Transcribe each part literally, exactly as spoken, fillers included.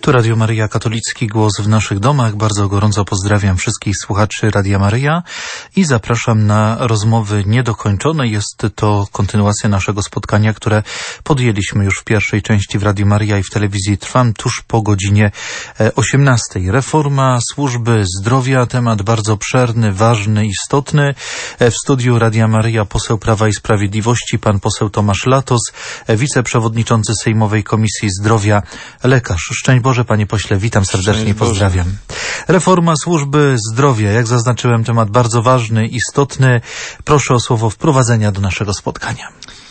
Tu Radio Maryja Katolicki, głos w naszych domach. Bardzo gorąco pozdrawiam wszystkich słuchaczy Radia Maryja i zapraszam na rozmowy niedokończone. Jest to kontynuacja naszego spotkania, które podjęliśmy już w pierwszej części w Radiu Maryja i w telewizji Trwam tuż po godzinie osiemnastej. Reforma służby zdrowia, temat bardzo obszerny, ważny, istotny. W studiu Radia Maryja poseł Prawa i Sprawiedliwości, pan poseł Tomasz Latos, wiceprzewodniczący Sejmowej Komisji Zdrowia, lekarz. Szczęść Boże, panie pośle, witam serdecznie, pozdrawiam. Reforma służby zdrowia, jak zaznaczyłem, temat bardzo ważny, istotny. Proszę o słowo wprowadzenia do naszego spotkania.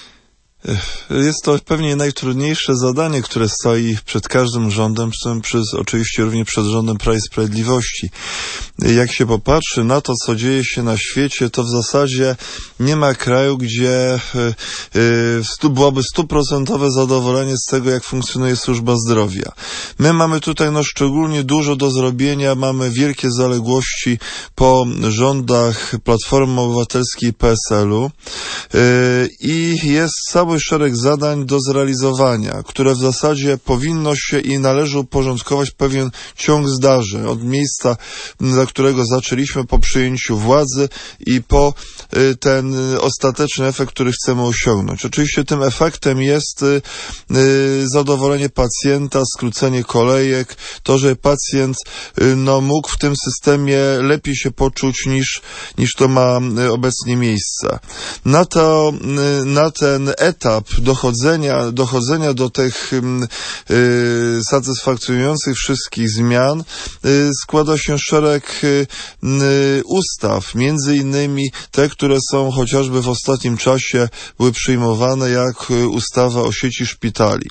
Jest to pewnie najtrudniejsze zadanie, które stoi przed każdym rządem, przez, oczywiście również przed rządem Prawa i Sprawiedliwości. Jak się popatrzy na to, co dzieje się na świecie, to w zasadzie nie ma kraju, gdzie y, byłoby stuprocentowe zadowolenie z tego, jak funkcjonuje służba zdrowia. My mamy tutaj no, szczególnie dużo do zrobienia, mamy wielkie zaległości po rządach Platformy Obywatelskiej i P S L-u y, i jest cały szereg zadań do zrealizowania, które w zasadzie powinno się i należy uporządkować pewien ciąg zdarzeń od miejsca, dla którego zaczęliśmy po przyjęciu władzy i po ten ostateczny efekt, który chcemy osiągnąć. Oczywiście tym efektem jest zadowolenie pacjenta, skrócenie kolejek, to, że pacjent no, mógł w tym systemie lepiej się poczuć niż, niż to ma obecnie miejsce. Na to, na ten etap dochodzenia, dochodzenia do tych y, satysfakcjonujących wszystkich zmian y, składa się szereg y, ustaw, między innymi te, które są chociażby w ostatnim czasie były przyjmowane, jak ustawa o sieci szpitali.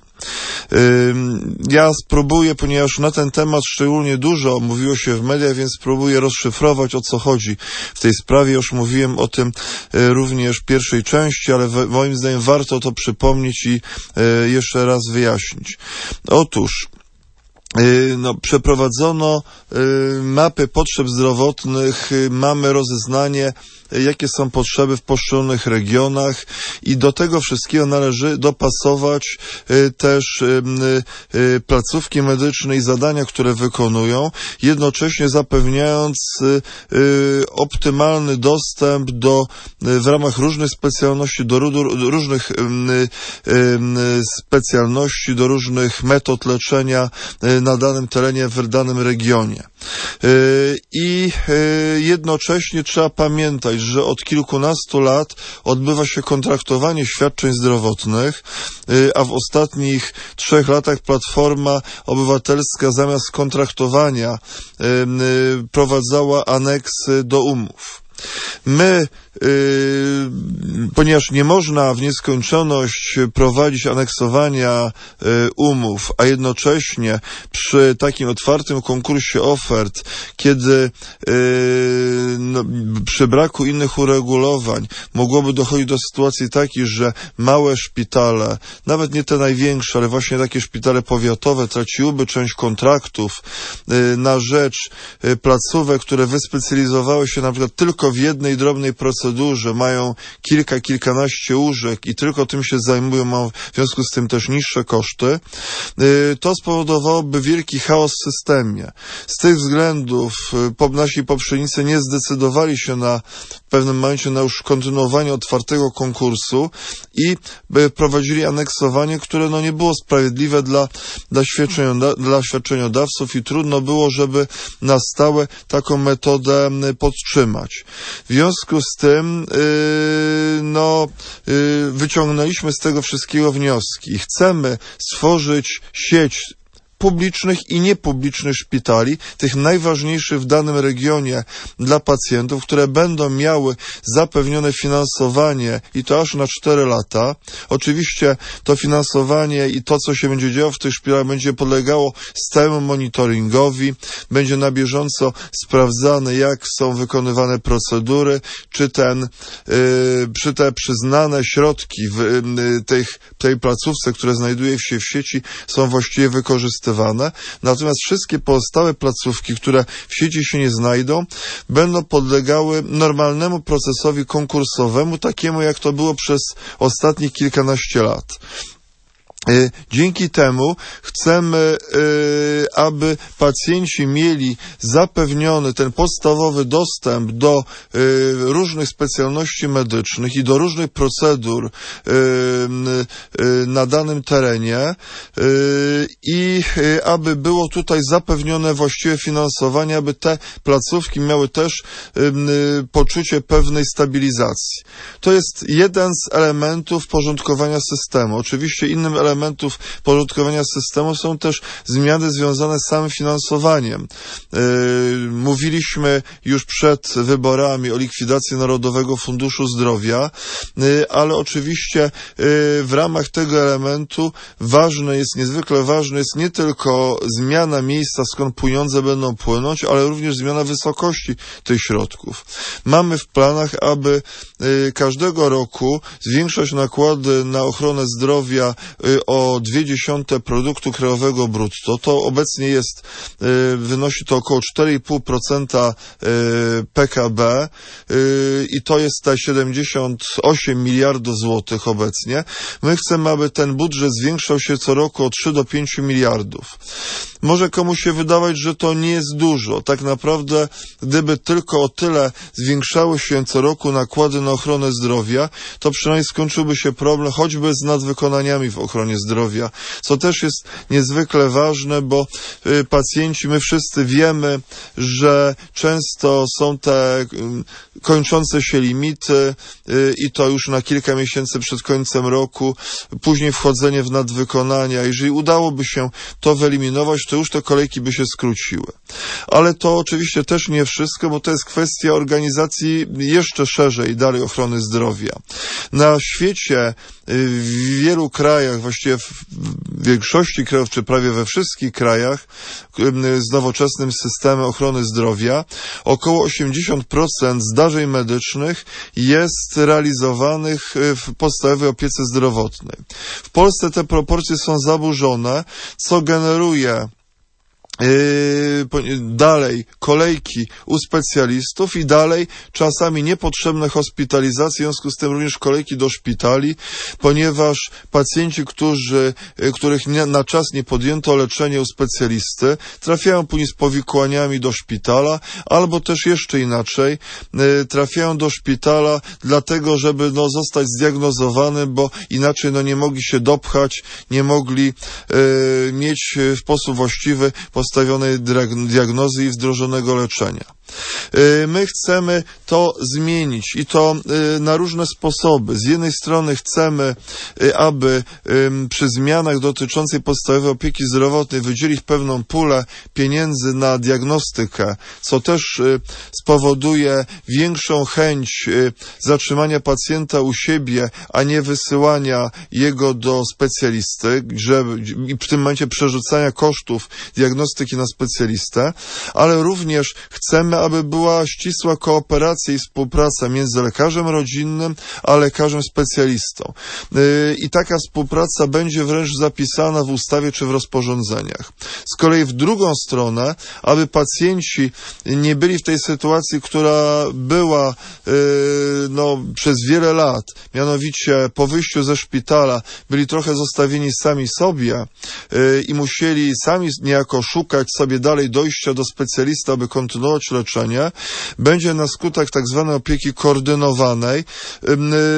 Ja spróbuję, ponieważ na ten temat szczególnie dużo mówiło się w mediach, więc spróbuję rozszyfrować, o co chodzi w tej sprawie. Już mówiłem o tym również w pierwszej części, ale moim zdaniem warto to przypomnieć i jeszcze raz wyjaśnić. Otóż No, przeprowadzono mapy potrzeb zdrowotnych, mamy rozeznanie, jakie są potrzeby w poszczególnych regionach i do tego wszystkiego należy dopasować też placówki medyczne i zadania, które wykonują, jednocześnie zapewniając optymalny dostęp do, w ramach różnych specjalności, do różnych specjalności, do różnych metod leczenia na danym terenie, w danym regionie. I jednocześnie trzeba pamiętać, że od kilkunastu lat odbywa się kontraktowanie świadczeń zdrowotnych, a w ostatnich trzech latach Platforma Obywatelska zamiast kontraktowania prowadzała aneksy do umów. My, yy, ponieważ nie można w nieskończoność prowadzić aneksowania yy, umów, a jednocześnie przy takim otwartym konkursie ofert, kiedy yy, no, przy braku innych uregulowań mogłoby dochodzić do sytuacji takiej, że małe szpitale, nawet nie te największe, ale właśnie takie szpitale powiatowe traciłyby część kontraktów yy, na rzecz yy, placówek, które wyspecjalizowały się na przykład tylko w jednej drobnej procedurze, mają kilka, kilkanaście łóżek i tylko tym się zajmują, mają w związku z tym też niższe koszty, to spowodowałoby wielki chaos w systemie. Z tych względów nasi poprzednicy nie zdecydowali się na w pewnym momencie na już kontynuowanie otwartego konkursu i prowadzili aneksowanie, które no nie było sprawiedliwe dla, dla, świadczenioda, dla świadczeniodawców i trudno było, żeby na stałe taką metodę podtrzymać. W związku z tym yy, no, yy, wyciągnęliśmy z tego wszystkiego wnioski. Chcemy stworzyć sieć publicznych i niepublicznych szpitali, tych najważniejszych w danym regionie dla pacjentów, które będą miały zapewnione finansowanie i to aż na cztery lata. Oczywiście to finansowanie i to, co się będzie działo w tych szpitalach, będzie podlegało stałemu monitoringowi, będzie na bieżąco sprawdzane, jak są wykonywane procedury, czy ten, yy, czy te przyznane środki w yy, tych, tej placówce, które znajduje się w sieci, są właściwie wykorzystywane. Natomiast wszystkie pozostałe placówki, które w sieci się nie znajdą, będą podlegały normalnemu procesowi konkursowemu, takiemu jak to było przez ostatnich kilkanaście lat. Dzięki temu chcemy, aby pacjenci mieli zapewniony ten podstawowy dostęp do różnych specjalności medycznych i do różnych procedur na danym terenie i aby było tutaj zapewnione właściwe finansowanie, aby te placówki miały też poczucie pewnej stabilizacji. To jest jeden z elementów porządkowania systemu. Oczywiście innym elementem elementów porządkowania systemu są też zmiany związane z samym finansowaniem. Yy, mówiliśmy już przed wyborami o likwidacji Narodowego Funduszu Zdrowia, yy, ale oczywiście yy, w ramach tego elementu ważne jest, niezwykle ważne jest nie tylko zmiana miejsca, skąd pieniądze będą płynąć, ale również zmiana wysokości tych środków. Mamy w planach, aby yy, każdego roku zwiększać nakłady na ochronę zdrowia yy, o dwie dziesiąte produktu krajowego brutto. To obecnie jest, wynosi to około cztery i pół procent P K B i to jest te siedemdziesiąt osiem miliardów złotych obecnie. My chcemy, aby ten budżet zwiększał się co roku o trzy do pięciu miliardów. Może komuś się wydawać, że to nie jest dużo. Tak naprawdę, gdyby tylko o tyle zwiększały się co roku nakłady na ochronę zdrowia, to przynajmniej skończyłby się problem choćby z nadwykonaniami w ochronie zdrowia, co też jest niezwykle ważne, bo y, pacjenci, my wszyscy wiemy, że często są te y, kończące się limity y, i to już na kilka miesięcy przed końcem roku, później wchodzenie w nadwykonania. Jeżeli udałoby się to wyeliminować, to już te kolejki by się skróciły. Ale to oczywiście też nie wszystko, bo to jest kwestia organizacji jeszcze szerzej dalej ochrony zdrowia. Na świecie w wielu krajach, właściwie w większości krajów, czy prawie we wszystkich krajach z nowoczesnym systemem ochrony zdrowia, około osiemdziesiąt procent zdarzeń medycznych jest realizowanych w podstawowej opiece zdrowotnej. W Polsce te proporcje są zaburzone, co generuje Yy, dalej kolejki u specjalistów i dalej czasami niepotrzebne hospitalizacje, w związku z tym również kolejki do szpitali, ponieważ pacjenci, którzy, których nie, na czas nie podjęto leczenie u specjalisty, trafiają później z powikłaniami do szpitala, albo też jeszcze inaczej, yy, trafiają do szpitala dlatego, żeby no, zostać zdiagnozowany, bo inaczej no, nie mogli się dopchać, nie mogli yy, mieć w sposób właściwy postawionej diagnozy i wdrożonego leczenia. My chcemy to zmienić i to na różne sposoby. Z jednej strony chcemy, aby przy zmianach dotyczących podstawowej opieki zdrowotnej wydzielić pewną pulę pieniędzy na diagnostykę, co też spowoduje większą chęć zatrzymania pacjenta u siebie, a nie wysyłania jego do specjalisty, że i w tym momencie przerzucania kosztów diagnostyki na specjalistę, ale również chcemy, aby była ścisła kooperacja i współpraca między lekarzem rodzinnym a lekarzem specjalistą. I taka współpraca będzie wręcz zapisana w ustawie czy w rozporządzeniach. Z kolei w drugą stronę, aby pacjenci nie byli w tej sytuacji, która była no, przez wiele lat, mianowicie po wyjściu ze szpitala byli trochę zostawieni sami sobie i musieli sami niejako szukać sobie dalej dojścia do specjalisty, aby kontynuować leczenie, będzie na skutek tak zwanej opieki koordynowanej yy,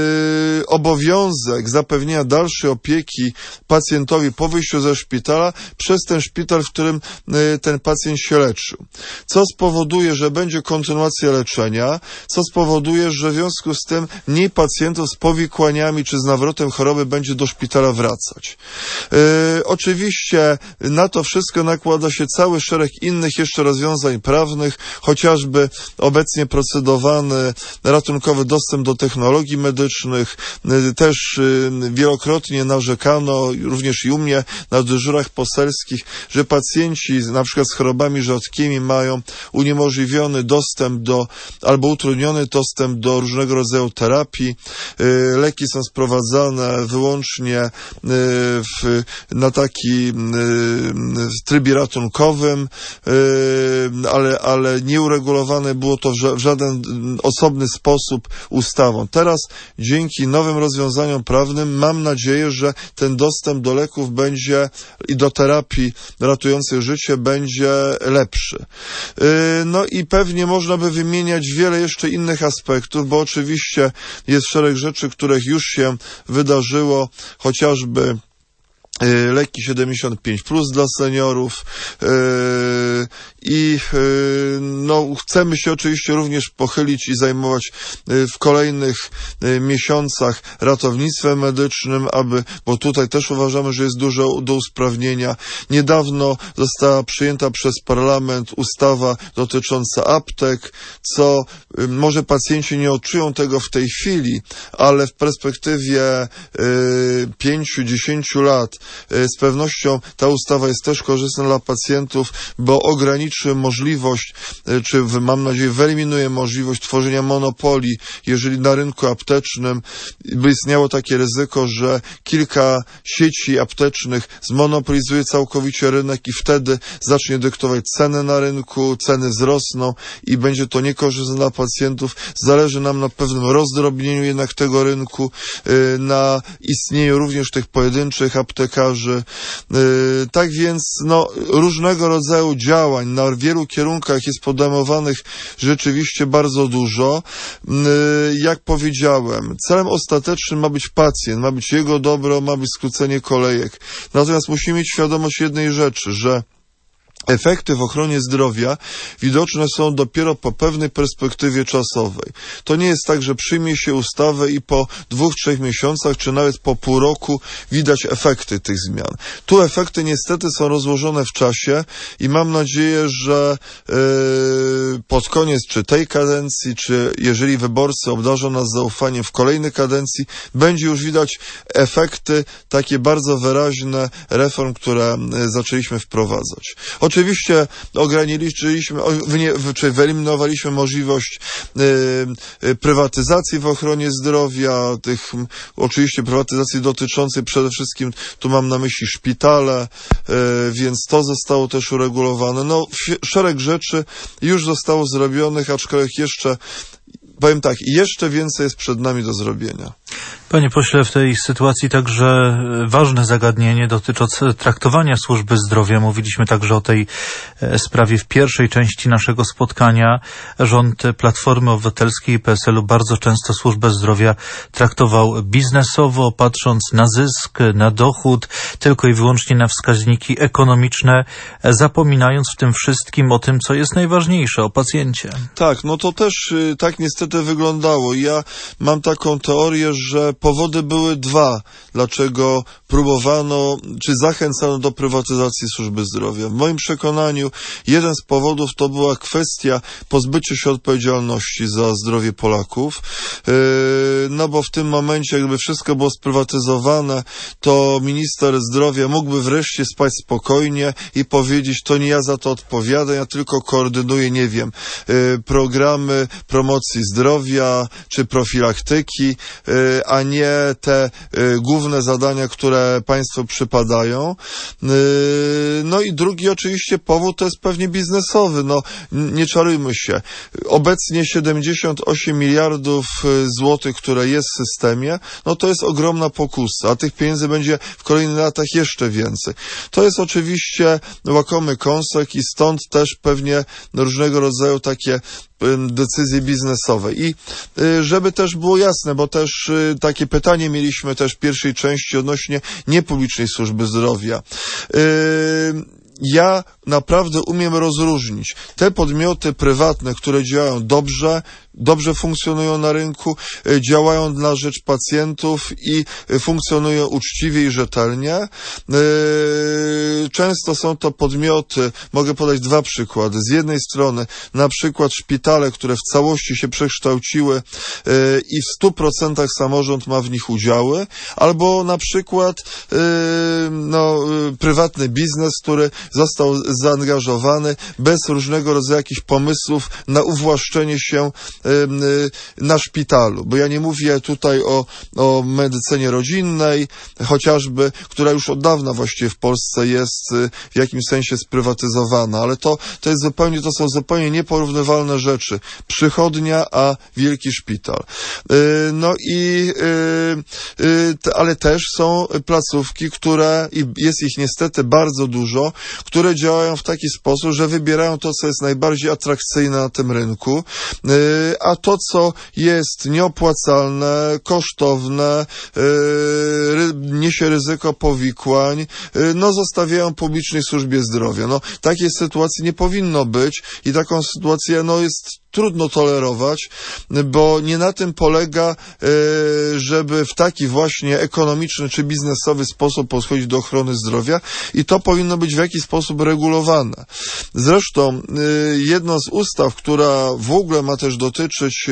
obowiązek zapewnienia dalszej opieki pacjentowi po wyjściu ze szpitala przez ten szpital, w którym yy, ten pacjent się leczył. Co spowoduje, że będzie kontynuacja leczenia, co spowoduje, że w związku z tym mniej pacjentów z powikłaniami czy z nawrotem choroby będzie do szpitala wracać. Yy, oczywiście na to wszystko nakłada się cały szereg innych jeszcze rozwiązań prawnych, chociażby obecnie procedowany ratunkowy dostęp do technologii medycznych. Też wielokrotnie narzekano, również i u mnie na dyżurach poselskich, że pacjenci na przykład z chorobami rzadkimi mają uniemożliwiony dostęp do, albo utrudniony dostęp do różnego rodzaju terapii. Leki są sprowadzane wyłącznie w, na taki w trybie ratunkowym, ale, ale nie uregulowane było to w żaden osobny sposób ustawą. Teraz dzięki nowym rozwiązaniom prawnym mam nadzieję, że ten dostęp do leków będzie i do terapii ratującej życie będzie lepszy. No i pewnie można by wymieniać wiele jeszcze innych aspektów, bo oczywiście jest szereg rzeczy, których już się wydarzyło, chociażby leki siedemdziesiąt pięć plus dla seniorów i no, chcemy się oczywiście również pochylić i zajmować w kolejnych miesiącach ratownictwem medycznym, aby, bo tutaj też uważamy, że jest dużo do usprawnienia. Niedawno została przyjęta przez parlament ustawa dotycząca aptek, co może pacjenci nie odczują tego w tej chwili, ale w perspektywie pięciu, dziesięciu lat z pewnością ta ustawa jest też korzystna dla pacjentów, bo ograniczy możliwość, czy mam nadzieję wyeliminuje możliwość tworzenia monopolii, jeżeli na rynku aptecznym by istniało takie ryzyko, że kilka sieci aptecznych zmonopolizuje całkowicie rynek i wtedy zacznie dyktować ceny na rynku, ceny wzrosną i będzie to niekorzystne dla pacjentów. Zależy nam na pewnym rozdrobnieniu jednak tego rynku, na istnieniu również tych pojedynczych aptekarzy. Tak więc no, różnego rodzaju działań na wielu kierunkach jest podejmowanych rzeczywiście bardzo dużo. Jak powiedziałem, celem ostatecznym ma być pacjent, ma być jego dobro, ma być skrócenie kolejek. Natomiast musimy mieć świadomość jednej rzeczy, że efekty w ochronie zdrowia widoczne są dopiero po pewnej perspektywie czasowej. To nie jest tak, że przyjmie się ustawę i po dwóch, trzech miesiącach, czy nawet po pół roku widać efekty tych zmian. Tu efekty niestety są rozłożone w czasie i mam nadzieję, że yy, pod koniec czy tej kadencji, czy jeżeli wyborcy obdarzą nas zaufaniem w kolejnej kadencji, będzie już widać efekty takie bardzo wyraźne reform, które yy, zaczęliśmy wprowadzać. Oczywiście ograniczyliśmy, czy wyeliminowaliśmy możliwość y, prywatyzacji w ochronie zdrowia, tych oczywiście prywatyzacji dotyczącej przede wszystkim, tu mam na myśli szpitale, y, więc to zostało też uregulowane. No, szereg rzeczy już zostało zrobionych, aczkolwiek jeszcze, powiem tak, jeszcze więcej jest przed nami do zrobienia. Panie pośle, w tej sytuacji także ważne zagadnienie dotyczące traktowania służby zdrowia. Mówiliśmy także o tej sprawie w pierwszej części naszego spotkania. Rząd Platformy Obywatelskiej i P S L u bardzo często służbę zdrowia traktował biznesowo, patrząc na zysk, na dochód, tylko i wyłącznie na wskaźniki ekonomiczne, zapominając w tym wszystkim o tym, co jest najważniejsze, o pacjencie. Tak, no to też tak niestety wyglądało. Ja mam taką teorię, że powody były dwa, dlaczego próbowano, czy zachęcano do prywatyzacji służby zdrowia. W moim przekonaniu jeden z powodów to była kwestia pozbycia się odpowiedzialności za zdrowie Polaków, no bo w tym momencie, jakby wszystko było sprywatyzowane, to minister zdrowia mógłby wreszcie spać spokojnie i powiedzieć, to nie ja za to odpowiadam, ja tylko koordynuję, nie wiem, programy promocji zdrowia, czy profilaktyki, a nie te y, główne zadania, które państwu przypadają. Y, no i drugi oczywiście powód to jest pewnie biznesowy. No, nie czarujmy się. Obecnie siedemdziesiąt osiem miliardów złotych, które jest w systemie, no to jest ogromna pokusa, a tych pieniędzy będzie w kolejnych latach jeszcze więcej. To jest oczywiście łakomy kąsek i stąd też pewnie różnego rodzaju takie decyzje biznesowe. I żeby też było jasne, bo też takie pytanie mieliśmy też w pierwszej części odnośnie niepublicznej służby zdrowia. Ja naprawdę umiem rozróżnić te podmioty prywatne, które działają dobrze, dobrze funkcjonują na rynku, działają dla rzecz pacjentów i funkcjonują uczciwie i rzetelnie. Często są to podmioty, mogę podać dwa przykłady. Z jednej strony na przykład szpitale, które w całości się przekształciły i w stu procentach samorząd ma w nich udziały, albo na przykład no, prywatny biznes, który został zaangażowany, bez różnego rodzaju jakichś pomysłów na uwłaszczenie się na szpitalu. Bo ja nie mówię tutaj o, o medycynie rodzinnej, chociażby, która już od dawna właściwie w Polsce jest w jakimś sensie sprywatyzowana, ale to, to jest zupełnie, to są zupełnie nieporównywalne rzeczy. Przychodnia, a wielki szpital. No i, ale też są placówki, które, i jest ich niestety bardzo dużo, które działają w taki sposób, że wybierają to, co jest najbardziej atrakcyjne na tym rynku, a to, co jest nieopłacalne, kosztowne, niesie ryzyko powikłań, no zostawiają publicznej służbie zdrowia. No, takiej sytuacji nie powinno być i taką sytuację, no, jest trudno tolerować, bo nie na tym polega, żeby w taki właśnie ekonomiczny czy biznesowy sposób podchodzić do ochrony zdrowia i to powinno być w jakiś sposób regulowane. Zresztą jedno z ustaw, która w ogóle ma też dotyczyć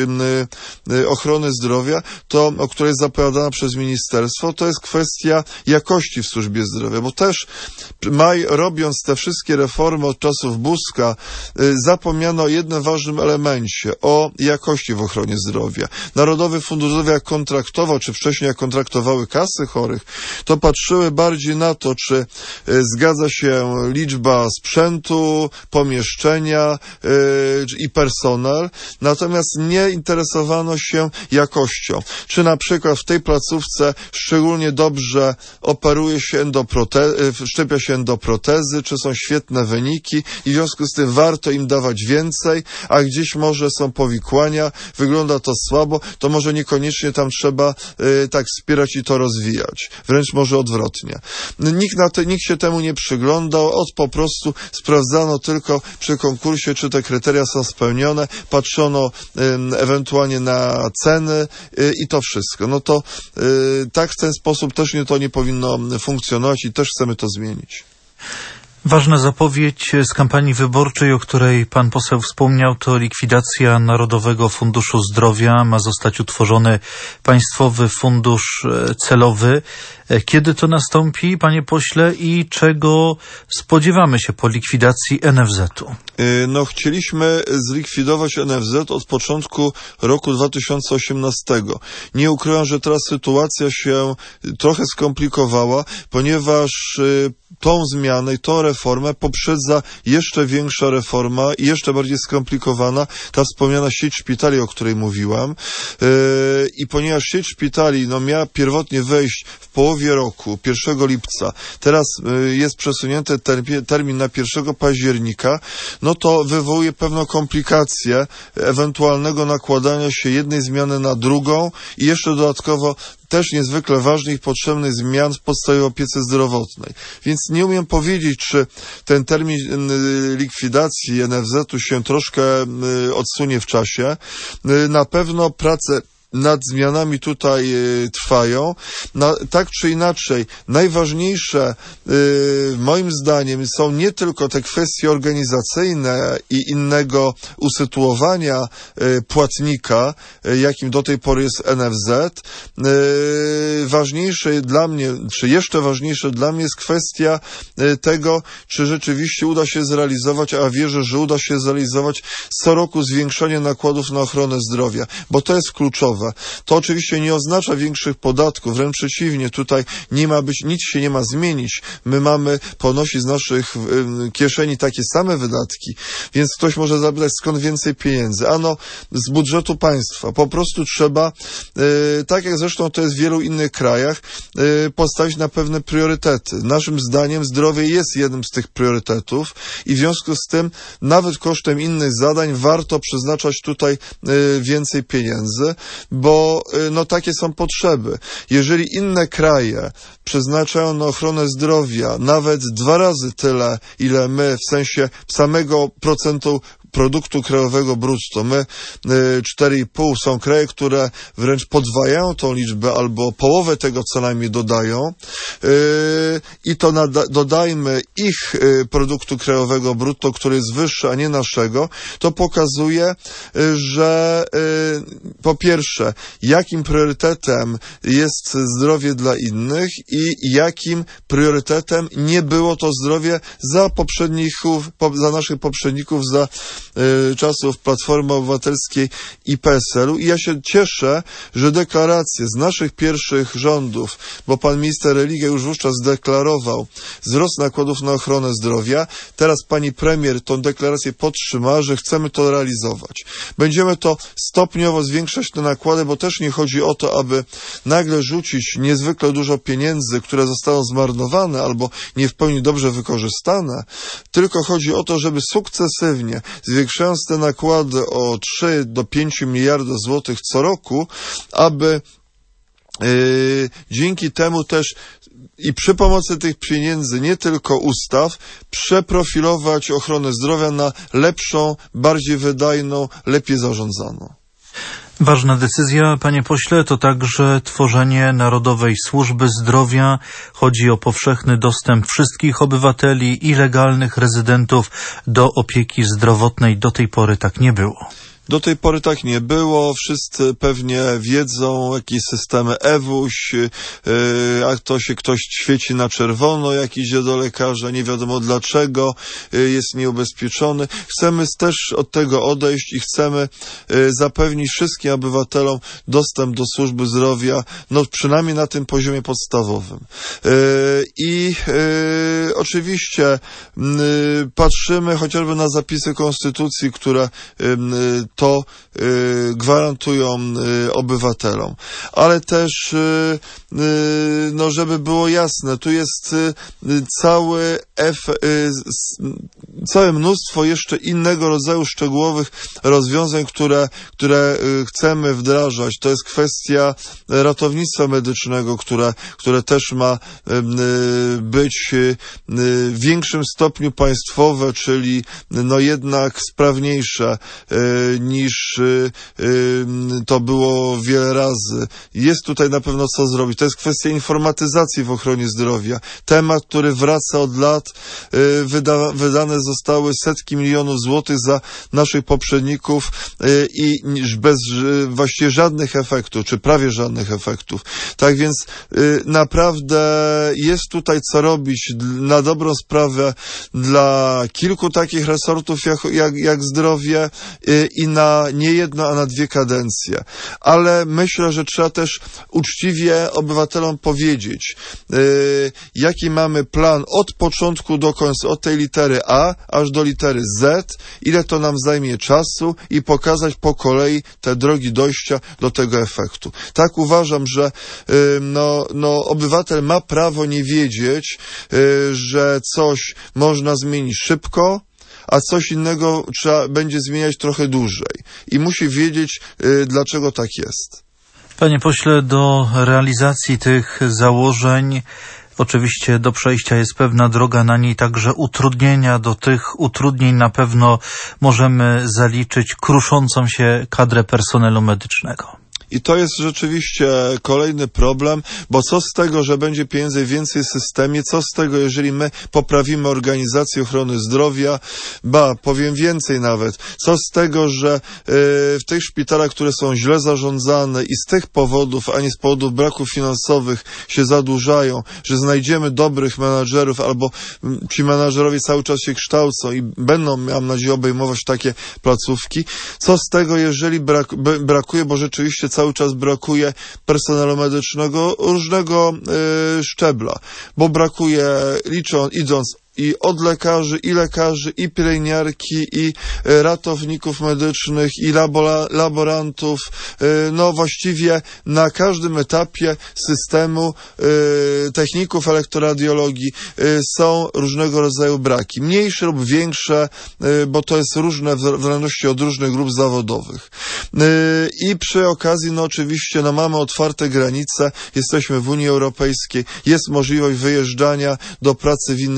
ochrony zdrowia, to, o której jest zapowiadana przez ministerstwo, to jest kwestia jakości w służbie zdrowia, bo też maj, robiąc te wszystkie reformy od czasów Buzka, zapomniano o jednym ważnym elemencie, o jakości w ochronie zdrowia. Narodowy Fundusz Zdrowia jak kontraktował, czy wcześniej jak kontraktowały kasy chorych, to patrzyły bardziej na to, czy zgadza się liczba sprzętu, pomieszczenia yy, i personel, natomiast nie interesowano się jakością. Czy na przykład w tej placówce szczególnie dobrze operuje się endoprote- szczepia się endoprotezy, czy są świetne wyniki i w związku z tym warto im dawać więcej, a gdzieś może są powikłania, wygląda to słabo, to może niekoniecznie tam trzeba y, tak wspierać i to rozwijać. Wręcz może odwrotnie. Nikt, na te, nikt się temu nie przyglądał, od po prostu sprawdzano tylko przy konkursie, czy te kryteria są spełnione, patrzono y, ewentualnie na ceny y, i to wszystko. No to y, tak w ten sposób też nie, to nie powinno funkcjonować i też chcemy to zmienić. Ważna zapowiedź z kampanii wyborczej, o której pan poseł wspomniał, to likwidacja Narodowego Funduszu Zdrowia. Ma zostać utworzony Państwowy Fundusz Celowy. Kiedy to nastąpi, panie pośle, i czego spodziewamy się po likwidacji en ef zetu? No, chcieliśmy zlikwidować en ef zet od początku roku dwa tysiące osiemnastego. Nie ukrywam, że teraz sytuacja się trochę skomplikowała, ponieważ tą zmianę i tą reformę poprzedza jeszcze większa reforma i jeszcze bardziej skomplikowana, ta wspomniana sieć szpitali, o której mówiłam. I ponieważ sieć szpitali no, miała pierwotnie wejść w połowie roku, pierwszego lipca, teraz jest przesunięty termin na pierwszego października, no to wywołuje pewną komplikację ewentualnego nakładania się jednej zmiany na drugą i jeszcze dodatkowo też niezwykle ważnych i potrzebnych zmian w podstawowej opiece zdrowotnej. Więc nie umiem powiedzieć, czy ten termin likwidacji en ef zetu się troszkę odsunie w czasie. Na pewno prace nad zmianami tutaj y, trwają. Na, tak czy inaczej, najważniejsze y, moim zdaniem są nie tylko te kwestie organizacyjne i innego usytuowania y, płatnika, y, jakim do tej pory jest en ef zet. Y, ważniejsze dla mnie, czy jeszcze ważniejsze dla mnie jest kwestia y, tego, czy rzeczywiście uda się zrealizować, a wierzę, że uda się zrealizować co roku zwiększenie nakładów na ochronę zdrowia, bo to jest kluczowe. To oczywiście nie oznacza większych podatków, wręcz przeciwnie, tutaj nie ma być, nic się nie ma zmienić. My mamy ponosić z naszych y, kieszeni takie same wydatki, więc ktoś może zapytać, skąd więcej pieniędzy? Ano, z budżetu państwa. Po prostu trzeba, y, tak jak zresztą to jest w wielu innych krajach, y, postawić na pewne priorytety. Naszym zdaniem zdrowie jest jednym z tych priorytetów i w związku z tym nawet kosztem innych zadań warto przeznaczać tutaj y, więcej pieniędzy, bo no takie są potrzeby. Jeżeli inne kraje przeznaczają na ochronę zdrowia nawet dwa razy tyle, ile my, w sensie samego procentu produktu krajowego brutto. My cztery i pół, są kraje, które wręcz podwajają tą liczbę albo połowę tego co najmniej dodają i to nada- dodajmy ich produktu krajowego brutto, który jest wyższy, a nie naszego, to pokazuje, że po pierwsze, jakim priorytetem jest zdrowie dla innych i jakim priorytetem nie było to zdrowie za poprzedników, za naszych poprzedników, za y, czasów Platformy Obywatelskiej i P S L u. I ja się cieszę, że deklaracje z naszych pierwszych rządów, bo pan minister Religa już wówczas deklarował wzrost nakładów na ochronę zdrowia, teraz pani premier tą deklarację podtrzymała, że chcemy to realizować. Będziemy to stopniowo zwiększać te nakłady, bo też nie chodzi o to, aby nagle rzucić niezwykle dużo pieniędzy, które zostaną zmarnowane albo nie w pełni dobrze wykorzystane, tylko chodzi o to, żeby sukcesywnie, zwiększając te nakłady o trzy do pięciu miliardów złotych co roku, aby yy, dzięki temu też i przy pomocy tych pieniędzy, nie tylko ustaw, przeprofilować ochronę zdrowia na lepszą, bardziej wydajną, lepiej zarządzaną. Ważna decyzja, panie pośle, to także tworzenie Narodowej Służby Zdrowia. Chodzi o powszechny dostęp wszystkich obywateli i legalnych rezydentów do opieki zdrowotnej. Do tej pory tak nie było. Do tej pory tak nie było. Wszyscy pewnie wiedzą, jakieś systemy E W U S, yy, a to się ktoś świeci na czerwono, jak idzie do lekarza, nie wiadomo dlaczego, yy, jest nieubezpieczony. Chcemy też od tego odejść i chcemy yy, zapewnić wszystkim obywatelom dostęp do służby zdrowia, no przynajmniej na tym poziomie podstawowym. Yy, I yy, oczywiście yy, patrzymy chociażby na zapisy Konstytucji, które yy, to y, gwarantują y, obywatelom. Ale też, y, y, no żeby było jasne, tu jest y, cały F, y, całe mnóstwo jeszcze innego rodzaju szczegółowych rozwiązań, które, które y, chcemy wdrażać. To jest kwestia ratownictwa medycznego, które, które też ma y, być y, w większym stopniu państwowe, czyli no jednak sprawniejsze y, niż y, y, to było wiele razy. Jest tutaj na pewno co zrobić. To jest kwestia informatyzacji w ochronie zdrowia. Temat, który wraca od lat. Y, wyda, wydane zostały setki milionów złotych za naszych poprzedników y, i bez y, właściwie żadnych efektów, czy prawie żadnych efektów. Tak więc y, naprawdę jest tutaj co robić na dobrą sprawę dla kilku takich resortów jak, jak, jak zdrowie y, i na nie jedno, a na dwie kadencje. Ale myślę, że trzeba też uczciwie obywatelom powiedzieć, yy, jaki mamy plan od początku do końca, od tej litery A aż do litery Z, ile to nam zajmie czasu i pokazać po kolei te drogi dojścia do tego efektu. Tak uważam, że yy, no, no, obywatel ma prawo nie wiedzieć, yy, że coś można zmienić szybko, a coś innego trzeba będzie zmieniać trochę dłużej. I musi wiedzieć, y, dlaczego tak jest. Panie pośle, do realizacji tych założeń oczywiście do przejścia jest pewna droga, na niej także utrudnienia. Do tych utrudnień na pewno możemy zaliczyć kruszącą się kadrę personelu medycznego. I to jest rzeczywiście kolejny problem, bo co z tego, że będzie pieniędzy więcej w systemie, co z tego, jeżeli my poprawimy organizację ochrony zdrowia, ba, powiem więcej nawet, co z tego, że y, w tych szpitalach, które są źle zarządzane i z tych powodów, a nie z powodów braków finansowych się zadłużają, że znajdziemy dobrych menadżerów, albo ci menadżerowie cały czas się kształcą i będą, mam nadzieję, obejmować takie placówki. Co z tego, jeżeli brak, brakuje, bo rzeczywiście cały Cały czas brakuje personelu medycznego różnego y, szczebla, bo brakuje, licząc, idąc i od lekarzy, i lekarzy, i pielęgniarki, i ratowników medycznych, i labora, laborantów. No właściwie na każdym etapie systemu techników elektroradiologii są różnego rodzaju braki. Mniejsze lub większe, bo to jest różne w zależności od różnych grup zawodowych. I przy okazji, no oczywiście, no mamy otwarte granice, jesteśmy w Unii Europejskiej, jest możliwość wyjeżdżania do pracy w innym miejscu,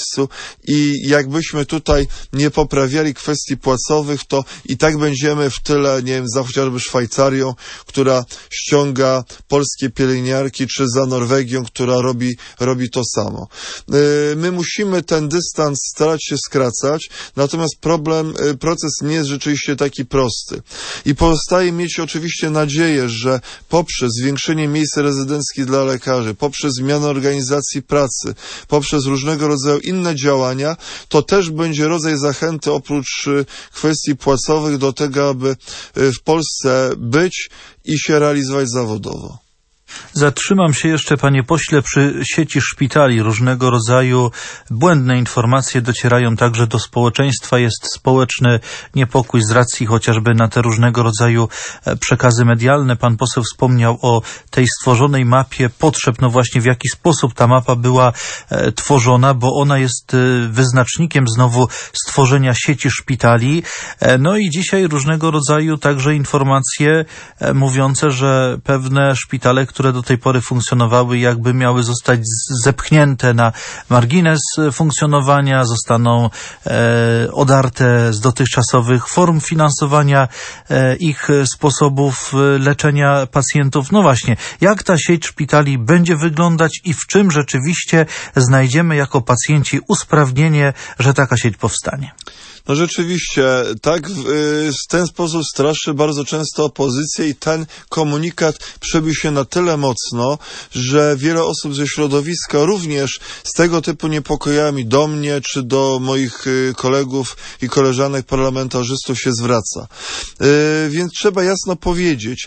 miejscu i jakbyśmy tutaj nie poprawiali kwestii płacowych, to i tak będziemy w tyle, nie wiem, za chociażby Szwajcarią, która ściąga polskie pielęgniarki, czy za Norwegią, która robi, robi to samo. My musimy ten dystans starać się skracać, natomiast problem, proces nie jest rzeczywiście taki prosty. I pozostaje mieć oczywiście nadzieję, że poprzez zwiększenie miejsc rezydenckich dla lekarzy, poprzez zmianę organizacji pracy, poprzez różnego rodzaju inne działania, to też będzie rodzaj zachęty oprócz kwestii płacowych do tego, aby w Polsce być i się realizować zawodowo. Zatrzymam się jeszcze, panie pośle, przy sieci szpitali. Różnego rodzaju błędne informacje docierają także do społeczeństwa. Jest społeczny niepokój z racji chociażby na te różnego rodzaju przekazy medialne. Pan poseł wspomniał o tej stworzonej mapie potrzeb. No właśnie, w jaki sposób ta mapa była e, tworzona, bo ona jest e, wyznacznikiem znowu stworzenia sieci szpitali. E, no i dzisiaj różnego rodzaju także informacje e, mówiące, że pewne szpitale, które które do tej pory funkcjonowały, jakby miały zostać zepchnięte na margines funkcjonowania, zostaną e, odarte z dotychczasowych form finansowania e, ich sposobów leczenia pacjentów. No właśnie, jak ta sieć szpitali będzie wyglądać i w czym rzeczywiście znajdziemy jako pacjenci usprawnienie, że taka sieć powstanie? No rzeczywiście, tak w, w ten sposób straszy bardzo często opozycję i ten komunikat przebił się na tyle mocno, że wiele osób ze środowiska również z tego typu niepokojami do mnie czy do moich kolegów i koleżanek parlamentarzystów się zwraca. Yy, więc trzeba jasno powiedzieć,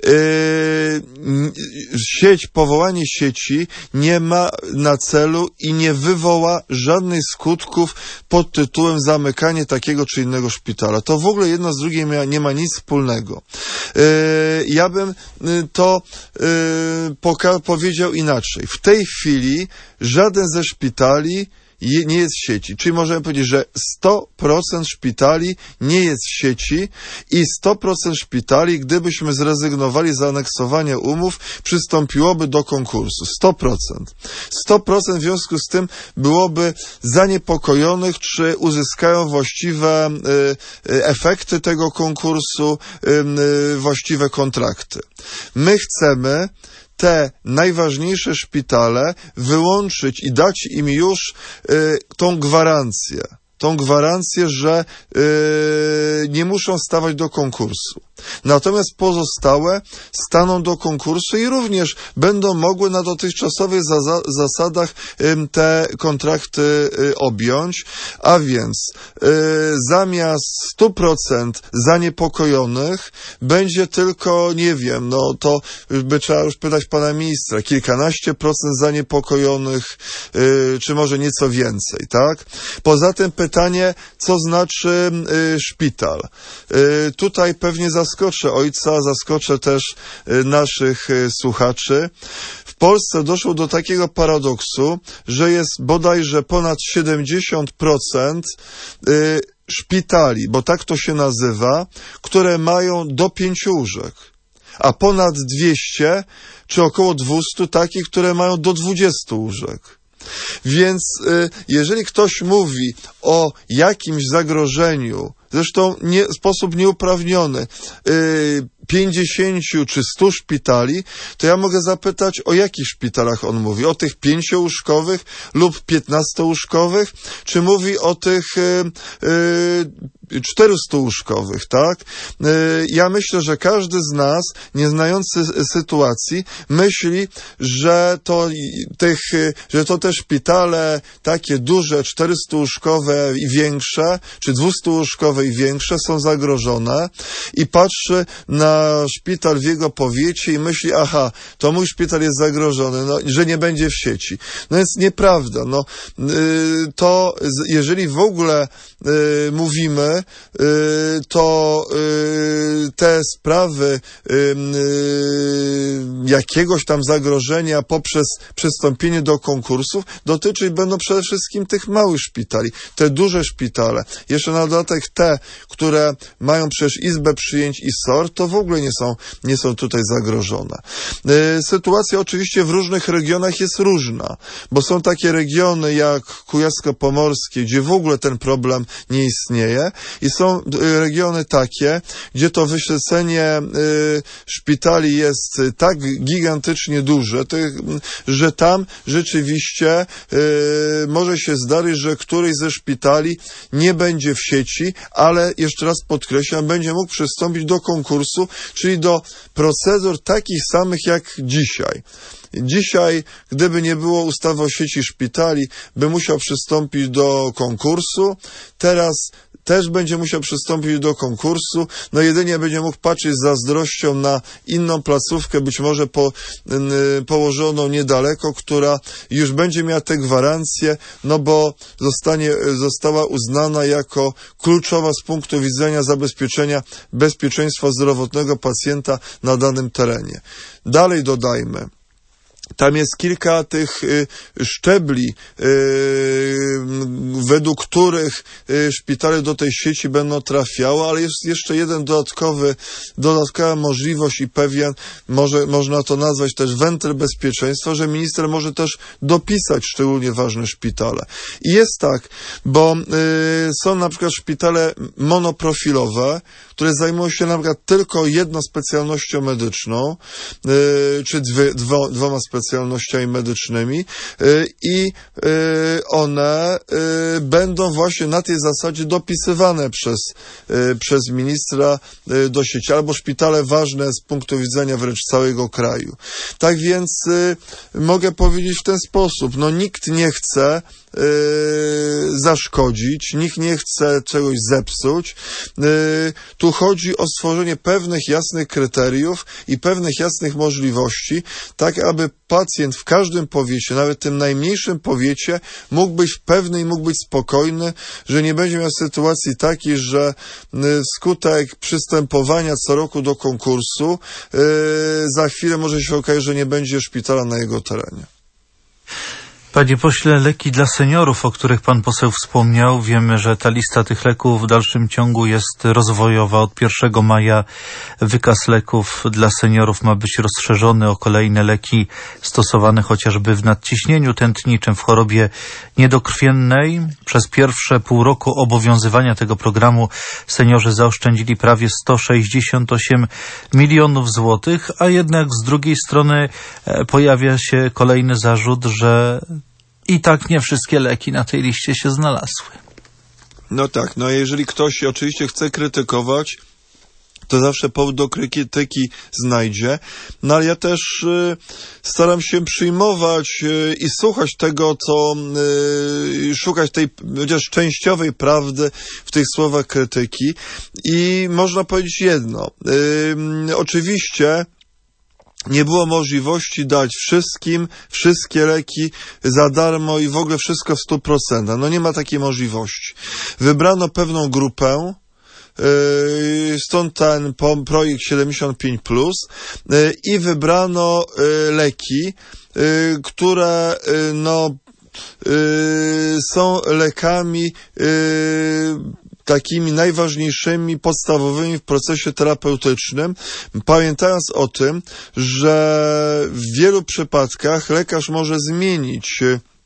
yy, sieć, powołanie sieci nie ma na celu i nie wywoła żadnych skutków pod tytułem zamykanie takiego czy innego szpitala. To w ogóle jedno z drugim nie ma nic wspólnego. Yy, ja bym to yy, poka- powiedział inaczej. W tej chwili żaden ze szpitali nie jest w sieci. Czyli możemy powiedzieć, że sto procent szpitali nie jest w sieci i sto procent szpitali, gdybyśmy zrezygnowali z aneksowania umów, przystąpiłoby do konkursu. sto procent. sto procent w związku z tym byłoby zaniepokojonych, czy uzyskają właściwe y, y, efekty tego konkursu, y, y, właściwe kontrakty. My chcemy te najważniejsze szpitale wyłączyć i dać im już y, tą gwarancję. Tą gwarancję, że y, nie muszą stawać do konkursu. Natomiast pozostałe staną do konkursu i również będą mogły na dotychczasowych za- zasadach y, te kontrakty y, objąć, a więc y, zamiast stu procent zaniepokojonych będzie tylko, nie wiem, no to by trzeba już pytać pana ministra, kilkanaście procent zaniepokojonych, y, czy może nieco więcej, tak? Poza tym pytanie, co znaczy y, szpital. Y, tutaj pewnie zaskoczę ojca, zaskoczę też y, naszych y, słuchaczy. W Polsce doszło do takiego paradoksu, że jest bodajże ponad siedemdziesiąt procent y, szpitali, bo tak to się nazywa, które mają do pięciu łóżek, a ponad dwieście czy około dwieście takich, które mają do dwudziestu łóżek. Więc y, jeżeli ktoś mówi o jakimś zagrożeniu, zresztą nie, w sposób nieuprawniony, y, pięćdziesięciu czy stu szpitali, to ja mogę zapytać, o jakich szpitalach on mówi? O tych pięciołóżkowych lub piętnastołóżkowych? Czy mówi o tych y, y, czterostułóżkowych, tak? Y, ja myślę, że każdy z nas, nie znający sytuacji, myśli, że to, tych, że to te szpitale takie duże, czterostułóżkowe i większe, czy dwustułóżkowe i większe są zagrożone i patrzy na szpital w jego powiecie i myśli, aha, to mój szpital jest zagrożony, no, że nie będzie w sieci. No więc nieprawda. No, y, to jeżeli w ogóle y, mówimy, y, to y, te te sprawy jakiegoś tam zagrożenia poprzez przystąpienie do konkursów dotyczyć będą przede wszystkim tych małych szpitali. Te duże szpitale, jeszcze na dodatek te, które mają przecież izbę przyjęć i S O R, to w ogóle nie są, nie są tutaj zagrożone. Sytuacja oczywiście w różnych regionach jest różna, bo są takie regiony jak Kujawsko-Pomorskie, gdzie w ogóle ten problem nie istnieje i są regiony takie, gdzie to wyświecenie szpitali jest tak gigantycznie duże, że tam rzeczywiście może się zdarzyć, że któryś ze szpitali nie będzie w sieci, ale jeszcze raz podkreślam, będzie mógł przystąpić do konkursu, czyli do procedur takich samych jak dzisiaj. Dzisiaj, gdyby nie było ustawy o sieci szpitali, by musiał przystąpić do konkursu. Teraz też będzie musiał przystąpić do konkursu, no jedynie będzie mógł patrzeć z zazdrością na inną placówkę, być może po, y, położoną niedaleko, która już będzie miała te gwarancje, no bo zostanie, została uznana jako kluczowa z punktu widzenia zabezpieczenia bezpieczeństwa zdrowotnego pacjenta na danym terenie. Dalej dodajmy, tam jest kilka tych y, szczebli, y, według których y, szpitale do tej sieci będą trafiały, ale jest jeszcze jeden dodatkowy, dodatkowa możliwość i pewien, może, można to nazwać też wentyl bezpieczeństwa, że minister może też dopisać szczególnie ważne szpitale. I jest tak, bo y, są na przykład szpitale monoprofilowe, które zajmują się na przykład tylko jedną specjalnością medyczną, y, czy dwie, dwo, dwoma specjalnościami medycznymi y, i y, one y, będą właśnie na tej zasadzie dopisywane przez, y, przez ministra y, do sieci, albo szpitale ważne z punktu widzenia wręcz całego kraju. Tak więc y, mogę powiedzieć w ten sposób, no nikt nie chce Yy, zaszkodzić, nikt nie chce czegoś zepsuć. Yy, tu chodzi o stworzenie pewnych jasnych kryteriów i pewnych jasnych możliwości, tak aby pacjent w każdym powiecie, nawet tym najmniejszym powiecie, mógł być pewny i mógł być spokojny, że nie będzie miał sytuacji takiej, że yy, wskutek przystępowania co roku do konkursu yy, za chwilę może się okazać, że nie będzie szpitala na jego terenie. Panie pośle, leki dla seniorów, o których pan poseł wspomniał, wiemy, że ta lista tych leków w dalszym ciągu jest rozwojowa. Od pierwszego maja wykaz leków dla seniorów ma być rozszerzony o kolejne leki stosowane chociażby w nadciśnieniu tętniczym, w chorobie niedokrwiennej. Przez pierwsze pół roku obowiązywania tego programu seniorzy zaoszczędzili prawie sto sześćdziesiąt osiem milionów złotych, a jednak z drugiej strony pojawia się kolejny zarzut, że i tak nie wszystkie leki na tej liście się znalazły. No tak, no jeżeli ktoś oczywiście chce krytykować, to zawsze powód do krytyki znajdzie. No ale ja też y, staram się przyjmować y, i słuchać tego, co y, szukać tej chociaż częściowej prawdy w tych słowach krytyki. I można powiedzieć jedno. Y, oczywiście nie było możliwości dać wszystkim wszystkie leki za darmo i w ogóle wszystko w stu procentach. No nie ma takiej możliwości. Wybrano pewną grupę, yy, stąd ten projekt siedemdziesiąt pięć plus yy, i wybrano yy, leki, yy, które yy, no yy, są lekami yy, takimi najważniejszymi, podstawowymi w procesie terapeutycznym, pamiętając o tym, że w wielu przypadkach lekarz może zmienić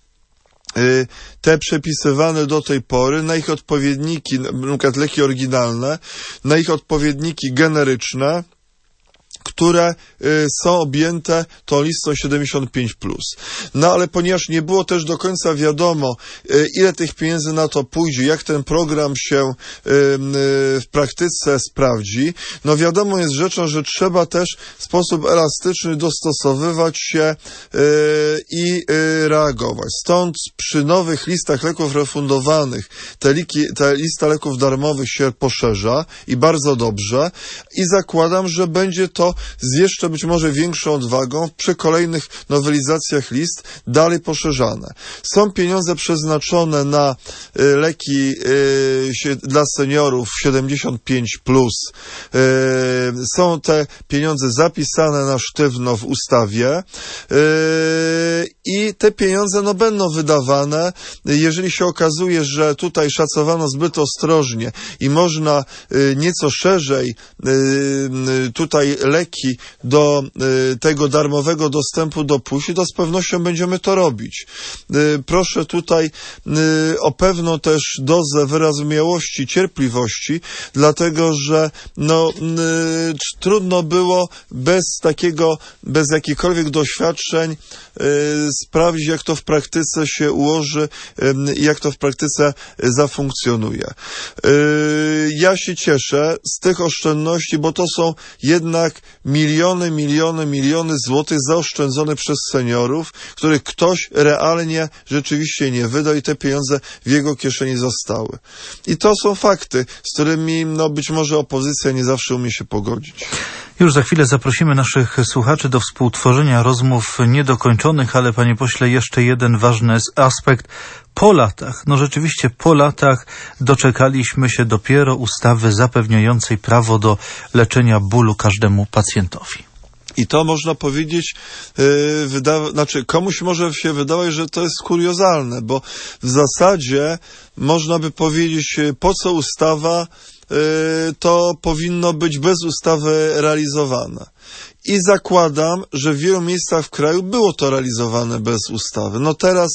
te przepisywane do tej pory na ich odpowiedniki, na przykład leki oryginalne, na ich odpowiedniki generyczne, które y, są objęte tą listą siedemdziesiąt pięć plus. No ale ponieważ nie było też do końca wiadomo, y, ile tych pieniędzy na to pójdzie, jak ten program się y, y, w praktyce sprawdzi, no wiadomo jest rzeczą, że trzeba też w sposób elastyczny dostosowywać się y, i y, reagować. Stąd przy nowych listach leków refundowanych te, liki, te lista leków darmowych się poszerza i bardzo dobrze i zakładam, że będzie to z jeszcze być może większą odwagą przy kolejnych nowelizacjach list dalej poszerzane. Są pieniądze przeznaczone na y, leki y, się, dla seniorów siedemdziesiąt pięć plus. Y, są te pieniądze zapisane na sztywno w ustawie y, i te pieniądze no, będą wydawane. Jeżeli się okazuje, że tutaj szacowano zbyt ostrożnie i można y, nieco szerzej y, y, tutaj leki do y, tego darmowego dostępu dopuścić, to z pewnością będziemy to robić. Y, proszę tutaj y, o pewną też dozę wyrozumiałości, cierpliwości, dlatego że no, y, trudno było bez takiego, bez jakichkolwiek doświadczeń y, sprawdzić, jak to w praktyce się ułoży i y, jak to w praktyce y, zafunkcjonuje. Y, ja się cieszę z tych oszczędności, bo to są jednak miliony, miliony, miliony złotych zaoszczędzone przez seniorów, których ktoś realnie rzeczywiście nie wydał i te pieniądze w jego kieszeni zostały. I to są fakty, z którymi no, być może opozycja nie zawsze umie się pogodzić. Już za chwilę zaprosimy naszych słuchaczy do współtworzenia rozmów niedokończonych, ale panie pośle, jeszcze jeden ważny aspekt. Po latach, no rzeczywiście po latach doczekaliśmy się dopiero ustawy zapewniającej prawo do leczenia bólu każdemu pacjentowi. I to można powiedzieć, yy, wyda- znaczy komuś może się wydawać, że to jest kuriozalne, bo w zasadzie można by powiedzieć, po co ustawa, yy, to powinno być bez ustawy realizowane. I zakładam, że w wielu miejscach w kraju było to realizowane bez ustawy. No teraz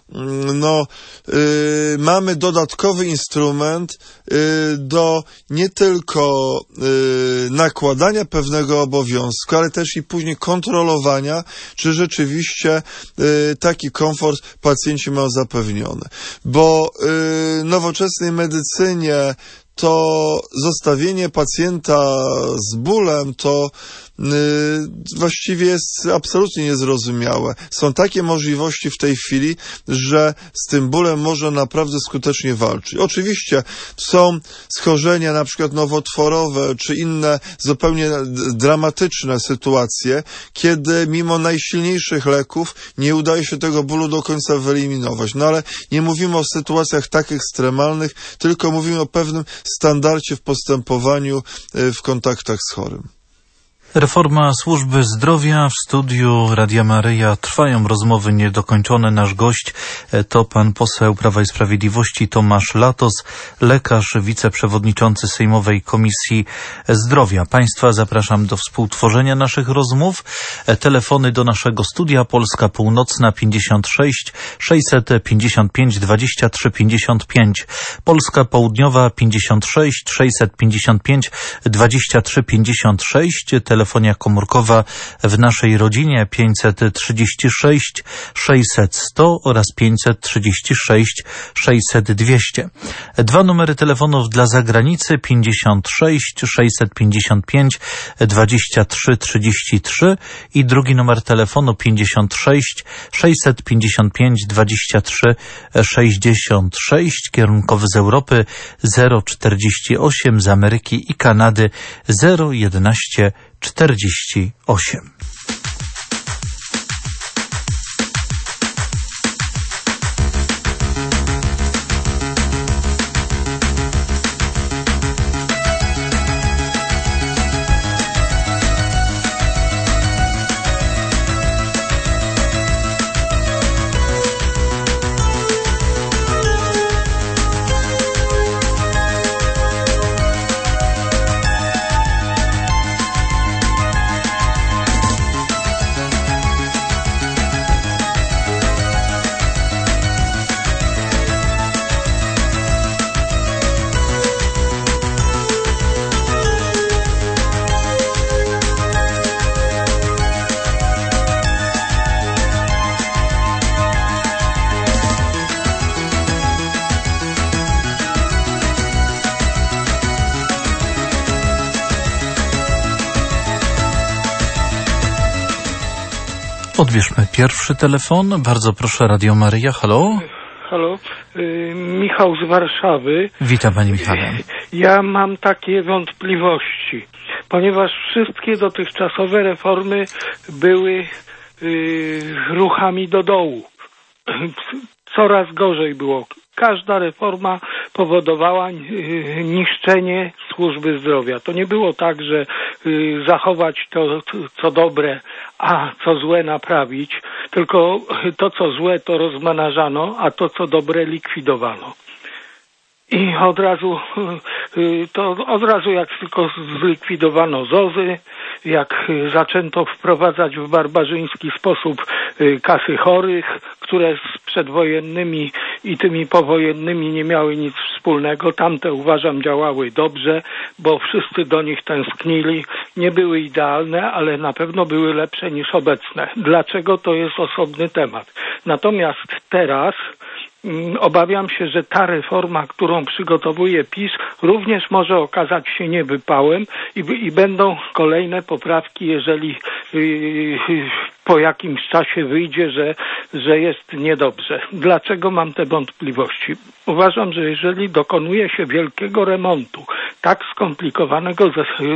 no, y, mamy dodatkowy instrument y, do nie tylko y, nakładania pewnego obowiązku, ale też i później kontrolowania, czy rzeczywiście y, taki komfort pacjenci mają zapewniony. Bo y, w nowoczesnej medycynie to zostawienie pacjenta z bólem to yy, właściwie jest absolutnie niezrozumiałe. Są takie możliwości w tej chwili, że z tym bólem można naprawdę skutecznie walczyć. Oczywiście są schorzenia na przykład nowotworowe, czy inne zupełnie dramatyczne sytuacje, kiedy mimo najsilniejszych leków nie udaje się tego bólu do końca wyeliminować. No ale nie mówimy o sytuacjach tak ekstremalnych, tylko mówimy o pewnym standardzie w postępowaniu w kontaktach z chorym. Reforma służby zdrowia. W studiu Radia Maryja trwają rozmowy niedokończone. Nasz gość to pan poseł Prawa i Sprawiedliwości Tomasz Latos, lekarz, wiceprzewodniczący Sejmowej Komisji Zdrowia. Państwa zapraszam do współtworzenia naszych rozmów. Telefony do naszego studia: Polska Północna pięćdziesiąt sześć sześćset pięćdziesiąt pięć dwadzieścia trzy pięćdziesiąt pięć, Polska Południowa pięćdziesiąt sześć sześćset pięćdziesiąt pięć dwadzieścia trzy pięćdziesiąt sześć, telefonia komórkowa w naszej rodzinie pięćset trzydzieści sześć sześćset sto oraz pięćset trzydzieści sześć sześćset dwieście. Dwa numery telefonów dla zagranicy: pięćdziesiąt sześć sześćset pięćdziesiąt pięć dwadzieścia trzy trzydzieści trzy i drugi numer telefonu pięćdziesiąt sześć sześćset pięćdziesiąt pięć dwadzieścia trzy sześćdziesiąt sześć, kierunkowy z Europy zero czterdzieści osiem, z Ameryki i Kanady zero jedenaście czterdzieści osiem. Odbierzmy pierwszy telefon. Bardzo proszę, Radio Maryja. Halo? Halo, y, Michał z Warszawy. Witam, panie Michale. Ja mam takie wątpliwości. ponieważ wszystkie dotychczasowe reformy były y, ruchami do dołu. Coraz gorzej było. Każda reforma powodowała niszczenie służby zdrowia. To nie było tak, że zachować to, co dobre, a co złe naprawić, tylko to, co złe, to rozmnażano, a to, co dobre, likwidowano. I od razu, to od razu jak tylko zlikwidowano zozy, jak zaczęto wprowadzać w barbarzyński sposób kasy chorych, które z przedwojennymi i tymi powojennymi nie miały nic wspólnego. Tamte, uważam, działały dobrze, bo wszyscy do nich tęsknili. Nie były idealne, ale na pewno były lepsze niż obecne. Dlaczego? To jest osobny temat. Natomiast teraz obawiam się, że ta reforma, którą przygotowuje PiS, również może okazać się niewypałem i, i będą kolejne poprawki, jeżeli yy, po jakimś czasie wyjdzie, że, że jest niedobrze. Dlaczego mam te wątpliwości? Uważam, że jeżeli dokonuje się wielkiego remontu, tak skomplikowanego,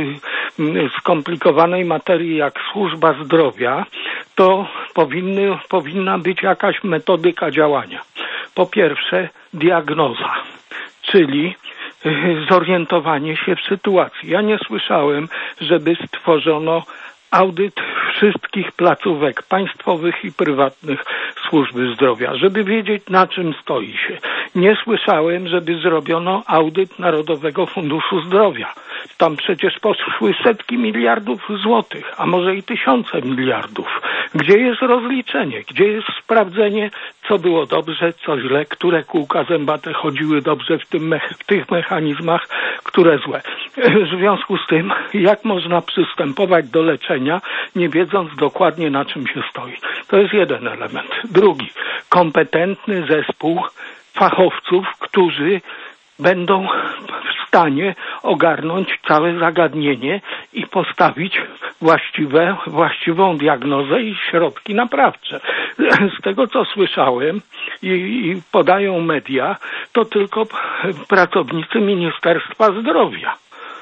yy, skomplikowanej materii jak służba zdrowia, to powinny, powinna być jakaś metodyka działania. Po pierwsze, diagnoza, czyli zorientowanie się w sytuacji. Ja nie słyszałem, żeby stworzono audyt wszystkich placówek państwowych i prywatnych służby zdrowia, żeby wiedzieć, na czym stoi się. Nie słyszałem, żeby zrobiono audyt Narodowego Funduszu Zdrowia. Tam przecież poszły setki miliardów złotych, a może i tysiące miliardów. Gdzie jest rozliczenie? Gdzie jest sprawdzenie, co było dobrze, co źle, które kółka zębate chodziły dobrze w, tym me- w tych mechanizmach, które złe. W związku z tym, jak można przystępować do leczenia, nie wiedząc dokładnie, na czym się stoi. To jest jeden element. Drugi, kompetentny zespół fachowców, którzy będą w stanie ogarnąć całe zagadnienie i postawić właściwe, właściwą diagnozę i środki naprawcze. Z tego, co słyszałem i, i podają media, to tylko pracownicy Ministerstwa Zdrowia.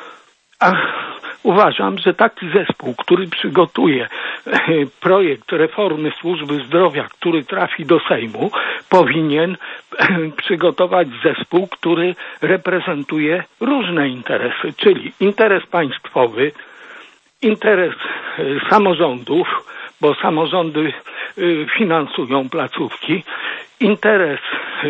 A uważam, że taki zespół, który przygotuje projekt reformy służby zdrowia, który trafi do Sejmu, powinien przygotować zespół, który reprezentuje różne interesy, czyli interes państwowy, interes samorządów, bo samorządy finansują placówki, interes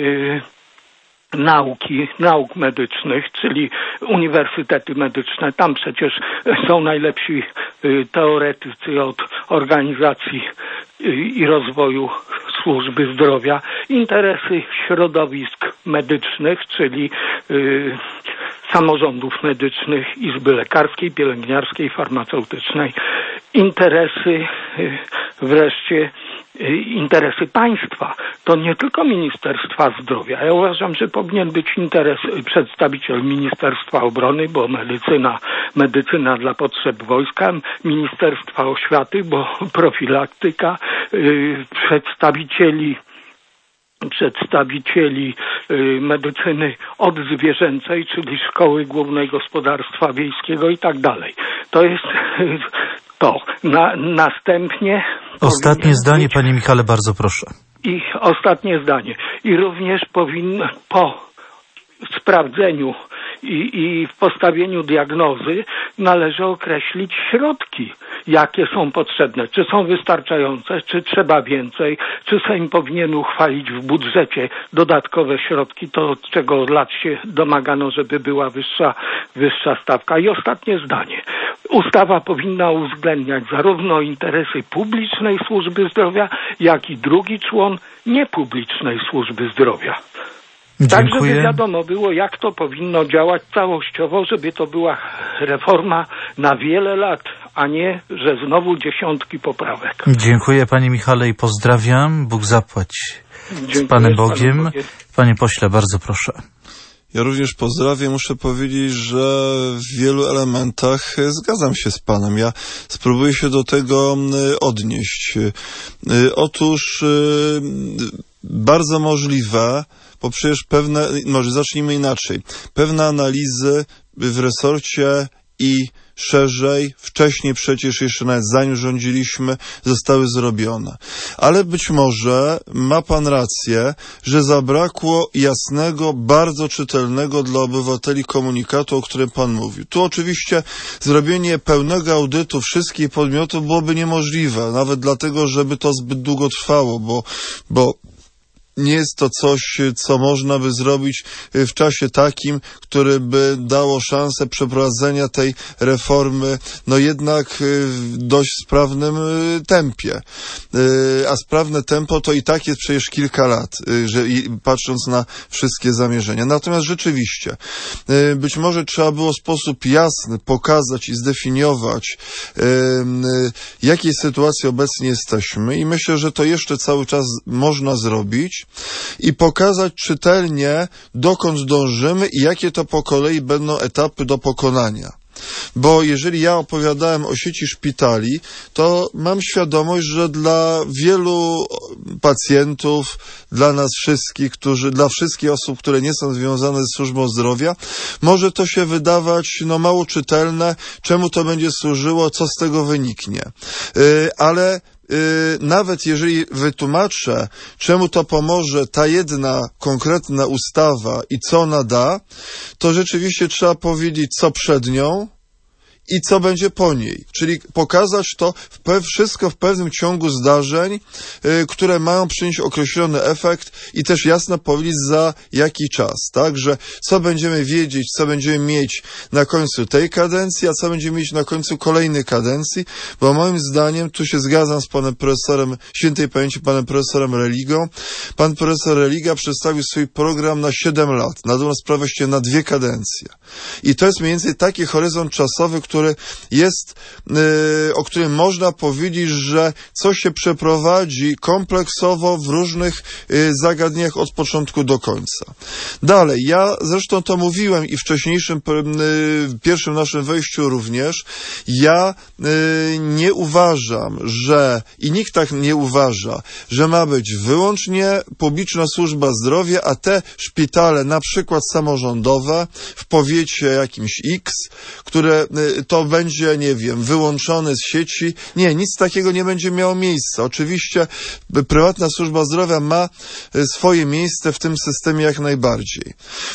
nauki, nauk medycznych, czyli uniwersytety medyczne. Tam przecież są najlepsi teoretycy od organizacji i rozwoju służby zdrowia. Interesy środowisk medycznych, czyli y, samorządów medycznych, izby lekarskiej, pielęgniarskiej, farmaceutycznej. Interesy y, wreszcie interesy państwa. To nie tylko Ministerstwa Zdrowia. Ja uważam, że powinien być interes przedstawiciel Ministerstwa Obrony, bo medycyna, medycyna dla potrzeb wojska, Ministerstwa Oświaty, bo profilaktyka, yy, przedstawicieli przedstawicieli y, medycyny odzwierzęcej, czyli Szkoły Głównej Gospodarstwa Wiejskiego i tak dalej. To jest y, to. Na, następnie... Ostatnie zdanie, być... panie Michale, bardzo proszę. I ostatnie zdanie. I również powinno po sprawdzeniu i, i w postawieniu diagnozy należy określić środki, jakie są potrzebne. Czy są wystarczające, czy trzeba więcej, czy Sejm powinien uchwalić w budżecie dodatkowe środki, to czego od lat się domagano, żeby była wyższa, wyższa stawka. I ostatnie zdanie. Ustawa powinna uwzględniać zarówno interesy publicznej służby zdrowia, jak i drugi człon niepublicznej służby zdrowia. Tak, żeby wiadomo było, jak to powinno działać całościowo, żeby to była reforma na wiele lat, a nie, że znowu dziesiątki poprawek. Dziękuję panie Michale i pozdrawiam. Bóg zapłać z Panem Bogiem. Panem Bogiem. Panie pośle, bardzo proszę. Ja również pozdrawiam. Muszę powiedzieć, że w wielu elementach zgadzam się z panem. Ja spróbuję się do tego odnieść. Otóż bardzo możliwe, bo przecież pewne, może zacznijmy inaczej, pewne analizy w resorcie i szerzej, wcześniej przecież jeszcze nawet zanim rządziliśmy, zostały zrobione. Ale być może ma pan rację, że zabrakło jasnego, bardzo czytelnego dla obywateli komunikatu, o którym pan mówił. Tu oczywiście zrobienie pełnego audytu wszystkich podmiotów byłoby niemożliwe, nawet dlatego, żeby to zbyt długo trwało, bo, bo nie jest to coś, co można by zrobić w czasie takim, który by dało szansę przeprowadzenia tej reformy, no jednak w dość sprawnym tempie. A sprawne tempo to i tak jest przecież kilka lat, że, patrząc na wszystkie zamierzenia. Natomiast rzeczywiście, być może trzeba było w sposób jasny pokazać i zdefiniować, w jakiej sytuacji obecnie jesteśmy i myślę, że to jeszcze cały czas można zrobić i pokazać czytelnie, dokąd dążymy i jakie to po kolei będą etapy do pokonania. Bo jeżeli ja opowiadałem o sieci szpitali, to mam świadomość, że dla wielu pacjentów, dla nas wszystkich, którzy, dla wszystkich osób, które nie są związane ze służbą zdrowia, może to się wydawać no, mało czytelne, czemu to będzie służyło, co z tego wyniknie. Yy, ale nawet jeżeli wytłumaczę, czemu to pomoże ta jedna konkretna ustawa i co ona da, to rzeczywiście trzeba powiedzieć, co przed nią i co będzie po niej. Czyli pokazać to w pe- wszystko w pewnym ciągu zdarzeń, y, które mają przynieść określony efekt i też jasno powiedzieć za jaki czas. Tak, że co będziemy wiedzieć, co będziemy mieć na końcu tej kadencji, a co będziemy mieć na końcu kolejnej kadencji, bo moim zdaniem, tu się zgadzam z panem profesorem, świętej pamięci panem profesorem Religą, pan profesor Religa przedstawił swój program na siedem lat, na dobrą sprawę właściwie na dwie kadencje. I to jest mniej więcej taki horyzont czasowy, który który jest, yy, o którym można powiedzieć, że coś się przeprowadzi kompleksowo w różnych yy, zagadnieniach od początku do końca. Dalej, ja zresztą to mówiłem i w wcześniejszym yy, pierwszym naszym wejściu również, ja yy, nie uważam, że i nikt tak nie uważa, że ma być wyłącznie publiczna służba zdrowia, a te szpitale, na przykład samorządowe w powiecie jakimś X, które yy, to będzie, nie wiem, wyłączone z sieci. Nie, nic takiego nie będzie miało miejsca. Oczywiście prywatna służba zdrowia ma swoje miejsce w tym systemie jak najbardziej.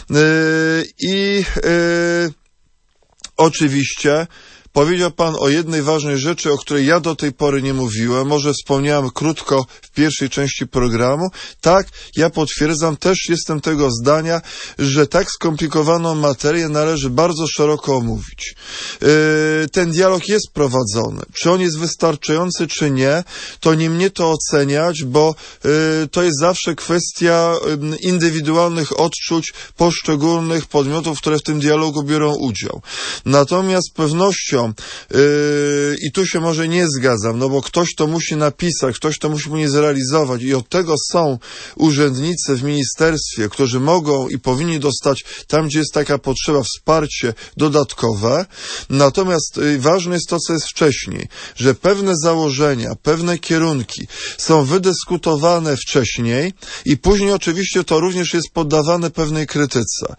I yy, yy, oczywiście powiedział pan o jednej ważnej rzeczy, o której ja do tej pory nie mówiłem. Może wspomniałem krótko w pierwszej części programu. Tak, ja potwierdzam, też jestem tego zdania, że tak skomplikowaną materię należy bardzo szeroko omówić. Yy, ten dialog jest prowadzony. Czy on jest wystarczający, czy nie, to nie mnie to oceniać, bo yy, to jest zawsze kwestia yy, indywidualnych odczuć poszczególnych podmiotów, które w tym dialogu biorą udział. Natomiast z pewnością Yy, i tu się może nie zgadzam, no bo ktoś to musi napisać, ktoś to musi mnie zrealizować i od tego są urzędnicy w ministerstwie, którzy mogą i powinni dostać tam, gdzie jest taka potrzeba, wsparcie dodatkowe. Natomiast yy, ważne jest to, co jest wcześniej, że pewne założenia, pewne kierunki są wydyskutowane wcześniej i później oczywiście to również jest poddawane pewnej krytyce,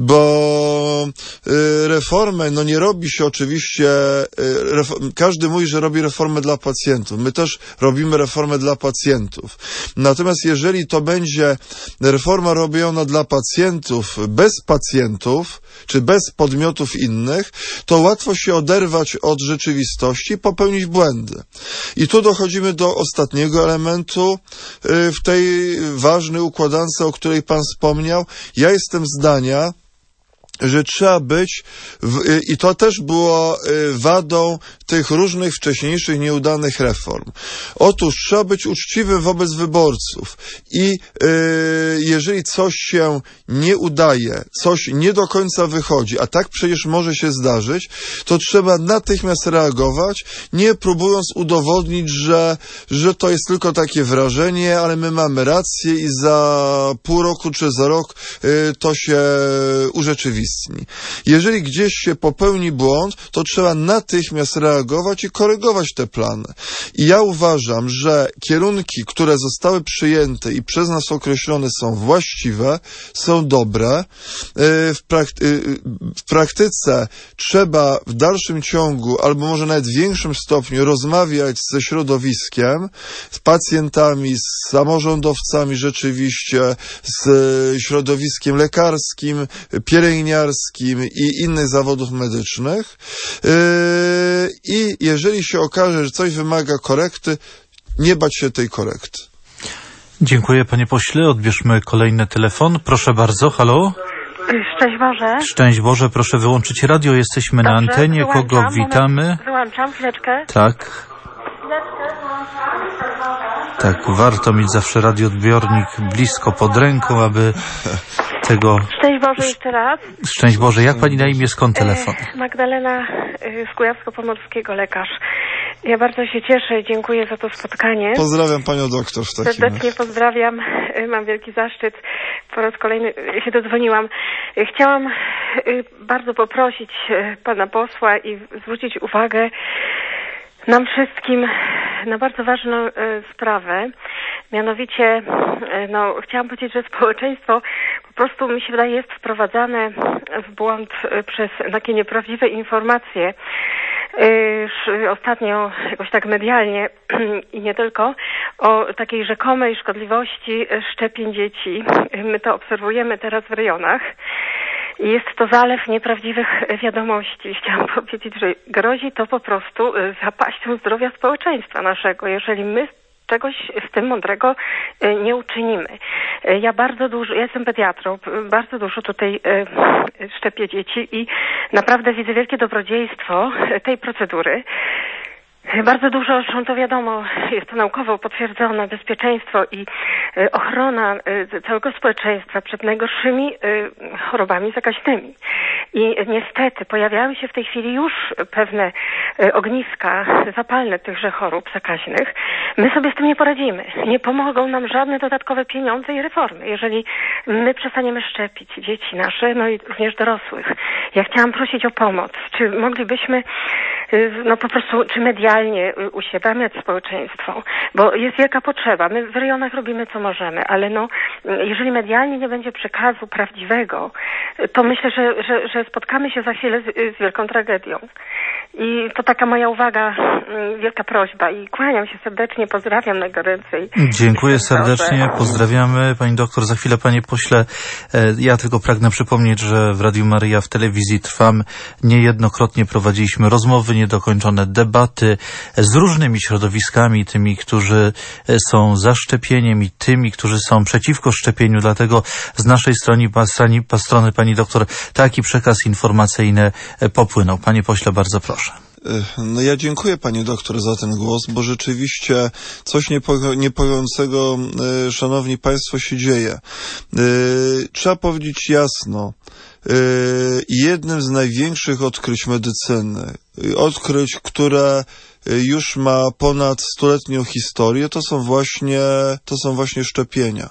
bo yy, reformę, no nie robi się oczywiście każdy mówi, że robi reformę dla pacjentów. My też robimy reformę dla pacjentów. Natomiast jeżeli to będzie reforma robiona dla pacjentów, bez pacjentów, czy bez podmiotów innych, to łatwo się oderwać od rzeczywistości i popełnić błędy. I tu dochodzimy do ostatniego elementu w tej ważnej układance, o której pan wspomniał. Ja jestem zdania, że trzeba być, w, i to też było wadą tych różnych wcześniejszych nieudanych reform. Otóż trzeba być uczciwym wobec wyborców i yy, jeżeli coś się nie udaje, coś nie do końca wychodzi, a tak przecież może się zdarzyć, to trzeba natychmiast reagować, nie próbując udowodnić, że, że to jest tylko takie wrażenie, ale my mamy rację i za pół roku czy za rok yy, to się urzeczywistni. zaistni. Jeżeli gdzieś się popełni błąd, to trzeba natychmiast reagować i korygować te plany. I ja uważam, że kierunki, które zostały przyjęte i przez nas określone są właściwe, są dobre. W, prakty- w praktyce trzeba w dalszym ciągu, albo może nawet w większym stopniu rozmawiać ze środowiskiem, z pacjentami, z samorządowcami rzeczywiście, z środowiskiem lekarskim, pielęgniarskim i innych zawodów medycznych. I jeżeli się okaże, że coś wymaga korekty, nie bać się tej korekty. Dziękuję, panie pośle. Odbierzmy kolejny telefon. Proszę bardzo, halo? Szczęść Boże. Szczęść Boże, proszę wyłączyć radio. Jesteśmy Dobrze, na antenie. wyłączam, Kogo witamy? Moment, wyłączam, chwileczkę. Tak. Tak, warto mieć zawsze radioodbiornik blisko pod ręką, aby tego... Szczęść Boże jeszcze raz. Szczęść Boże. Jak pani na imię, skąd telefon? E, Magdalena z Kujawsko-Pomorskiego, lekarz. Ja bardzo się cieszę i dziękuję za to spotkanie. Pozdrawiam panią doktor w takim Serdecznie pozdrawiam. Mam wielki zaszczyt. Po raz kolejny się dodzwoniłam. Chciałam bardzo poprosić pana posła i zwrócić uwagę nam wszystkim na bardzo ważną sprawę. Mianowicie, no, chciałam powiedzieć, że społeczeństwo po prostu, mi się wydaje, jest wprowadzane w błąd przez takie nieprawdziwe informacje. Ostatnio jakoś tak medialnie i nie tylko o takiej rzekomej szkodliwości szczepień dzieci. My to obserwujemy teraz w rejonach. Jest to zalew nieprawdziwych wiadomości. Chciałam powiedzieć, że grozi to po prostu zapaścią zdrowia społeczeństwa naszego, jeżeli my czegoś z tym mądrego nie uczynimy. Ja bardzo dużo, ja jestem pediatrą, bardzo dużo tutaj szczepię dzieci i naprawdę widzę wielkie dobrodziejstwo tej procedury. Bardzo dużo, zresztą to wiadomo, jest to naukowo potwierdzone, bezpieczeństwo i ochrona całego społeczeństwa przed najgorszymi chorobami zakaźnymi. I niestety pojawiają się w tej chwili już pewne ogniska zapalne tychże chorób zakaźnych. My sobie z tym nie poradzimy. Nie pomogą nam żadne dodatkowe pieniądze i reformy, jeżeli my przestaniemy szczepić dzieci nasze, no i również dorosłych. Ja chciałam prosić o pomoc. Czy moglibyśmy, no po prostu, czy medialnie uświadamiać społeczeństwo, bo jest wielka potrzeba. My w rejonach robimy co możemy, ale no, jeżeli medialnie nie będzie przekazu prawdziwego, to myślę, że, że, że spotkamy się za chwilę z, z wielką tragedią. I to taka moja uwaga, wielka prośba i kłaniam się serdecznie, pozdrawiam najgoręcej. Dziękuję serdecznie, pozdrawiamy pani doktor. Za chwilę, panie pośle, ja tylko pragnę przypomnieć, że w Radiu Maryja w telewizji Trwam niejednokrotnie prowadziliśmy rozmowy, niedokończone debaty z różnymi środowiskami, tymi, którzy są za szczepieniem i tymi, którzy są przeciwko szczepieniu. Dlatego z naszej strony, strony, strony pani doktor, taki przekaz informacyjny popłynął. Panie pośle, bardzo proszę. No ja dziękuję pani doktor za ten głos, bo rzeczywiście coś niepokojącego, szanowni państwo, się dzieje. Trzeba powiedzieć jasno, jednym z największych odkryć medycyny, odkryć, które już ma ponad stuletnią historię, to są właśnie, to są właśnie szczepienia.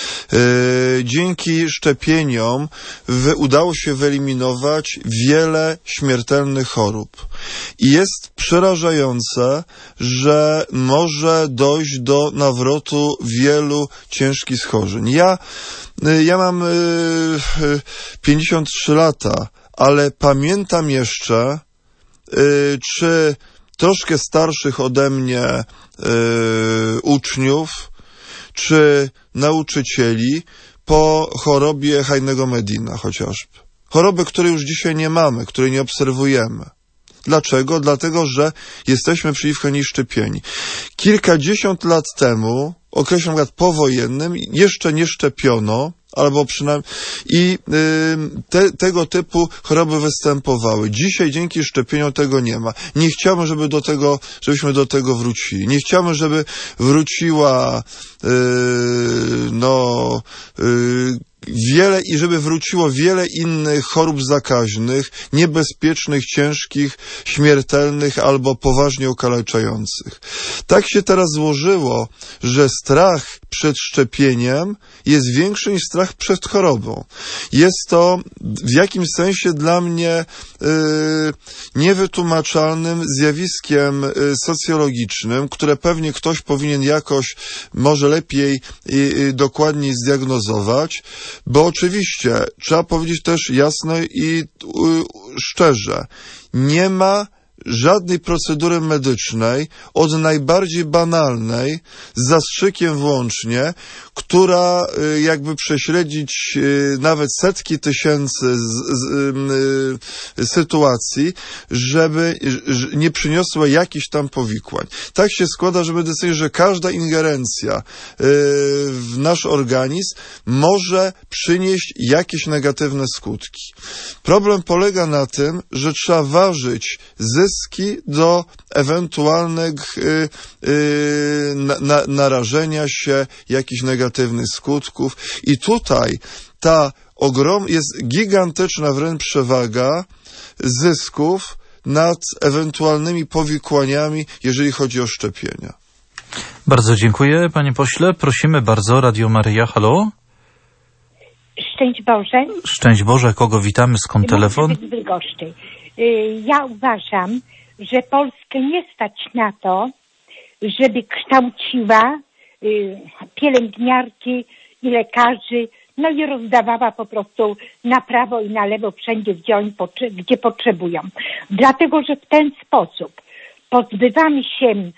Dzięki szczepieniom udało się wyeliminować wiele śmiertelnych chorób. I jest przerażające, że może dojść do nawrotu wielu ciężkich schorzeń. Ja, ja mam pięćdziesiąt trzy lata, ale pamiętam jeszcze, czy troszkę starszych ode mnie uczniów, czy nauczycieli po chorobie Heinego Medina chociażby. Choroby, której już dzisiaj nie mamy, której nie obserwujemy. Dlaczego? Dlatego, że jesteśmy przeciwko niej szczepieni. Kilkadziesiąt lat temu, okresie lat powojennym, jeszcze nie szczepiono, albo przynajmniej i y, te, tego typu choroby występowały. Dzisiaj dzięki szczepieniom tego nie ma. Nie chciałbym, żeby do tego, żebyśmy do tego wrócili. Nie chciałbym, żeby wróciła y, no y, wiele i żeby wróciło wiele innych chorób zakaźnych, niebezpiecznych, ciężkich, śmiertelnych albo poważnie okaleczających. Tak się teraz złożyło, że strach przed szczepieniem jest większy niż strach przed chorobą. Jest to w jakimś sensie dla mnie yy, niewytłumaczalnym zjawiskiem yy, socjologicznym, które pewnie ktoś powinien jakoś może lepiej i yy, dokładniej zdiagnozować, bo oczywiście trzeba powiedzieć też jasno i yy, szczerze, nie ma żadnej procedury medycznej, od najbardziej banalnej, z zastrzykiem włącznie, która jakby prześledzić nawet setki tysięcy z, z, y, sytuacji, żeby nie przyniosła jakichś tam powikłań. Tak się składa, że medycynie, że każda ingerencja y, w nasz organizm może przynieść jakieś negatywne skutki. Problem polega na tym, że trzeba ważyć zyski do ewentualnych y, y, na, na, narażenia się, jakichś negatywnych skutków. I tutaj ta ogrom jest gigantyczna wręcz przewaga zysków nad ewentualnymi powikłaniami, jeżeli chodzi o szczepienia. Bardzo dziękuję, panie pośle. Prosimy bardzo, Radio Maryja, halo? Szczęść Boże. Szczęść Boże, kogo witamy, skąd telefon? Z Bydgoszczy. Ja uważam, że Polskę nie stać na to, żeby kształciła pielęgniarki i lekarzy, no i rozdawała po prostu na prawo i na lewo wszędzie, gdzie oni potrze- gdzie potrzebują. Dlatego, że w ten sposób pozbywamy się,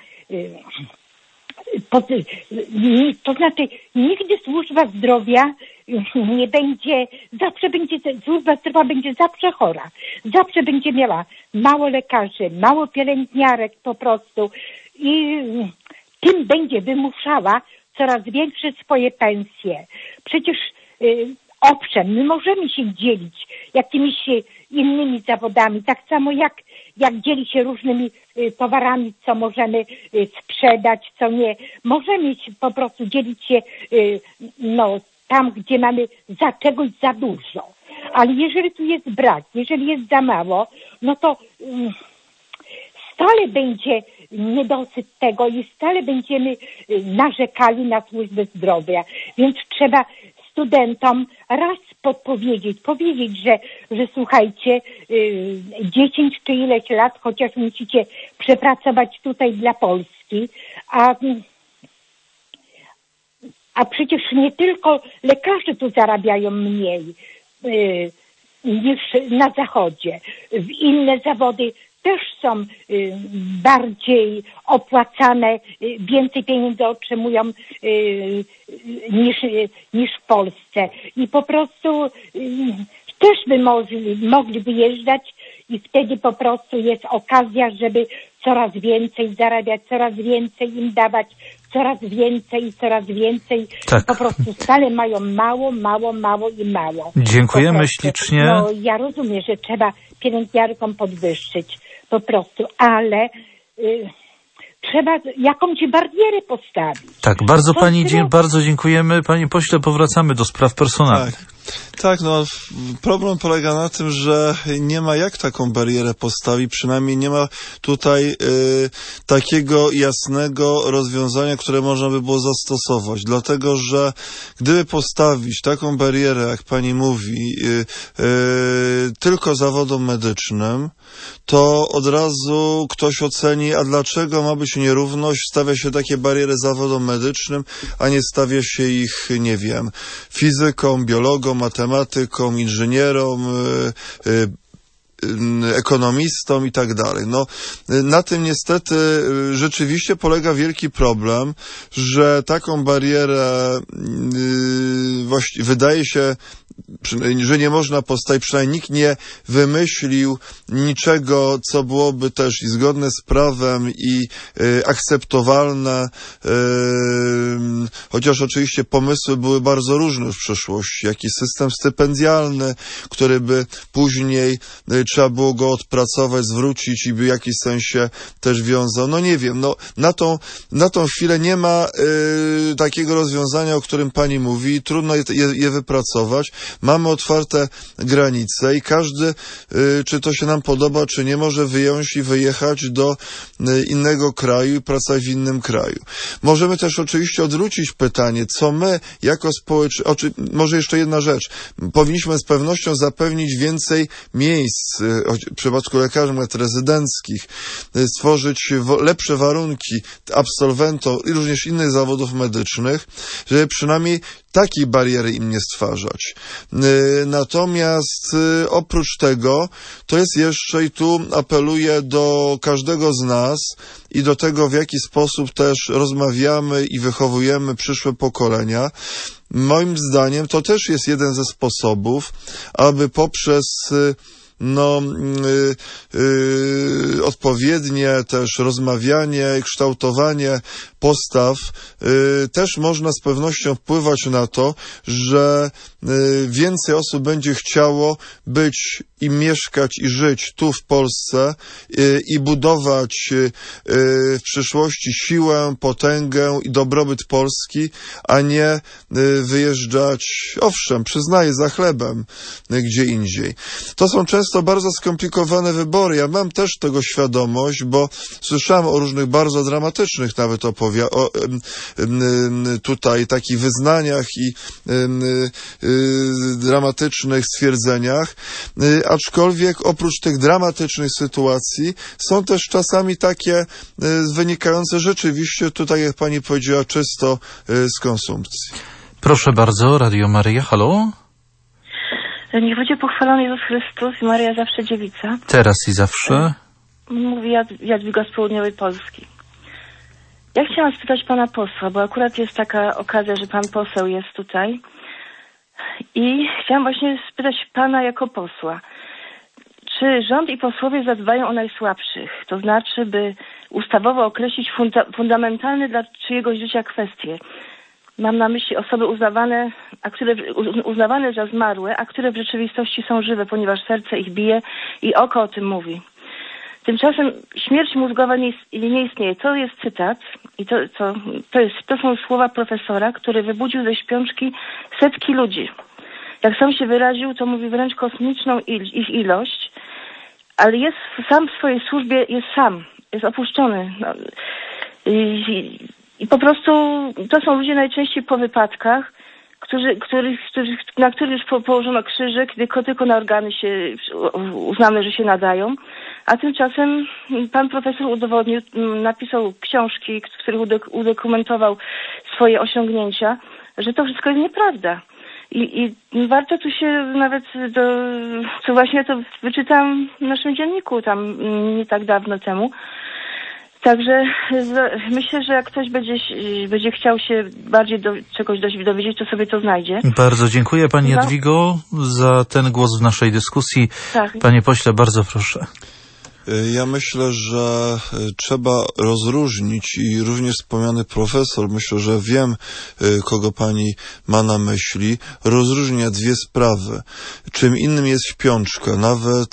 pod, to znaczy nigdy służba zdrowia nie będzie, zawsze będzie, służba zdrowia będzie zawsze chora. Zawsze będzie miała mało lekarzy, mało pielęgniarek po prostu i tym będzie wymuszała coraz większe swoje pensje. Przecież y, owszem, my możemy się dzielić jakimiś innymi zawodami, tak samo jak, jak dzieli się różnymi y, towarami, co możemy y, sprzedać, co nie. Możemy się po prostu dzielić się y, no, tam, gdzie mamy za czegoś za dużo. Ale jeżeli tu jest brak, jeżeli jest za mało, no to y, stale będzie niedosyt tego i stale będziemy narzekali na służbę zdrowia. Więc trzeba studentom raz podpowiedzieć, powiedzieć, że, że słuchajcie, dziesięć czy ileś lat chociaż musicie przepracować tutaj dla Polski, a, a przecież nie tylko lekarze tu zarabiają mniej niż na zachodzie. W inne zawody też są y, bardziej opłacane, y, więcej pieniędzy otrzymują y, y, niż, y, niż w Polsce. I po prostu y, też by mogli, mogli wyjeżdżać i wtedy po prostu jest okazja, żeby coraz więcej zarabiać, coraz więcej im dawać, coraz więcej i coraz więcej. Tak. Po prostu stale mają mało, mało, mało i mało. Dziękujemy ślicznie. No, ja rozumiem, że trzeba pielęgniarkom podwyższyć po prostu, ale y, trzeba jakąś barierę postawić. Tak, bardzo To pani, trzeba... bardzo dziękujemy. Panie pośle, powracamy do spraw personalnych. Tak. Tak, no problem polega na tym, że nie ma jak taką barierę postawić, przynajmniej nie ma tutaj y, takiego jasnego rozwiązania, które można by było zastosować, dlatego że gdyby postawić taką barierę, jak pani mówi, y, y, tylko zawodom medycznym, to od razu ktoś oceni, a dlaczego ma być nierówność, stawia się takie bariery zawodom medycznym, a nie stawia się ich, nie wiem, fizykom, biologom, matematykom, inżynierom, y, y, ekonomistom i tak dalej. No, na tym niestety rzeczywiście polega wielki problem, że taką barierę yy, właściwie wydaje się że nie można postawić, przynajmniej nikt nie wymyślił niczego, co byłoby też i zgodne z prawem i y, akceptowalne, y, chociaż oczywiście pomysły były bardzo różne w przeszłości. Jakiś system stypendialny, który by później y, trzeba było go odpracować, zwrócić i by w jakimś sensie też wiązał. No nie wiem, no na tą, na tą chwilę nie ma y, takiego rozwiązania, o którym pani mówi, trudno je, je, je wypracować. Mamy otwarte granice i każdy, y, czy to się nam podoba, czy nie, może wyjąć i wyjechać do y, innego kraju i pracować w innym kraju. Możemy też oczywiście odwrócić pytanie, co my jako społeczeństwo, może jeszcze jedna rzecz, powinniśmy z pewnością zapewnić więcej miejsc, y, w przypadku lekarzy rezydenckich, y, stworzyć w, lepsze warunki absolwentom i również innych zawodów medycznych, żeby przynajmniej takiej bariery im nie stwarzać. Natomiast oprócz tego, to jest jeszcze, i tu apeluję do każdego z nas i do tego, w jaki sposób też rozmawiamy i wychowujemy przyszłe pokolenia. Moim zdaniem to też jest jeden ze sposobów, aby poprzez no y, y, odpowiednie też rozmawianie, kształtowanie postaw, y, też można z pewnością wpływać na to, że y, więcej osób będzie chciało być i mieszkać i żyć tu w Polsce y, i budować y, w przyszłości siłę, potęgę i dobrobyt Polski, a nie y, wyjeżdżać, owszem, przyznaję, za chlebem y, gdzie indziej. To są często bardzo skomplikowane wybory. Ja mam też tego świadomość, bo słyszałem o różnych bardzo dramatycznych nawet opowieściach, o tutaj takich wyznaniach i dramatycznych stwierdzeniach, aczkolwiek oprócz tych dramatycznych sytuacji są też czasami takie wynikające rzeczywiście, tutaj jak pani powiedziała, czysto z konsumpcji. Proszę bardzo, Radio Maryja, halo? Niech będzie pochwalony Jezus Chrystus i Maryja zawsze dziewica. Teraz i zawsze. Mówi Jad- Jadwiga z południowej Polski. Ja chciałam spytać pana posła, bo akurat jest taka okazja, że pan poseł jest tutaj. I chciałam właśnie spytać pana jako posła. Czy rząd i posłowie zadbają o najsłabszych? To znaczy, by ustawowo określić funda- fundamentalne dla czyjegoś życia kwestie. Mam na myśli osoby uznawane, a które, uznawane za zmarłe, a które w rzeczywistości są żywe, ponieważ serce ich bije i oko o tym mówi. Tymczasem śmierć mózgowa nie, nie istnieje. To jest cytat i to, to, to, jest, to są słowa profesora, który wybudził ze śpiączki setki ludzi. Jak sam się wyraził, to mówi wręcz kosmiczną ich ilość, ale jest sam w swojej służbie, jest sam, jest opuszczony. No, i, I po prostu to są ludzie najczęściej po wypadkach, którzy, których, których, na których już po, położono krzyżyk, tylko, tylko na organy się uznane, że się nadają. A tymczasem pan profesor udowodnił, napisał książki, w których udokumentował swoje osiągnięcia, że to wszystko jest nieprawda. I, i warto tu się nawet, do, co właśnie to wyczytałam w naszym dzienniku tam nie tak dawno temu. Także myślę, że jak ktoś będzie, będzie chciał się bardziej do czegoś dowiedzieć, to sobie to znajdzie. Bardzo dziękuję pani Jadwigo za ten głos w naszej dyskusji. Tak. Panie pośle, bardzo proszę. Ja myślę, że trzeba rozróżnić i również wspomniany profesor, myślę, że wiem, kogo pani ma na myśli, rozróżnia dwie sprawy. Czym innym jest śpiączka, nawet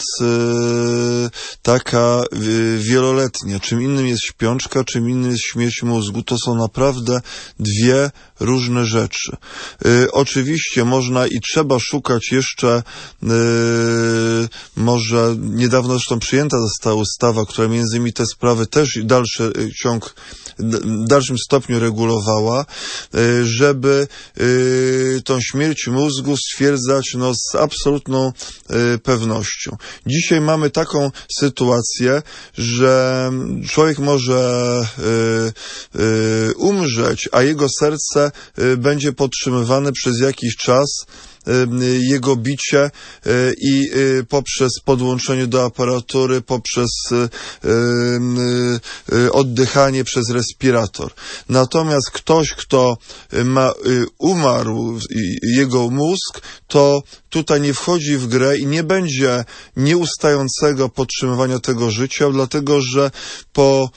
taka wieloletnia. Czym innym jest śpiączka, czym innym jest śmierć mózgu. To są naprawdę dwie różne rzeczy. Oczywiście można i trzeba szukać jeszcze, może niedawno zresztą przyjęta została ustawa, która między innymi te sprawy też i dalszy ciąg, w dalszym stopniu regulowała, żeby tą śmierć mózgu stwierdzać no, z absolutną pewnością. Dzisiaj mamy taką sytuację, że człowiek może umrzeć, a jego serce będzie podtrzymywane przez jakiś czas jego bicie i poprzez podłączenie do aparatury, poprzez oddychanie przez respirator. Natomiast ktoś, kto ma, umarł, jego mózg, to tutaj nie wchodzi w grę i nie będzie nieustającego podtrzymywania tego życia, dlatego że po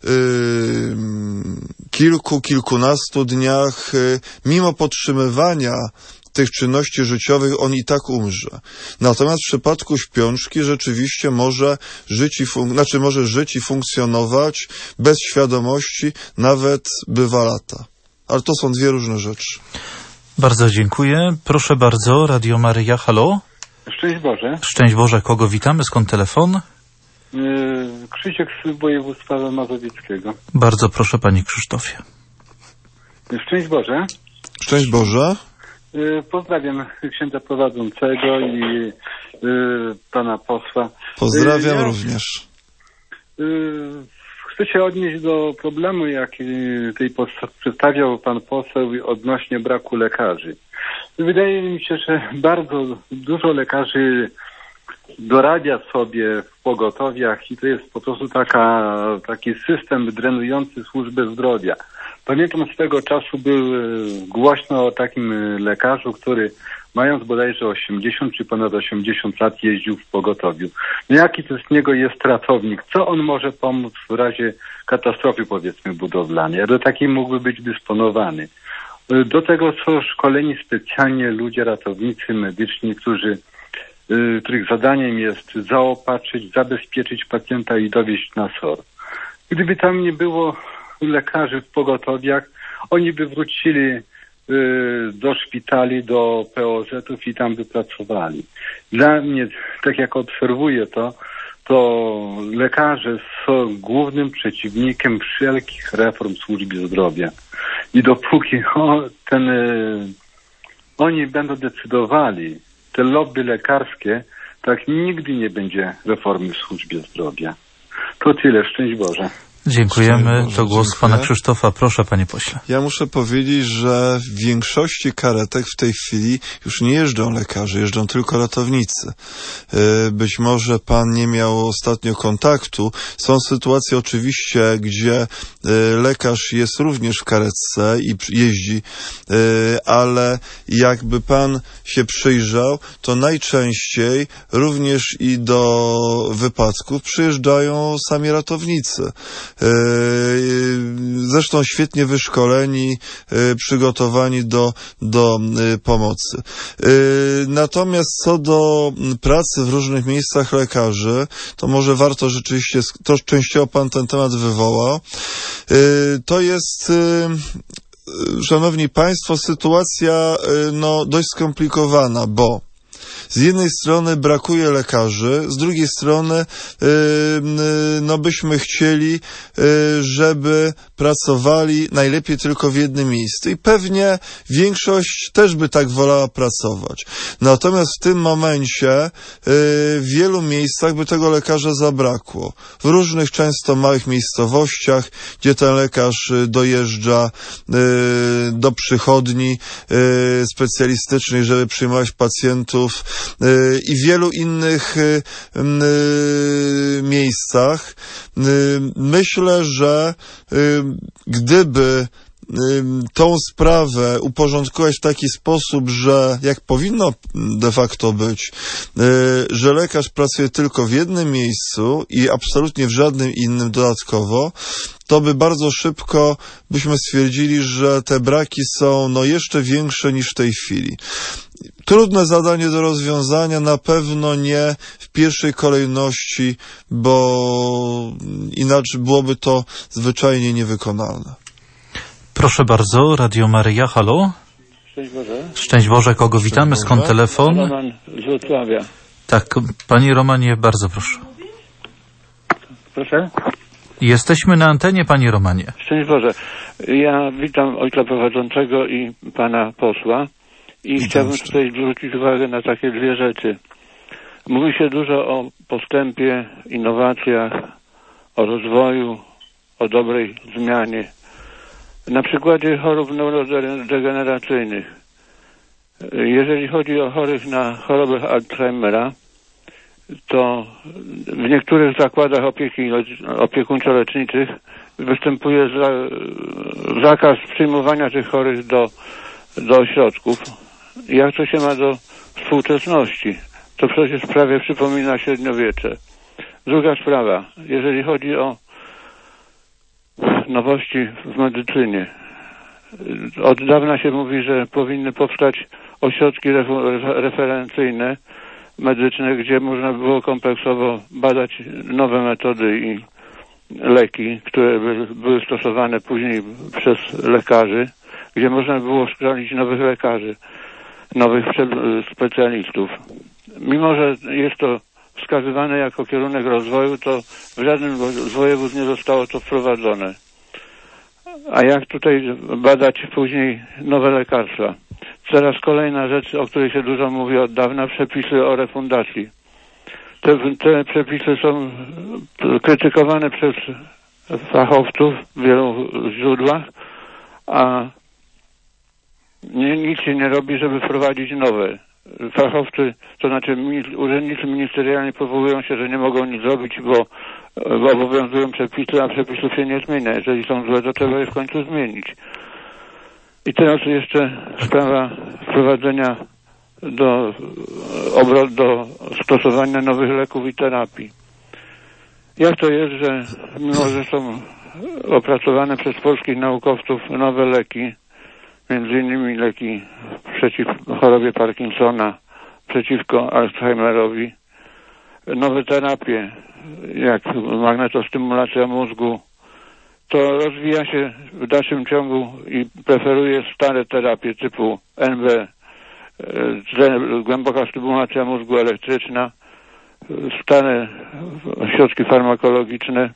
Yy, kilku, kilkunastu dniach, yy, mimo podtrzymywania tych czynności życiowych, on i tak umrze. Natomiast w przypadku śpiączki rzeczywiście może żyć i, fun- znaczy może żyć i funkcjonować bez świadomości, nawet bywa lata. Ale to są dwie różne rzeczy. Bardzo dziękuję. Proszę bardzo, Radio Maryja, halo? Szczęść Boże. Szczęść Boże, kogo witamy? Skąd telefon? Krzysiek z województwa mazowieckiego. Bardzo proszę, panie Krzysztofie. Szczęść Boże. Szczęść Boże. Pozdrawiam księdza prowadzącego i y, pana posła. Pozdrawiam ja, również. Y, chcę się odnieść do problemu, jaki tej przedstawiał pan poseł odnośnie braku lekarzy. Wydaje mi się, że bardzo dużo lekarzy dorabia sobie w pogotowiach i to jest po prostu taka, taki system drenujący służbę zdrowia. Pamiętam, z tego czasu był głośno o takim lekarzu, który mając bodajże osiemdziesiąt czy ponad osiemdziesiąt lat jeździł w pogotowiu. No jaki to z niego jest ratownik? Co on może pomóc w razie katastrofy, powiedzmy, budowlanej? A do takiej mógłby być dysponowany. Do tego są szkoleni specjalnie ludzie, ratownicy medyczni, którzy których zadaniem jest zaopatrzyć, zabezpieczyć pacjenta i dowieźć na S O R. Gdyby tam nie było lekarzy w pogotowiach, oni by wrócili y, do szpitali, do P O Z-ów i tam by pracowali. Dla mnie, tak jak obserwuję to, to lekarze są głównym przeciwnikiem wszelkich reform służby zdrowia. I dopóki o, ten, y, oni będą decydowali, te lobby lekarskie, tak nigdy nie będzie reformy w służbie zdrowia. To tyle. Szczęść Boże. Dziękujemy. Boże, to głos dziękuję. pana Krzysztofa. Proszę, panie pośle. Ja muszę powiedzieć, że w większości karetek w tej chwili już nie jeżdżą lekarze, jeżdżą tylko ratownicy. Być może pan nie miał ostatnio kontaktu. Są sytuacje oczywiście, gdzie lekarz jest również w karetce i jeździ, ale jakby pan się przyjrzał, to najczęściej również i do wypadków przyjeżdżają sami ratownicy. Zresztą świetnie wyszkoleni, przygotowani do, do pomocy. Natomiast co do pracy w różnych miejscach lekarzy, to może warto rzeczywiście, to częściowo pan ten temat wywołał. To jest, szanowni państwo, sytuacja no, dość skomplikowana, bo z jednej strony brakuje lekarzy, z drugiej strony yy, no byśmy chcieli, yy, żeby pracowali najlepiej tylko w jednym miejscu. I pewnie większość też by tak wolała pracować. Natomiast w tym momencie yy, w wielu miejscach by tego lekarza zabrakło. W różnych często małych miejscowościach, gdzie ten lekarz dojeżdża yy, do przychodni yy, specjalistycznej, żeby przyjmować pacjentów, i w wielu innych y, y, miejscach. Y, myślę, że y, gdyby tą sprawę uporządkować w taki sposób, że jak powinno de facto być, że lekarz pracuje tylko w jednym miejscu i absolutnie w żadnym innym dodatkowo, to by bardzo szybko byśmy stwierdzili, że te braki są no jeszcze większe niż w tej chwili. Trudne zadanie do rozwiązania, na pewno nie w pierwszej kolejności, bo inaczej byłoby to zwyczajnie niewykonalne. Proszę bardzo, Radio Maryja, halo? Szczęść Boże. Szczęść Boże, kogo witamy? Skąd telefon? Roman z Wrocławia. Tak, panie Romanie, bardzo proszę. Proszę? Jesteśmy na antenie, panie Romanie. Szczęść Boże. Ja witam ojca prowadzącego i pana posła i Witam chciałbym jeszcze. tutaj zwrócić uwagę na takie dwie rzeczy. Mówi się dużo o postępie, innowacjach, o rozwoju, o dobrej zmianie. Na przykładzie chorób neurodegeneracyjnych. Jeżeli chodzi o chorych na chorobę Alzheimera, to w niektórych zakładach opieki opiekuńczo-leczniczych występuje za, zakaz przyjmowania tych chorych do, do ośrodków. Jak to się ma do współczesności? To przecież prawie przypomina średniowiecze. Druga sprawa, jeżeli chodzi o nowości w medycynie. Od dawna się mówi, że powinny powstać ośrodki referencyjne medyczne, gdzie można było kompleksowo badać nowe metody i leki, które były stosowane później przez lekarzy, gdzie można było szkolić nowych lekarzy, nowych specjalistów. Mimo że jest to wskazywane jako kierunek rozwoju, to w żadnym z województw nie zostało to wprowadzone. A jak tutaj badać później nowe lekarstwa? Teraz kolejna rzecz, o której się dużo mówi od dawna, przepisy o refundacji. Te, te przepisy są krytykowane przez fachowców w wielu źródłach, a nie, nic się nie robi, żeby wprowadzić nowe. Fachowcy, to znaczy urzędnicy ministerialni powołują się, że nie mogą nic zrobić, bo, bo obowiązują przepisy, a przepisów się nie zmienia. Jeżeli są złe, to trzeba je w końcu zmienić. I teraz jeszcze sprawa wprowadzenia do, obrot, do stosowania nowych leków i terapii. Jak to jest, że mimo, że są opracowane przez polskich naukowców nowe leki, między innymi leki przeciw chorobie Parkinsona, przeciwko Alzheimerowi, nowe terapie, jak magnetostymulacja mózgu, to rozwija się w dalszym ciągu i preferuje stare terapie typu N B, głęboka stymulacja mózgu elektryczna, stare środki farmakologiczne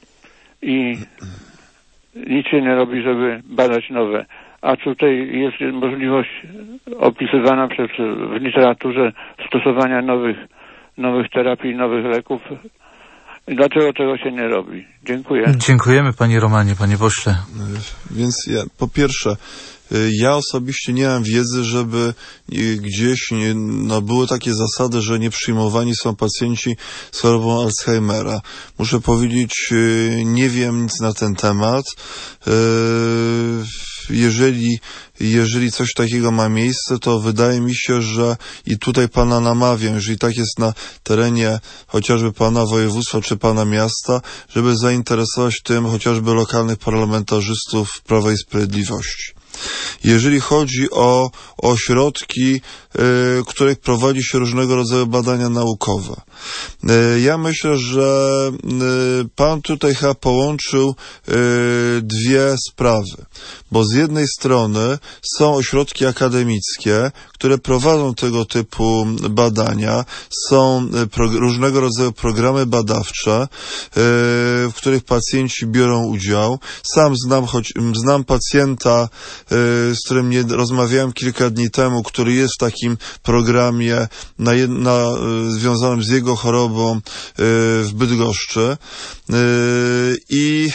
i nic się nie robi, żeby badać nowe. A tutaj jest możliwość opisywana przez, w literaturze stosowania nowych, nowych terapii, nowych leków. Dlaczego tego się nie robi? Dziękuję. Dziękujemy panie Romanie, panie pośle. Więc ja, po pierwsze, ja osobiście nie mam wiedzy, żeby gdzieś nie, no, były takie zasady, że nie przyjmowani są pacjenci z chorobą Alzheimera. Muszę powiedzieć, nie wiem nic na ten temat. Jeżeli, jeżeli coś takiego ma miejsce, to wydaje mi się, że i tutaj pana namawiam, jeżeli tak jest na terenie chociażby pana województwa czy pana miasta, żeby zainteresować tym chociażby lokalnych parlamentarzystów Prawa i Sprawiedliwości. Jeżeli chodzi o ośrodki, y, których prowadzi się różnego rodzaju badania naukowe. Y, ja myślę, że y, pan tutaj chyba połączył y, dwie sprawy. Bo z jednej strony są ośrodki akademickie, które prowadzą tego typu badania, są pro, różnego rodzaju programy badawcze, y, w których pacjenci biorą udział. Sam znam, choć, znam pacjenta, z którym nie rozmawiałem kilka dni temu, który jest w takim programie na, na, związanym z jego chorobą w Bydgoszczy. I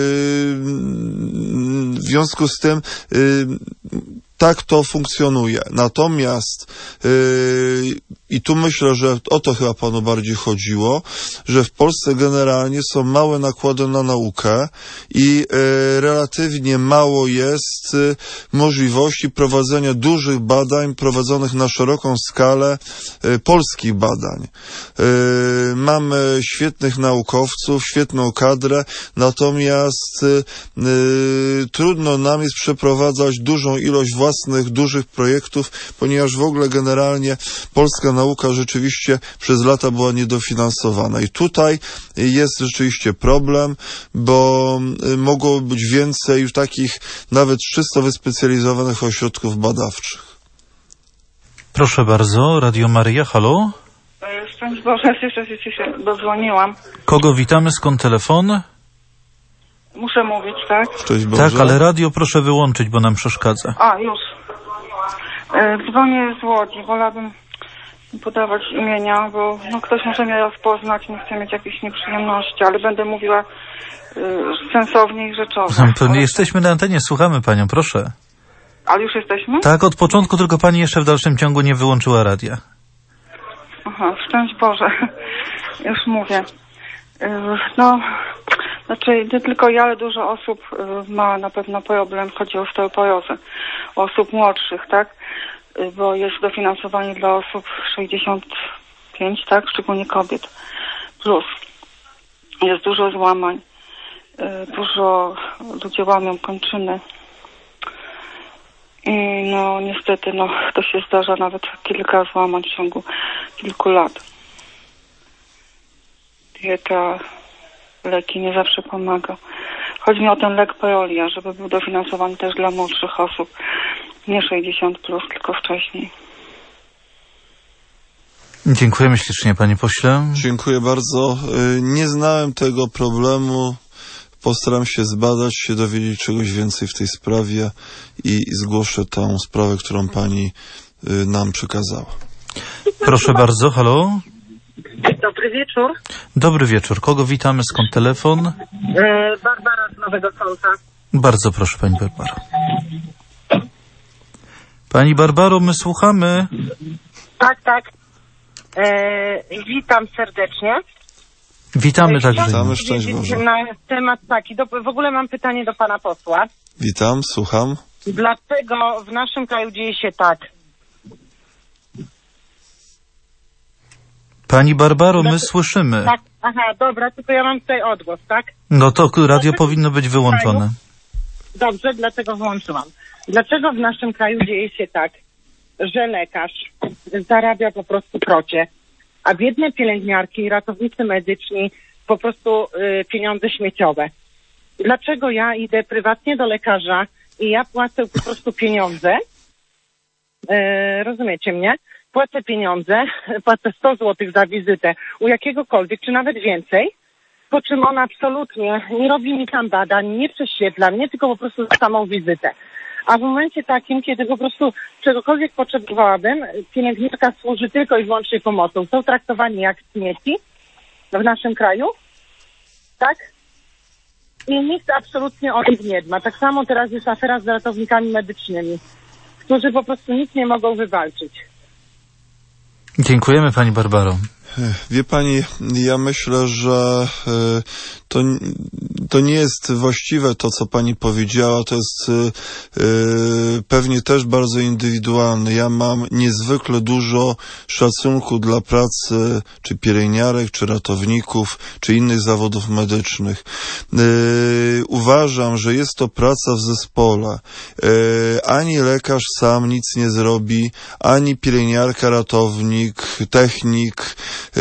w związku z tym tak to funkcjonuje. Natomiast yy, i tu myślę, że o to chyba panu bardziej chodziło, że w Polsce generalnie są małe nakłady na naukę i yy, relatywnie mało jest yy, możliwości prowadzenia dużych badań prowadzonych na szeroką skalę yy, polskich badań. Yy, mamy świetnych naukowców, świetną kadrę, natomiast yy, yy, trudno nam jest przeprowadzać dużą ilość własnych, dużych projektów, ponieważ w ogóle generalnie polska nauka rzeczywiście przez lata była niedofinansowana. I tutaj jest rzeczywiście problem, bo mogłoby być więcej już takich nawet czysto wyspecjalizowanych ośrodków badawczych. Proszę bardzo, Radio Maryja, halo? Szczęść Boże, jeszcze się dodzwoniłam. Kogo witamy, skąd telefon? Muszę mówić, tak? Szczęść Boże. Tak, ale radio proszę wyłączyć, bo nam przeszkadza. A, już. E, dzwonię z Łodzi. Wolałabym podawać imienia, bo no, ktoś może mnie rozpoznać, nie chcę mieć jakichś nieprzyjemności, ale będę mówiła e, sensownie i rzeczowo. To nie jesteśmy na antenie, słuchamy panią, proszę. Ale już jesteśmy? Tak, od początku, tylko pani jeszcze w dalszym ciągu nie wyłączyła radia. Aha, szczęść Boże. Już mówię. No, znaczy nie tylko ja, ale dużo osób ma na pewno problem, chodzi o osteoporozę. Osób młodszych, tak? Bo jest dofinansowanie dla osób sześćdziesiąt pięć, tak? Szczególnie kobiet. Plus. Jest dużo złamań. Dużo ludzie łamią kończyny. I no niestety, no to się zdarza nawet kilka złamań w ciągu kilku lat. Dieta, leki nie zawsze pomaga. Chodzi mi o ten lek Prolia, żeby był dofinansowany też dla młodszych osób. Nie sześćdziesiąt plus, tylko wcześniej. Dziękujemy ślicznie, panie pośle. Dziękuję bardzo. Nie znałem tego problemu. Postaram się zbadać, się dowiedzieć czegoś więcej w tej sprawie i zgłoszę tą sprawę, którą pani nam przekazała. Proszę bardzo, halo? Dobry wieczór. Dobry wieczór. Kogo witamy? Skąd telefon? E, Barbara z Nowego Sącza. Bardzo proszę, pani Barbaro. Pani Barbaro, my słuchamy. Tak, tak. E, witam serdecznie. Witamy także. Witamy, szczęść Boże. Na temat taki, do, w ogóle mam pytanie do pana posła. Witam, słucham. Dlaczego w naszym kraju dzieje się tak? Pani Barbaro, my słyszymy. Tak, aha, dobra, tylko ja mam tutaj odgłos, tak? No to radio powinno być wyłączone. Dobrze, dlatego włączyłam. Dlaczego w naszym kraju dzieje się tak, że lekarz zarabia po prostu krocie, a biedne pielęgniarki i ratownicy medyczni po prostu y, pieniądze śmieciowe? Dlaczego ja idę prywatnie do lekarza i ja płacę po prostu pieniądze, y, rozumiecie mnie? Płacę pieniądze, płacę sto złotych za wizytę u jakiegokolwiek, czy nawet więcej, po czym on absolutnie nie robi mi tam badań, nie prześwietla mnie, tylko po prostu za samą wizytę. A w momencie takim, kiedy po prostu czegokolwiek potrzebowałabym, pielęgniarka służy tylko i wyłącznie pomocą. Są traktowani jak śmieci w naszym kraju, tak? I nikt absolutnie o nich nie dba. Tak samo teraz jest afera z ratownikami medycznymi, którzy po prostu nic nie mogą wywalczyć. Dziękujemy, pani Barbaro. Wie pani, ja myślę, że to, to nie jest właściwe to, co pani powiedziała. To jest yy, pewnie też bardzo indywidualne. Ja mam niezwykle dużo szacunku dla pracy czy pielęgniarek, czy ratowników, czy innych zawodów medycznych. Yy, uważam, że jest to praca w zespole. Yy, ani lekarz sam nic nie zrobi, ani pielęgniarka, ratownik, technik,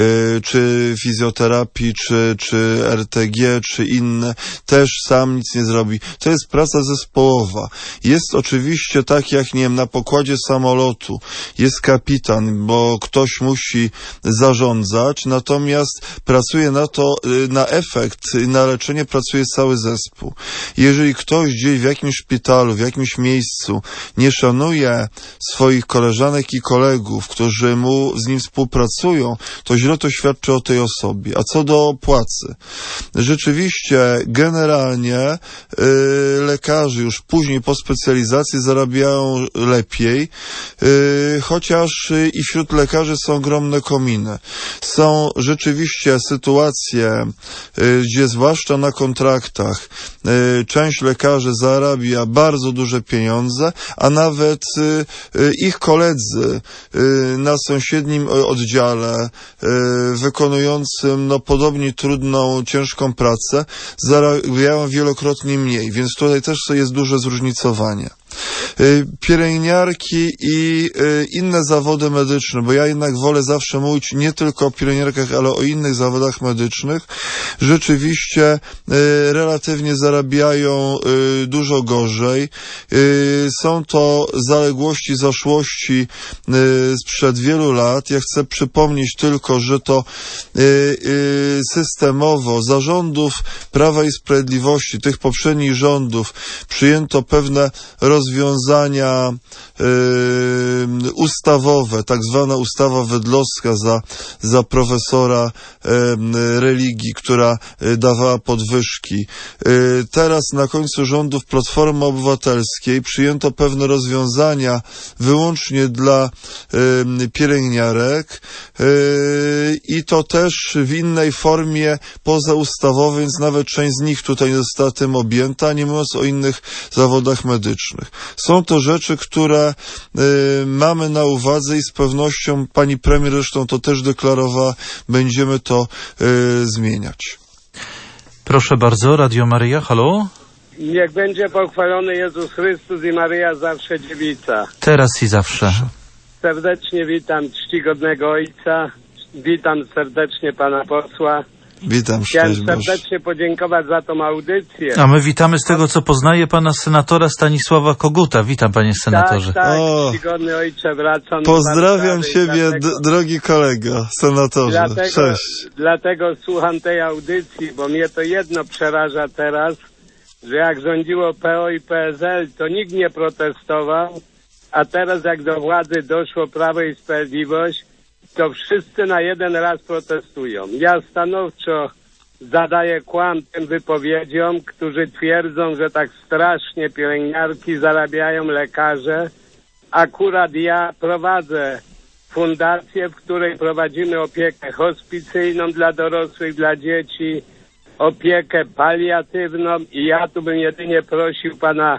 czy fizjoterapii, czy, czy R T G, czy inne, też sam nic nie zrobi. To jest praca zespołowa. Jest oczywiście tak, jak nie wiem, na pokładzie samolotu jest kapitan, bo ktoś musi zarządzać, natomiast pracuje na to, na efekt, na leczenie pracuje cały zespół. Jeżeli ktoś gdzieś w jakimś szpitalu, w jakimś miejscu nie szanuje swoich koleżanek i kolegów, którzy mu z nim współpracują, to źle to świadczy o tej osobie. A co do płacy? Rzeczywiście, generalnie yy, lekarze już później po specjalizacji zarabiają lepiej, yy, chociaż yy, i wśród lekarzy są ogromne kominy. Są rzeczywiście sytuacje, yy, gdzie zwłaszcza na kontraktach yy, część lekarzy zarabia bardzo duże pieniądze, a nawet yy, yy, ich koledzy yy, na sąsiednim oddziale wykonującym no podobnie trudną, ciężką pracę zarabiają wielokrotnie mniej, więc tutaj też jest duże zróżnicowanie. Pielęgniarki i inne zawody medyczne, bo ja jednak wolę zawsze mówić nie tylko o pielęgniarkach, ale o innych zawodach medycznych, rzeczywiście relatywnie zarabiają dużo gorzej. Są to zaległości, zaszłości sprzed wielu lat. Ja chcę przypomnieć tylko, że to systemowo za rządów Prawa i Sprawiedliwości, tych poprzednich rządów, przyjęto pewne rozwiązania, rozwiązania yy, ustawowe, tak zwana ustawa wedlowska za, za profesora yy, religii, która yy, dawała podwyżki. Yy, teraz na końcu rządów Platformy Obywatelskiej przyjęto pewne rozwiązania wyłącznie dla yy, pielęgniarek yy, i to też w innej formie pozaustawowej, więc nawet część z nich tutaj nie została tym objęta, nie mówiąc o innych zawodach medycznych. Są to rzeczy, które y, mamy na uwadze i z pewnością pani premier zresztą to też deklarowała, będziemy to y, zmieniać. Proszę bardzo, Radio Maryja, halo? Niech będzie pochwalony Jezus Chrystus i Maryja zawsze dziewica. Teraz i zawsze. Serdecznie witam czcigodnego Ojca, witam serdecznie pana posła. Witam, Chciałem serdecznie podziękować za tą audycję. A my witamy z tego, co poznaje pana senatora Stanisława Koguta. Witam, panie senatorze. Tak, tak, o, czcigodny ojcze, wracam. Pozdrawiam do ciebie, dlatego, drogi kolego, senatorze. Dlatego, Cześć. Dlatego słucham tej audycji, bo mnie to jedno przeraża teraz, że jak rządziło P O i P S L, to nikt nie protestował, a teraz jak do władzy doszło Prawo i Sprawiedliwość, to wszyscy na jeden raz protestują. Ja stanowczo zadaję kłam tym wypowiedziom, którzy twierdzą, że tak strasznie pielęgniarki zarabiają lekarze. Akurat ja prowadzę fundację, w której prowadzimy opiekę hospicyjną dla dorosłych, dla dzieci, opiekę paliatywną i ja tu bym jedynie prosił pana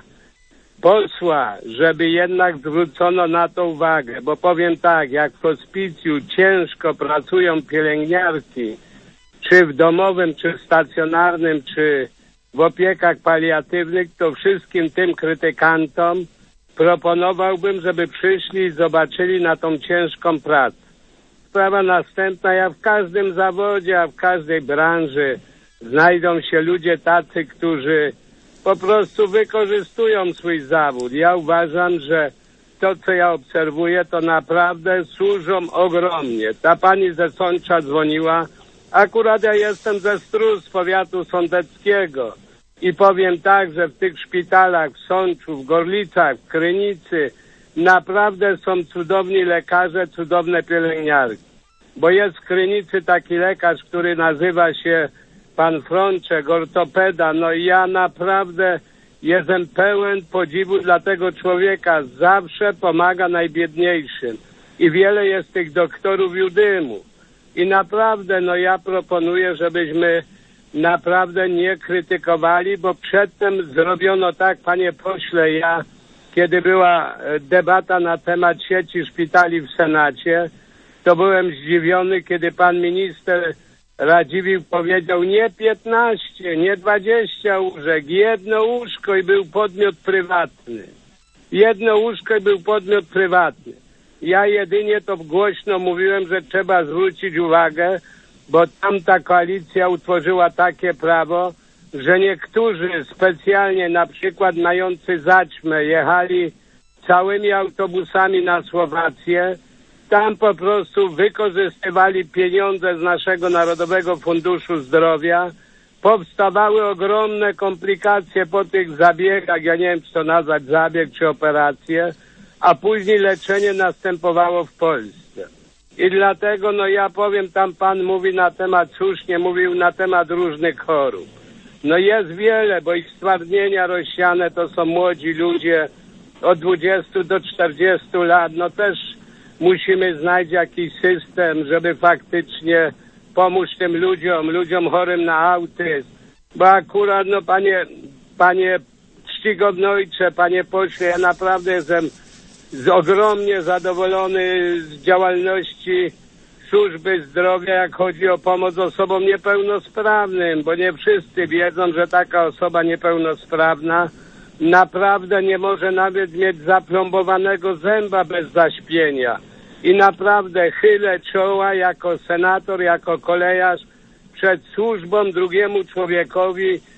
posła, żeby jednak zwrócono na to uwagę, bo powiem tak, jak w hospicju ciężko pracują pielęgniarki, czy w domowym, czy stacjonarnym, czy w opiekach paliatywnych, to wszystkim tym krytykantom proponowałbym, żeby przyszli i zobaczyli na tą ciężką pracę. Sprawa następna, ja w każdym zawodzie, a w każdej branży znajdą się ludzie tacy, którzy po prostu wykorzystują swój zawód. Ja uważam, że to, co ja obserwuję, to naprawdę służą ogromnie. Ta pani ze Sącza dzwoniła. Akurat ja jestem ze Stróż, z powiatu sądeckiego. I powiem tak, że w tych szpitalach w Sączu, w Gorlicach, w Krynicy naprawdę są cudowni lekarze, cudowne pielęgniarki. Bo jest w Krynicy taki lekarz, który nazywa się pan Frączek, ortopeda, no i ja naprawdę jestem pełen podziwu dla tego człowieka. Zawsze pomaga najbiedniejszym. I wiele jest tych doktorów Judymu. I naprawdę, no ja proponuję, żebyśmy naprawdę nie krytykowali, bo przedtem zrobiono tak, panie pośle, ja, kiedy była debata na temat sieci szpitali w Senacie, to byłem zdziwiony, kiedy pan minister Radziwiłł powiedział nie piętnaście, nie dwadzieścia łóżek, jedno łóżko i był podmiot prywatny. Jedno łóżko i był podmiot prywatny. Ja jedynie to głośno mówiłem, że trzeba zwrócić uwagę, bo tamta koalicja utworzyła takie prawo, że niektórzy specjalnie, na przykład mający zaćmę, jechali całymi autobusami na Słowację. Tam po prostu wykorzystywali pieniądze z naszego Narodowego Funduszu Zdrowia. Powstawały ogromne komplikacje po tych zabiegach, ja nie wiem, czy to nazwać zabieg, czy operację, a później leczenie następowało w Polsce. I dlatego, no ja powiem, tam pan mówi na temat, słusznie mówił na temat różnych chorób. No jest wiele, bo ich stwardnienia rozsiane to są młodzi ludzie od dwudziestu do czterdziestu lat, no też musimy znaleźć jakiś system, żeby faktycznie pomóc tym ludziom, ludziom chorym na autyzm. Bo akurat, no panie, panie czcigodny ojcze, panie pośle, ja naprawdę jestem z ogromnie zadowolony z działalności służby zdrowia, jak chodzi o pomoc osobom niepełnosprawnym, bo nie wszyscy wiedzą, że taka osoba niepełnosprawna naprawdę nie może nawet mieć zaplombowanego zęba bez zaśpienia. I naprawdę chylę czoła jako senator, jako kolejarz przed służbą drugiemu człowiekowi y,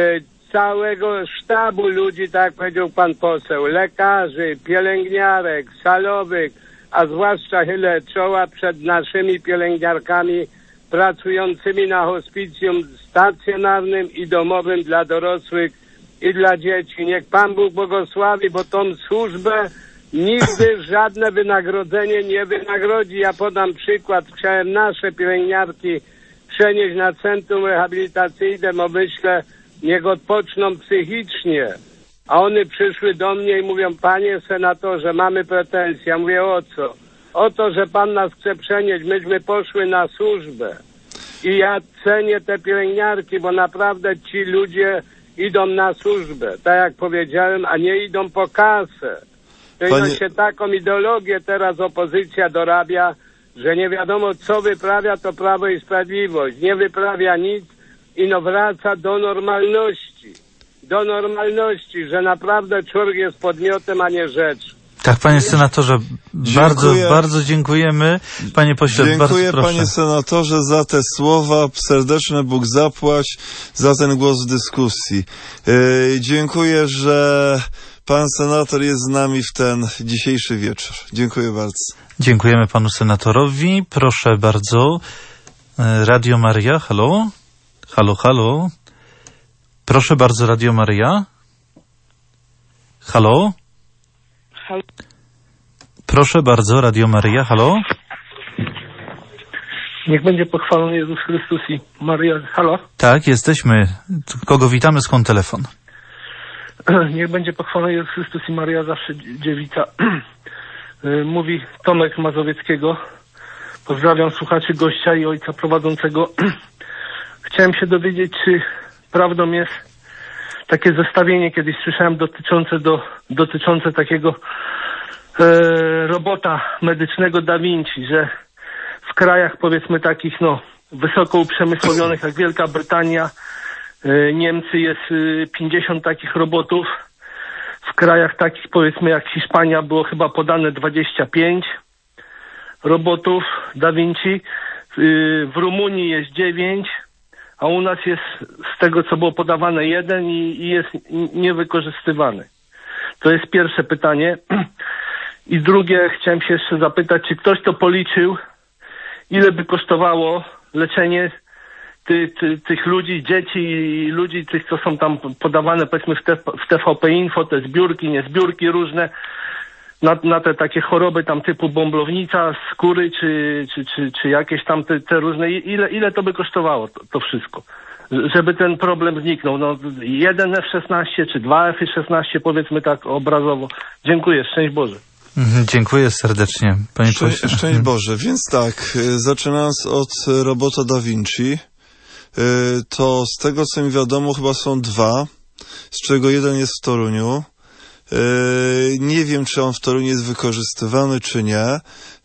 całego sztabu ludzi, tak jak powiedział pan poseł, lekarzy, pielęgniarek, salowych, a zwłaszcza chylę czoła przed naszymi pielęgniarkami pracującymi na hospicjum stacjonarnym i domowym dla dorosłych i dla dzieci. Niech Pan Bóg błogosławi, bo tą służbę nigdy żadne wynagrodzenie nie wynagrodzi. Ja podam przykład. Chciałem nasze pielęgniarki przenieść na centrum rehabilitacyjne, bo myślę, niech odpoczną psychicznie. A one przyszły do mnie i mówią, panie senatorze, mamy pretensje. Ja mówię, o co? O to, że pan nas chce przenieść. Myśmy poszły na służbę. I ja cenię te pielęgniarki, bo naprawdę ci ludzie idą na służbę, tak jak powiedziałem, a nie idą po kasę. To Panie... się taką ideologię teraz opozycja dorabia, że nie wiadomo co wyprawia, to Prawo i Sprawiedliwość. Nie wyprawia nic i no wraca do normalności. Do normalności, że naprawdę człowiek jest podmiotem, a nie rzecz. Tak, panie senatorze, bardzo, bardzo dziękujemy. Panie pośle, dziękuję, bardzo proszę. Panie senatorze, za te słowa. Serdeczny Bóg zapłać za ten głos w dyskusji. Yy, dziękuję, że pan senator jest z nami w ten dzisiejszy wieczór. Dziękuję bardzo. Dziękujemy panu senatorowi. Proszę bardzo. Radio Maryja, halo? Halo, halo? Proszę bardzo, Radio Maryja. Halo? Halo? Proszę bardzo, Radio Maryja, halo? Niech będzie pochwalony Jezus Chrystus i Maryja. Halo? Tak, jesteśmy. Kogo witamy, skąd telefon? Niech będzie pochwalony Jezus Chrystus i Maryja, zawsze dziewica. Mówi Tomek Mazowieckiego. Pozdrawiam słuchaczy, gościa i ojca prowadzącego. Chciałem się dowiedzieć, czy prawdą jest takie zestawienie, kiedyś słyszałem, dotyczące, do, dotyczące takiego e, robota medycznego Da Vinci, że w krajach powiedzmy takich no wysoko uprzemysłowionych jak Wielka Brytania, e, Niemcy jest e, pięćdziesiąt takich robotów. W krajach takich powiedzmy jak Hiszpania było chyba podane dwadzieścia pięć robotów Da Vinci. E, w Rumunii jest dziewięć. A u nas jest z tego, co było podawane, jeden i, i jest niewykorzystywany. To jest pierwsze pytanie. I drugie, chciałem się jeszcze zapytać, czy ktoś to policzył, ile by kosztowało leczenie ty, ty, tych ludzi, dzieci i ludzi, tych, co są tam podawane, powiedzmy w, te, w T V P Info, te zbiórki, nie zbiórki różne, na, na te takie choroby tam typu bąblownica, skóry, czy, czy, czy, czy jakieś tam te, te różne, ile, ile to by kosztowało to, to wszystko, żeby ten problem zniknął, no jeden F szesnaście, czy dwa F szesnaście, powiedzmy tak obrazowo. Dziękuję, szczęść Boże. Dziękuję serdecznie, panie Szczę, pośle. Szczęść Boże, więc tak, zaczynając od robota Da Vinci, to z tego co mi wiadomo chyba są dwa, z czego jeden jest w Toruniu. Nie wiem, czy on w Toruniu jest wykorzystywany, czy nie.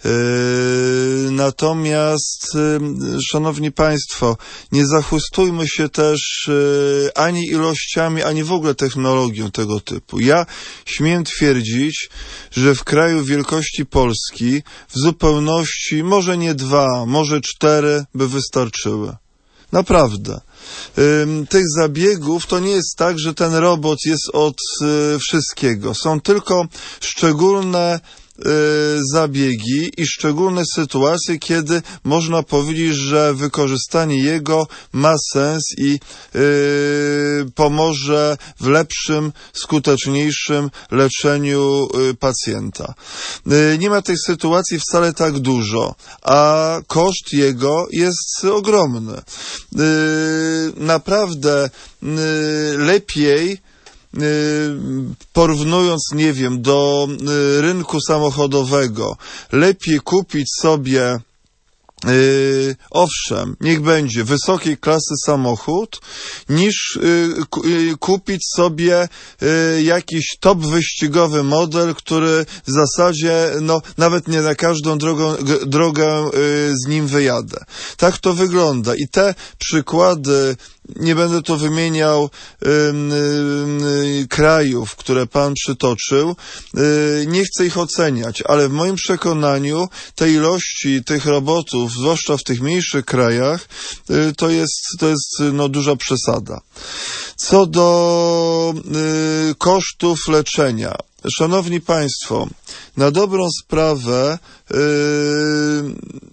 Natomiast, szanowni państwo, nie zachłystujmy się też ani ilościami, ani w ogóle technologią tego typu. Ja śmiem twierdzić, że w kraju wielkości Polski w zupełności może nie dwa, może cztery by wystarczyły. Naprawdę. Ym, tych zabiegów to nie jest tak, że ten robot jest od y, wszystkiego. Są tylko szczególne y, zabiegi i szczególne sytuacje, kiedy można powiedzieć, że wykorzystanie jego ma sens i y, pomoże w lepszym, skuteczniejszym leczeniu y, pacjenta. Y, nie ma tej sytuacji wcale tak dużo, a koszt jego jest ogromny. Y, naprawdę y, lepiej, porównując, nie wiem, do rynku samochodowego, lepiej kupić sobie Yy, owszem, niech będzie wysokiej klasy samochód, niż yy, ku, yy, kupić sobie yy, jakiś top wyścigowy model, który w zasadzie, no, nawet nie na każdą drogą, g, drogę yy, z nim wyjadę. Tak to wygląda i te przykłady, nie będę tu wymieniał yy, yy, krajów, które pan przytoczył, yy, nie chcę ich oceniać, ale w moim przekonaniu te ilości tych robotów, zwłaszcza w tych mniejszych krajach, yy, to jest, to jest no, duża przesada. Co do yy, kosztów leczenia. Szanowni państwo, na dobrą sprawę yy,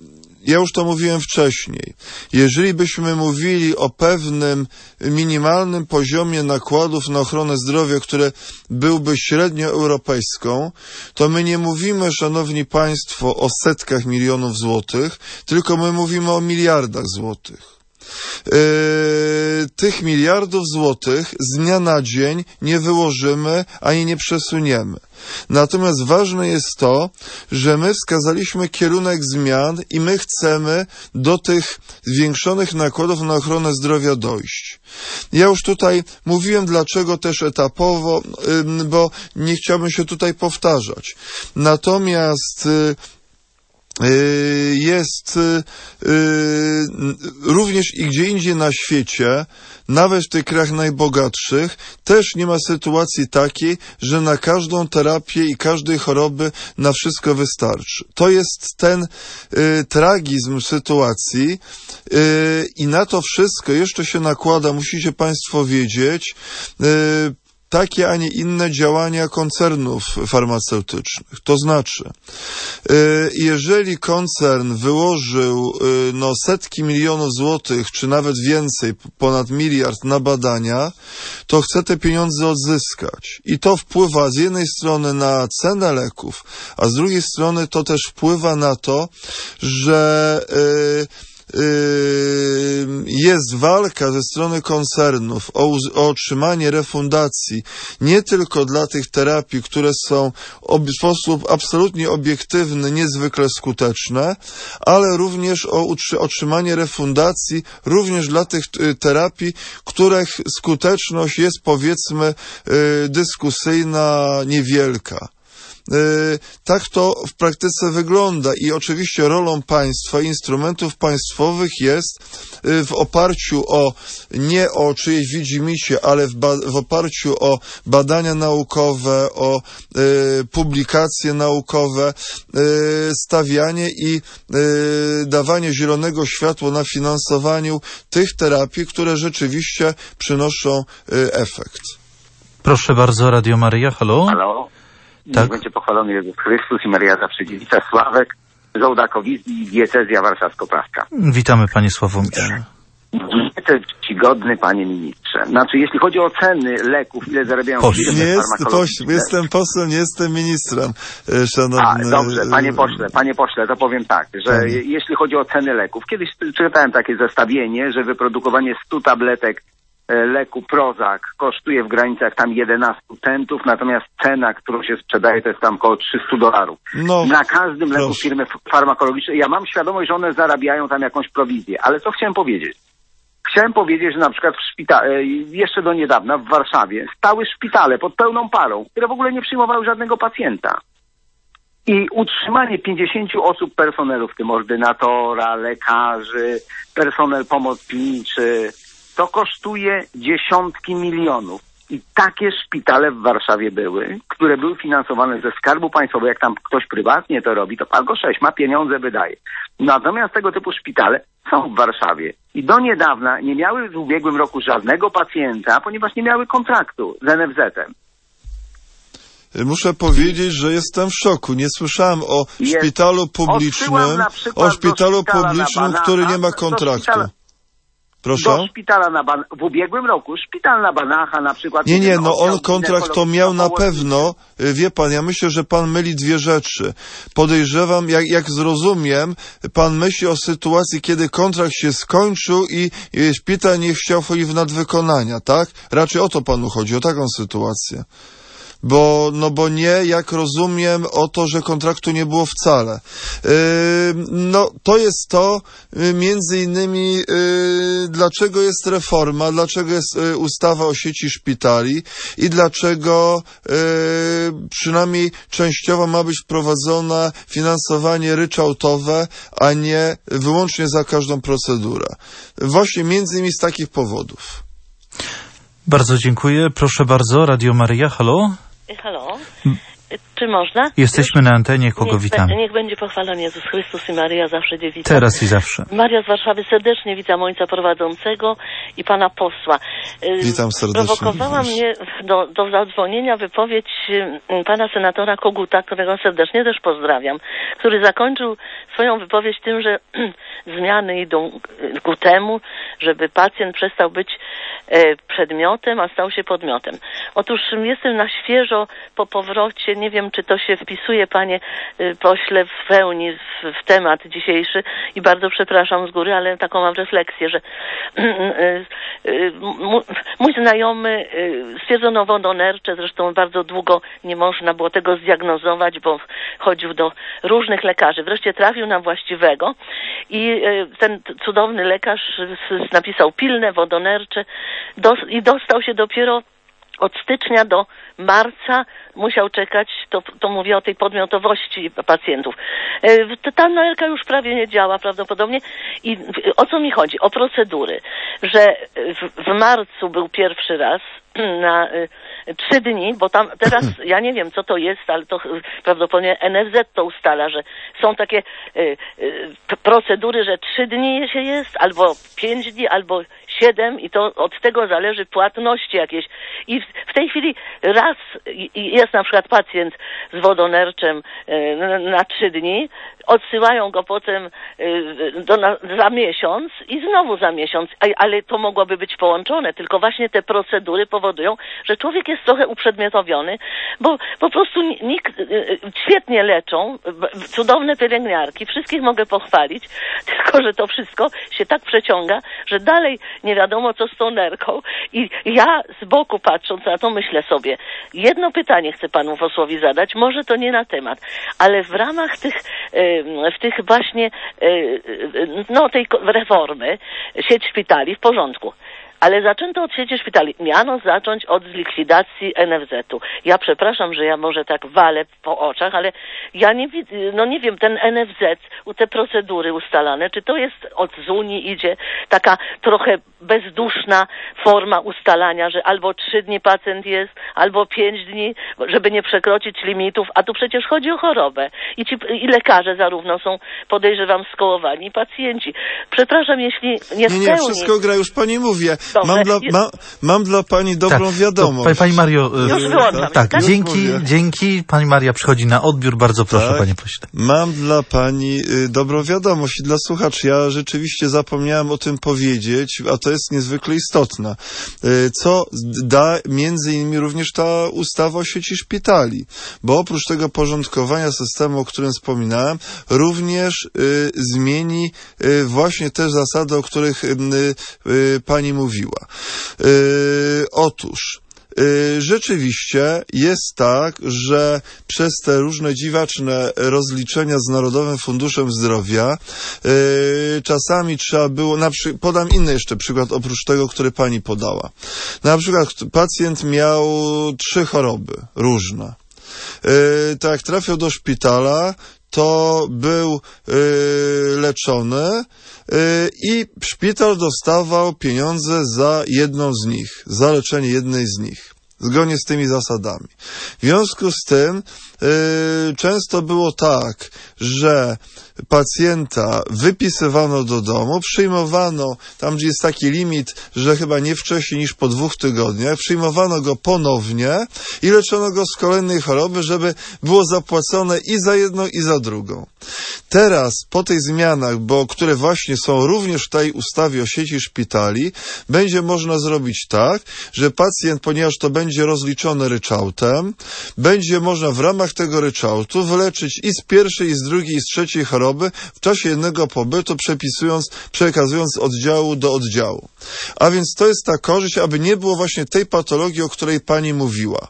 ja już to mówiłem wcześniej, jeżeli byśmy mówili o pewnym minimalnym poziomie nakładów na ochronę zdrowia, które byłby średnio europejską, to my nie mówimy, szanowni państwo, o setkach milionów złotych, tylko my mówimy o miliardach złotych. Yy, tych miliardów złotych z dnia na dzień nie wyłożymy ani nie przesuniemy. Natomiast ważne jest to, że my wskazaliśmy kierunek zmian i my chcemy do tych zwiększonych nakładów na ochronę zdrowia dojść. Ja już tutaj mówiłem, dlaczego też etapowo, yy, bo nie chciałbym się tutaj powtarzać. Natomiast yy, jest również i gdzie indziej na świecie, nawet w tych krajach najbogatszych, też nie ma sytuacji takiej, że na każdą terapię i każdej choroby na wszystko wystarczy. To jest ten y, tragizm sytuacji y, i na to wszystko jeszcze się nakłada, musicie państwo wiedzieć, y, takie, a nie inne działania koncernów farmaceutycznych. To znaczy, jeżeli koncern wyłożył no, setki milionów złotych, czy nawet więcej, ponad miliard na badania, to chce te pieniądze odzyskać. I to wpływa z jednej strony na cenę leków, a z drugiej strony to też wpływa na to, że yy, jest walka ze strony koncernów o, o otrzymanie refundacji nie tylko dla tych terapii, które są w sposób absolutnie obiektywny, niezwykle skuteczne, ale również o otrzymanie refundacji również dla tych terapii, których skuteczność jest, powiedzmy, dyskusyjna, niewielka. Tak to w praktyce wygląda i oczywiście rolą państwa, instrumentów państwowych jest w oparciu o, nie o czyjeś widzimisię, ale w, w oparciu o badania naukowe, o y, publikacje naukowe, y, stawianie i y, dawanie zielonego światła na finansowaniu tych terapii, które rzeczywiście przynoszą y, efekt. Proszę bardzo, Radio Maryja, halo? Halo? Tak. Niech będzie pochwalony Jezus Chrystus i Maryja zawsze dziewica. Sławek z Ołdakowizji, diecezja warszawsko-praska. Witamy, panie Sławomirze. Niestety czcigodny panie ministrze. Znaczy, jeśli chodzi o ceny leków, ile zarabiają firmy nie jest, farmakologiczne... Jestem posłem, nie jestem ministrem, szanowny... A, dobrze, panie pośle, panie pośle, to powiem tak, że panie. Jeśli chodzi o ceny leków, kiedyś czytałem takie zestawienie, że wyprodukowanie stu tabletek leku Prozac kosztuje w granicach tam jedenaście centów, natomiast cena, którą się sprzedaje, to jest tam około trzysta dolarów. No, na każdym leku proszę. Firmy farmakologiczne. Ja mam świadomość, że one zarabiają tam jakąś prowizję, ale co chciałem powiedzieć? Chciałem powiedzieć, że na przykład w szpitale, jeszcze do niedawna w Warszawie stały szpitale pod pełną parą, które w ogóle nie przyjmowały żadnego pacjenta. I utrzymanie pięćdziesięciu osób personelu, w tym ordynatora, lekarzy, personel pomocniczy, to kosztuje dziesiątki milionów. I takie szpitale w Warszawie były, które były finansowane ze Skarbu Państwa, bo jak tam ktoś prywatnie to robi, to Palgo sześć ma pieniądze, wydaje. Natomiast tego typu szpitale są w Warszawie. I do niedawna nie miały w ubiegłym roku żadnego pacjenta, ponieważ nie miały kontraktu z N F Z-em. Muszę powiedzieć, że jestem w szoku. Nie słyszałem o jest. szpitalu publicznym, o szpitalu publicznym, który nie ma kontraktu. Proszę? Do szpitala na Ban- w ubiegłym roku, szpital na Banacha na przykład. Nie, nie, no on kontrakt to miał na pewno. Wie pan, ja myślę, że pan myli dwie rzeczy. Podejrzewam, jak, jak zrozumiem, pan myśli o sytuacji, kiedy kontrakt się skończył i, i szpital nie chciał wchodzić w nadwykonania, tak? Raczej o to panu chodzi, o taką sytuację. Bo, no bo nie, jak rozumiem, o to, że kontraktu nie było wcale. Yy, no, to jest to, yy, między innymi, yy, dlaczego jest reforma, dlaczego jest yy, ustawa o sieci szpitali i dlaczego yy, przynajmniej częściowo ma być wprowadzone finansowanie ryczałtowe, a nie wyłącznie za każdą procedurę. Właśnie między innymi z takich powodów. Bardzo dziękuję. Proszę bardzo, Radio Maryja, halo? Halo, czy można? Jesteśmy Już? na antenie, kogo niech witamy? Niech będzie pochwalony Jezus Chrystus i Maryja, zawsze dziewica. Teraz i zawsze. Maria z Warszawy, serdecznie witam ojca prowadzącego i pana posła. Witam serdecznie. Prowokowała mnie do, do zadzwonienia wypowiedź pana senatora Koguta, którego serdecznie też pozdrawiam, który zakończył swoją wypowiedź tym, że zmiany idą ku temu, żeby pacjent przestał być przedmiotem, a stał się podmiotem. Otóż jestem na świeżo po powrocie, nie wiem, czy to się wpisuje, panie pośle, w pełni w, w temat dzisiejszy i bardzo przepraszam z góry, ale taką mam refleksję, że mój znajomy stwierdzono wodonercze, zresztą bardzo długo nie można było tego zdiagnozować, bo chodził do różnych lekarzy. Wreszcie trafił na właściwego i ten cudowny lekarz napisał pilne wodonercze i dostał się dopiero od stycznia do marca, musiał czekać, to, to mówię o tej podmiotowości pacjentów. Ta nerka już prawie nie działa prawdopodobnie i o co mi chodzi? O procedury, że w, w marcu był pierwszy raz na y, trzy dni, bo tam teraz, ja nie wiem co to jest, ale to prawdopodobnie N F Z to ustala, że są takie y, y, procedury, że trzy dni się jest, albo pięć dni, albo siedem i to od tego zależy płatności jakieś. I w, w tej chwili raz i jest na przykład pacjent z wodonerczem y, na, na trzy dni, odsyłają go potem y, do, na, za miesiąc i znowu za miesiąc, a, ale to mogłoby być połączone, tylko właśnie te procedury powodują, że człowiek jest trochę uprzedmiotowiony, bo po prostu nikt, y, świetnie leczą, cudowne pielęgniarki, wszystkich mogę pochwalić, tylko że to wszystko się tak przeciąga, że dalej nie wiadomo co z tą nerką i ja z boku patrząc na to myślę sobie, jedno pytanie chcę panu posłowi zadać, może to nie na temat, ale w ramach tych y, w tych właśnie no tej reformy sieć szpitali w porządku. Ale zaczęto od sieci szpitali. Miano zacząć od likwidacji N F Z-u. Ja przepraszam, że ja może tak walę po oczach, ale ja nie widzę, no nie wiem, ten N F Z, te procedury ustalane, czy to jest od z Unii idzie taka trochę bezduszna forma ustalania, że albo trzy dni pacjent jest, albo pięć dni, żeby nie przekroczyć limitów, a tu przecież chodzi o chorobę. I ci i lekarze zarówno są, podejrzewam, skołowani, i pacjenci. Przepraszam, jeśli nie w Nie, nie, wszystko gra, już pani mówię. Dobrze. Mam dla, ma, mam dla pani dobrą tak, wiadomość. Pani Mario, już wyłączam. tak, tak? dzięki, dzięki. Pani Maria przychodzi na odbiór. Bardzo proszę, tak, panie pośle. Mam dla pani y, dobrą wiadomość i dla słuchaczy. Ja rzeczywiście zapomniałem o tym powiedzieć, a to jest niezwykle istotne. Y, co da między innymi również ta ustawa o sieci szpitali. Bo oprócz tego porządkowania systemu, o którym wspominałem, również y, zmieni y, właśnie te zasady, o których y, y, pani mówiła. Yy, otóż yy, rzeczywiście jest tak, że przez te różne dziwaczne rozliczenia z Narodowym Funduszem Zdrowia yy, czasami trzeba było, na przy, podam inny jeszcze przykład oprócz tego, który pani podała. Na przykład pacjent miał trzy choroby różne. Yy, tak jak trafił do szpitala, to był yy, leczony yy, i szpital dostawał pieniądze za jedną z nich, za leczenie jednej z nich, zgodnie z tymi zasadami. W związku z tym yy, często było tak, że pacjenta wypisywano do domu, przyjmowano, tam gdzie jest taki limit, że chyba nie wcześniej niż po dwóch tygodniach, przyjmowano go ponownie i leczono go z kolejnej choroby, żeby było zapłacone i za jedną, i za drugą. Teraz, po tych zmianach, bo które właśnie są również w tej ustawie o sieci szpitali, będzie można zrobić tak, że pacjent, ponieważ to będzie rozliczone ryczałtem, będzie można w ramach tego ryczałtu wyleczyć i z pierwszej, i z drugiej, i z trzeciej choroby w czasie jednego pobytu, przepisując, przekazując z oddziału do oddziału. A więc to jest ta korzyść, aby nie było właśnie tej patologii, o której pani mówiła.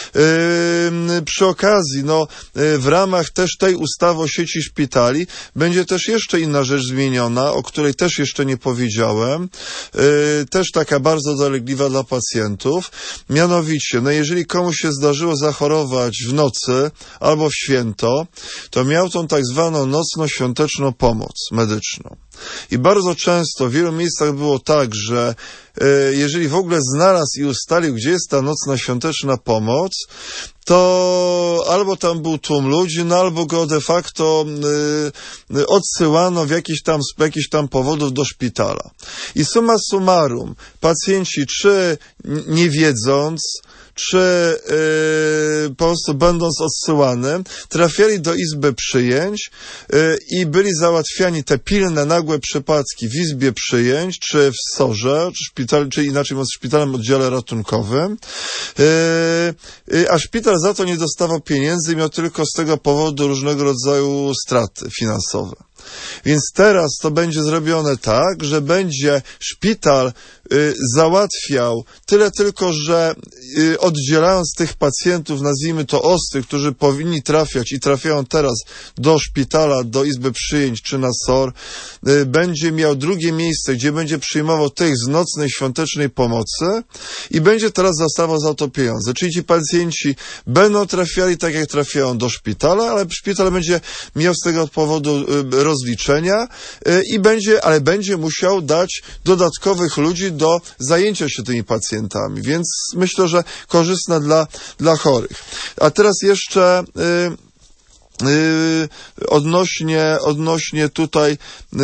Yy, przy okazji, no, yy, w ramach też tej ustawy o sieci szpitali będzie też jeszcze inna rzecz zmieniona, o której też jeszcze nie powiedziałem, yy, też taka bardzo dolegliwa dla pacjentów. Mianowicie, no jeżeli komuś się zdarzyło zachorować w nocy albo w święto, to miał tą tak zwaną nocno-świąteczną pomoc medyczną. I bardzo często w wielu miejscach było tak, że e, jeżeli w ogóle znalazł i ustalił, gdzie jest ta nocna świąteczna pomoc, to albo tam był tłum ludzi, no albo go de facto y, odsyłano w jakiś tam, z jakichś tam powodów do szpitala. I summa summarum, pacjenci czy nie wiedząc, czy yy, po prostu będąc odsyłanym, trafiali do izby przyjęć yy, i byli załatwiani te pilne, nagłe przypadki w izbie przyjęć, czy w sorze, czy szpital, czy inaczej mówiąc w szpitalnym oddziale ratunkowym, yy, yy, a szpital za to nie dostawał pieniędzy i miał tylko z tego powodu różnego rodzaju straty finansowe. Więc teraz to będzie zrobione tak, że będzie szpital y, załatwiał tyle tylko, że y, oddzielając tych pacjentów, nazwijmy to ostrych, którzy powinni trafiać i trafiają teraz do szpitala, do izby przyjęć czy na S O R, y, będzie miał drugie miejsce, gdzie będzie przyjmował tych z nocnej świątecznej pomocy i będzie teraz dostawał za to pieniądze. Czyli ci pacjenci będą trafiali tak, jak trafiają do szpitala, ale szpital będzie miał z tego powodu y, rozliczenia y, i będzie, ale będzie musiał dać dodatkowych ludzi do zajęcia się tymi pacjentami, więc myślę, że korzystne dla, dla chorych. A teraz jeszcze y, Yy, odnośnie, odnośnie tutaj, yy,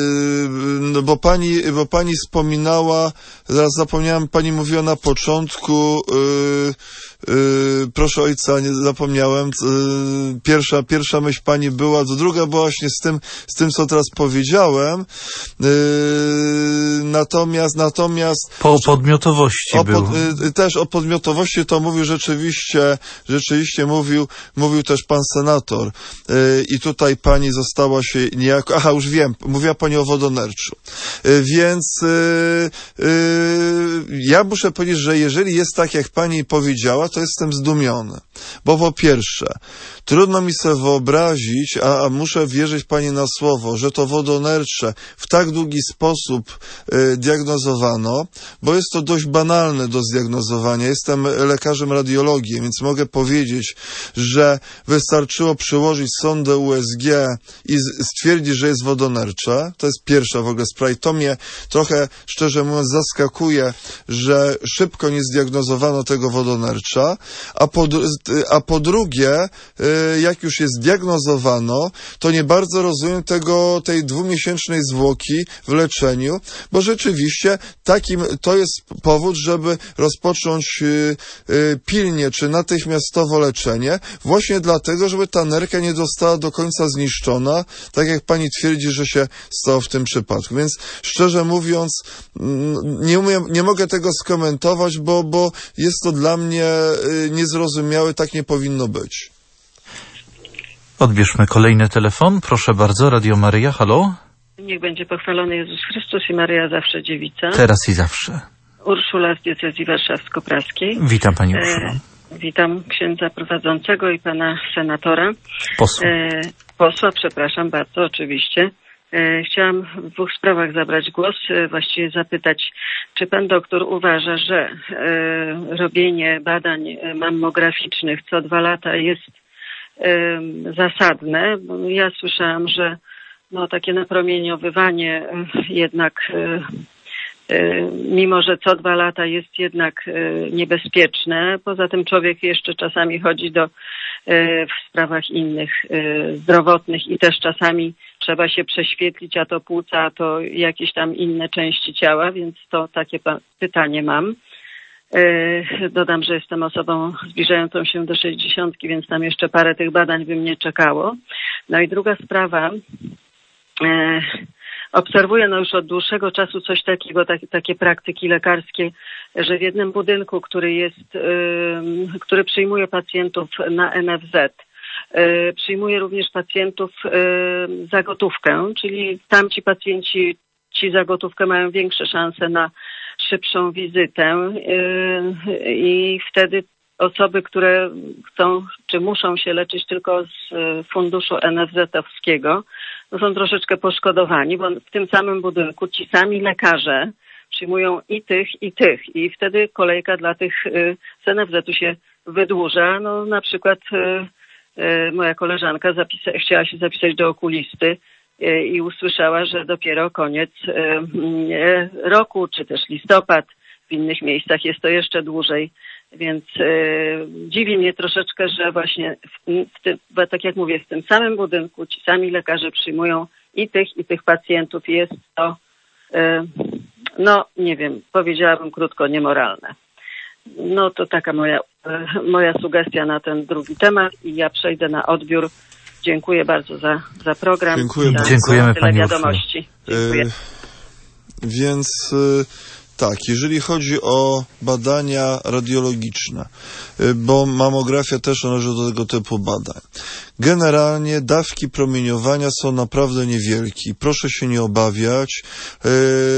no bo pani, bo pani wspominała, zaraz zapomniałem, pani mówiła na początku, yy, yy, proszę ojca, nie zapomniałem, yy, pierwsza, pierwsza myśl pani była, to druga była właśnie z tym, z tym, co teraz powiedziałem, yy, natomiast, natomiast... Po podmiotowości o, był. Pod, yy, też o podmiotowości to mówił rzeczywiście, rzeczywiście mówił, mówił też pan senator. I tutaj pani została się niejako... Aha, już wiem, mówiła pani o wodonerczu. Więc yy, yy, ja muszę powiedzieć, że jeżeli jest tak, jak pani powiedziała, to jestem zdumiony. Bo po pierwsze, trudno mi sobie wyobrazić, a, a muszę wierzyć pani na słowo, że to wodonercze w tak długi sposób y, diagnozowano, bo jest to dość banalne do zdiagnozowania. Jestem lekarzem radiologii, więc mogę powiedzieć, że wystarczyło przyłożyć sondę U S G i stwierdzić, że jest wodonercze. To jest pierwsza w ogóle sprawa i to mnie trochę, szczerze mówiąc, zaskakuje, że szybko nie zdiagnozowano tego wodonercza, a po, a po drugie, jak już jest zdiagnozowano, to nie bardzo rozumiem tego, tej dwumiesięcznej zwłoki w leczeniu, bo rzeczywiście takim, to jest powód, żeby rozpocząć pilnie czy natychmiastowo leczenie, właśnie dlatego, żeby ta nerka nie została do końca zniszczona, tak jak pani twierdzi, że się stało w tym przypadku. Więc szczerze mówiąc, nie umiem, nie mogę tego skomentować, bo, bo jest to dla mnie niezrozumiałe, tak nie powinno być. Odbierzmy kolejny telefon. Proszę bardzo, Radio Maryja, halo? Niech będzie pochwalony Jezus Chrystus i Maryja zawsze dziewica. Teraz i zawsze. Urszula z diecezji warszawsko-praskiej. Witam pani Urszula. E, witam księdza prowadzącego i pana senatora. Posła. E, posła, przepraszam bardzo, oczywiście. E, chciałam w dwóch sprawach zabrać głos, e, właściwie zapytać, czy pan doktor uważa, że e, robienie badań mammograficznych co dwa lata jest e, zasadne? Bo ja słyszałam, że no, takie napromieniowywanie e, jednak e, mimo że co dwa lata jest jednak niebezpieczne. Poza tym człowiek jeszcze czasami chodzi do, w sprawach innych zdrowotnych i też czasami trzeba się prześwietlić, a to płuca, a to jakieś tam inne części ciała, więc to takie pytanie mam. Dodam, że jestem osobą zbliżającą się do sześćdziesiątki, więc tam jeszcze parę tych badań by mnie czekało. No i druga sprawa. Obserwuję no już od dłuższego czasu coś takiego, tak, takie praktyki lekarskie, że w jednym budynku, który jest, y, który przyjmuje pacjentów na N F Z, y, przyjmuje również pacjentów y, za gotówkę, czyli tamci pacjenci, ci za gotówkę mają większe szanse na szybszą wizytę y, i wtedy osoby, które chcą czy muszą się leczyć tylko z funduszu N F Z-owskiego, no są troszeczkę poszkodowani, bo w tym samym budynku ci sami lekarze przyjmują i tych, i tych. I wtedy kolejka dla tych z N F Z-u się wydłuża. No na przykład moja koleżanka zapisa- chciała się zapisać do okulisty i usłyszała, że dopiero koniec roku, czy też listopad, w innych miejscach jest to jeszcze dłużej. Więc yy, dziwi mnie troszeczkę, że właśnie w, w tym, tak jak mówię, w tym samym budynku ci sami lekarze przyjmują i tych, i tych pacjentów. Jest to, yy, no nie wiem, powiedziałabym krótko, niemoralne. no to taka moja, moja sugestia na ten drugi temat i ja przejdę na odbiór. Dziękuję bardzo za, za program. Dziękuję za Dziękujemy tyle pani wiadomości. Dziękuję. E, więc e, tak, jeżeli chodzi o badania radiologiczne, e, bo mamografia też należy do tego typu badań. Generalnie dawki promieniowania są naprawdę niewielkie. Proszę się nie obawiać. E,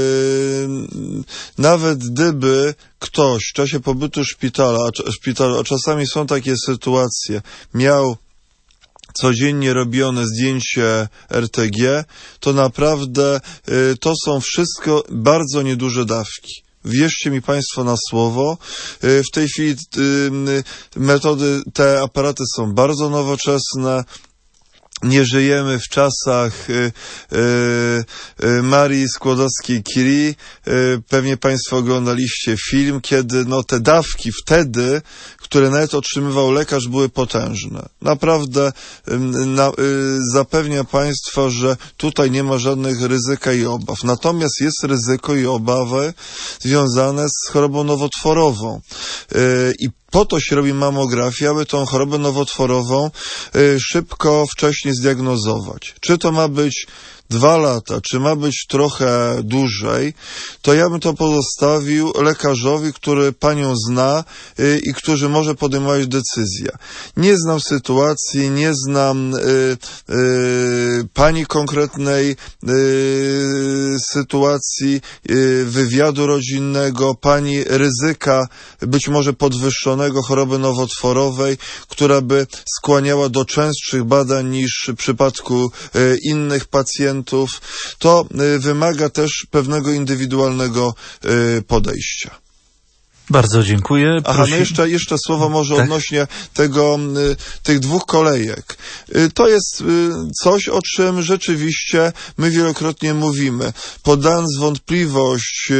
nawet gdyby ktoś w czasie pobytu szpitala, a, szpitalu, a czasami są takie sytuacje, miał codziennie robione zdjęcie R T G, to naprawdę y, to są wszystko bardzo nieduże dawki. Wierzcie mi Państwo na słowo, y, w tej chwili y, y, metody, te aparaty są bardzo nowoczesne. Nie żyjemy w czasach y, y, y, Marii Skłodowskiej-Curie. Y, pewnie Państwo oglądaliście film, kiedy no, te dawki wtedy, które nawet otrzymywał lekarz, były potężne. Naprawdę y, na, y, zapewniam Państwa, że tutaj nie ma żadnych ryzyka i obaw. Natomiast jest ryzyko i obawy związane z chorobą nowotworową. Y, I po to się robi mamografia, aby tą chorobę nowotworową y, szybko, wcześnie zdiagnozować. Czy to ma być dwa lata, czy ma być trochę dłużej, to ja bym to pozostawił lekarzowi, który panią zna y, i który może podejmować decyzję. Nie znam sytuacji, nie znam y, y, pani konkretnej y, sytuacji, y, wywiadu rodzinnego, pani ryzyka być może podwyższonego choroby nowotworowej, która by skłaniała do częstszych badań niż w przypadku y, innych pacjentów. To wymaga też pewnego indywidualnego podejścia. Bardzo dziękuję. Aha, Prosi... no jeszcze, jeszcze słowo może tak? odnośnie tego, tych dwóch kolejek. To jest coś, o czym rzeczywiście my wielokrotnie mówimy. Podając wątpliwość,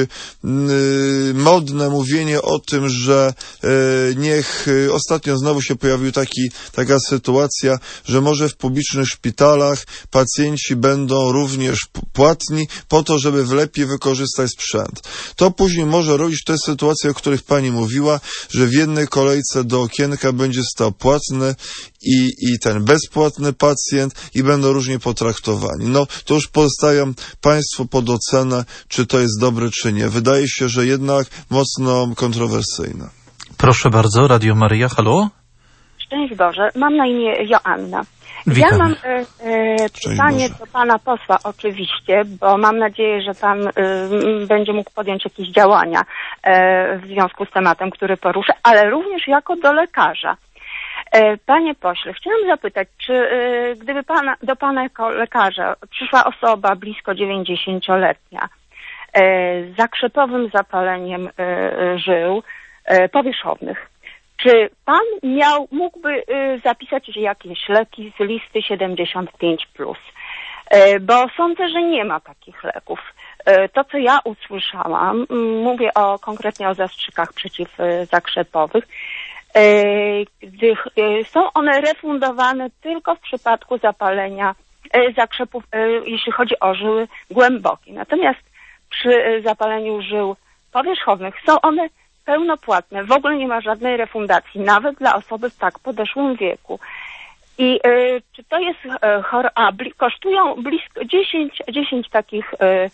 modne mówienie o tym, że niech, ostatnio znowu się pojawiła taki, taka sytuacja, że może w publicznych szpitalach pacjenci będą również płatni po to, żeby lepiej wykorzystać sprzęt. To później może rodzić te sytuacje, o których pani mówiła, że w jednej kolejce do okienka będzie stał płatny i, i ten bezpłatny pacjent i będą różnie potraktowani. No to już pozostawiam Państwu pod ocenę, czy to jest dobre, czy nie. Wydaje się, że jednak mocno kontrowersyjne. Proszę bardzo, Radio Maryja, halo? Szczęść Boże, mam na imię Joanna. Witamy. Ja mam e, e, pytanie do pana posła oczywiście, bo mam nadzieję, że pan e, będzie mógł podjąć jakieś działania e, w związku z tematem, który poruszę, ale również jako do lekarza. E, panie pośle, chciałam zapytać, czy e, gdyby pana, do pana jako lekarza przyszła osoba blisko dziewięćdziesięcioletnia e, z zakrzepowym zapaleniem e, żył e, powierzchownych, czy pan miał, mógłby y, zapisać jakieś leki z listy siedemdziesiąt pięć plus? Y, bo sądzę, że nie ma takich leków. Y, to, co ja usłyszałam, y, mówię o, konkretnie o zastrzykach przeciwzakrzepowych, y, gdy y, są one refundowane tylko w przypadku zapalenia y, zakrzepów, y, jeśli chodzi o żyły głębokie. Natomiast przy y, zapaleniu żył powierzchownych są one pełnopłatne, w ogóle nie ma żadnej refundacji, nawet dla osoby w tak podeszłym wieku. I y, czy to jest y, choroba, a bli, kosztują blisko dziesięć, dziesięć takich y,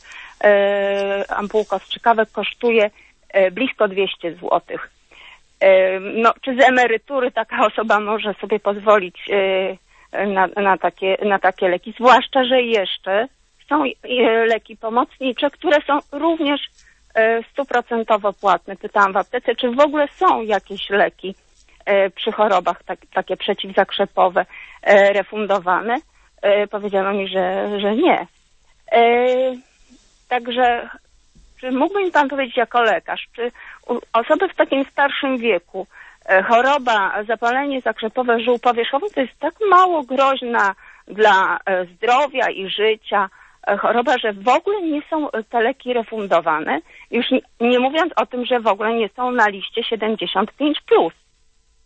y, ampuł kostrzykawek kosztuje y, blisko dwieście złotych. Y, no, czy z emerytury taka osoba może sobie pozwolić y, na, na, takie, na takie leki, zwłaszcza, że jeszcze są y, leki pomocnicze, które są również stuprocentowo płatne. Pytałam w aptece, czy w ogóle są jakieś leki e, przy chorobach tak, takie przeciwzakrzepowe e, refundowane. E, powiedziano mi, że, że nie. E, także czy mógłby mi pan powiedzieć jako lekarz, czy u, osoby w takim starszym wieku e, choroba, zapalenie zakrzepowe żył powierzchownych to jest tak mało groźna dla e, zdrowia i życia choroba, że w ogóle nie są te leki refundowane, już nie, nie mówiąc o tym, że w ogóle nie są na liście siedemdziesiąt pięć plus.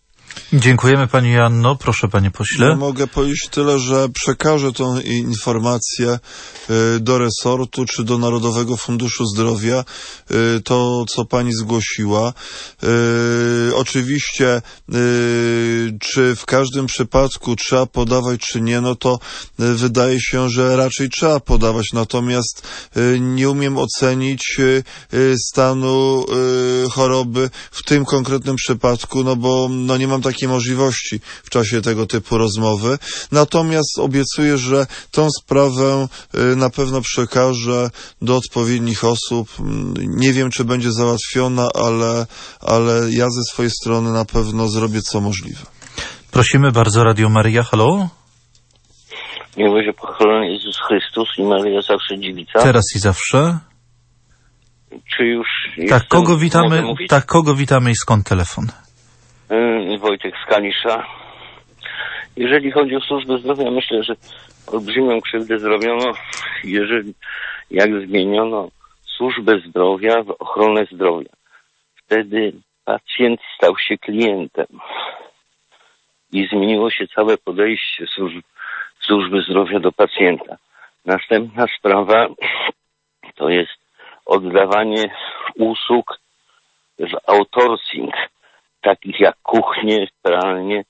Dziękujemy pani Joanno. Proszę panie pośle. Ja mogę powiedzieć tyle, że przekażę tą informację do resortu czy do Narodowego Funduszu Zdrowia, to co pani zgłosiła. Oczywiście czy w każdym przypadku trzeba podawać czy nie, no to wydaje się, że raczej trzeba podawać, natomiast nie umiem ocenić stanu choroby w tym konkretnym przypadku, no bo no nie mam takiej możliwości w czasie tego typu rozmowy. Natomiast obiecuję, że tą sprawę na pewno przekażę do odpowiednich osób. Nie wiem, czy będzie załatwiona, ale, ale ja ze swojej strony na pewno zrobię co możliwe. Prosimy bardzo, Radio Maryja, halo? Niech będzie pochwalony Jezus Chrystus i Maryja zawsze dziewica. Teraz i zawsze. Czy już Tak, kogo witamy, tak, kogo witamy i skąd telefon? Yy, Wojtek z Kalisza. Jeżeli chodzi o służbę zdrowia, myślę, że olbrzymią krzywdę zrobiono, jeżeli jak zmieniono służbę zdrowia w ochronę zdrowia. Wtedy pacjent stał się klientem i zmieniło się całe podejście służb, służby zdrowia do pacjenta. Następna sprawa to jest oddawanie usług w outsourcing, takich jak kuchnie, pralnie.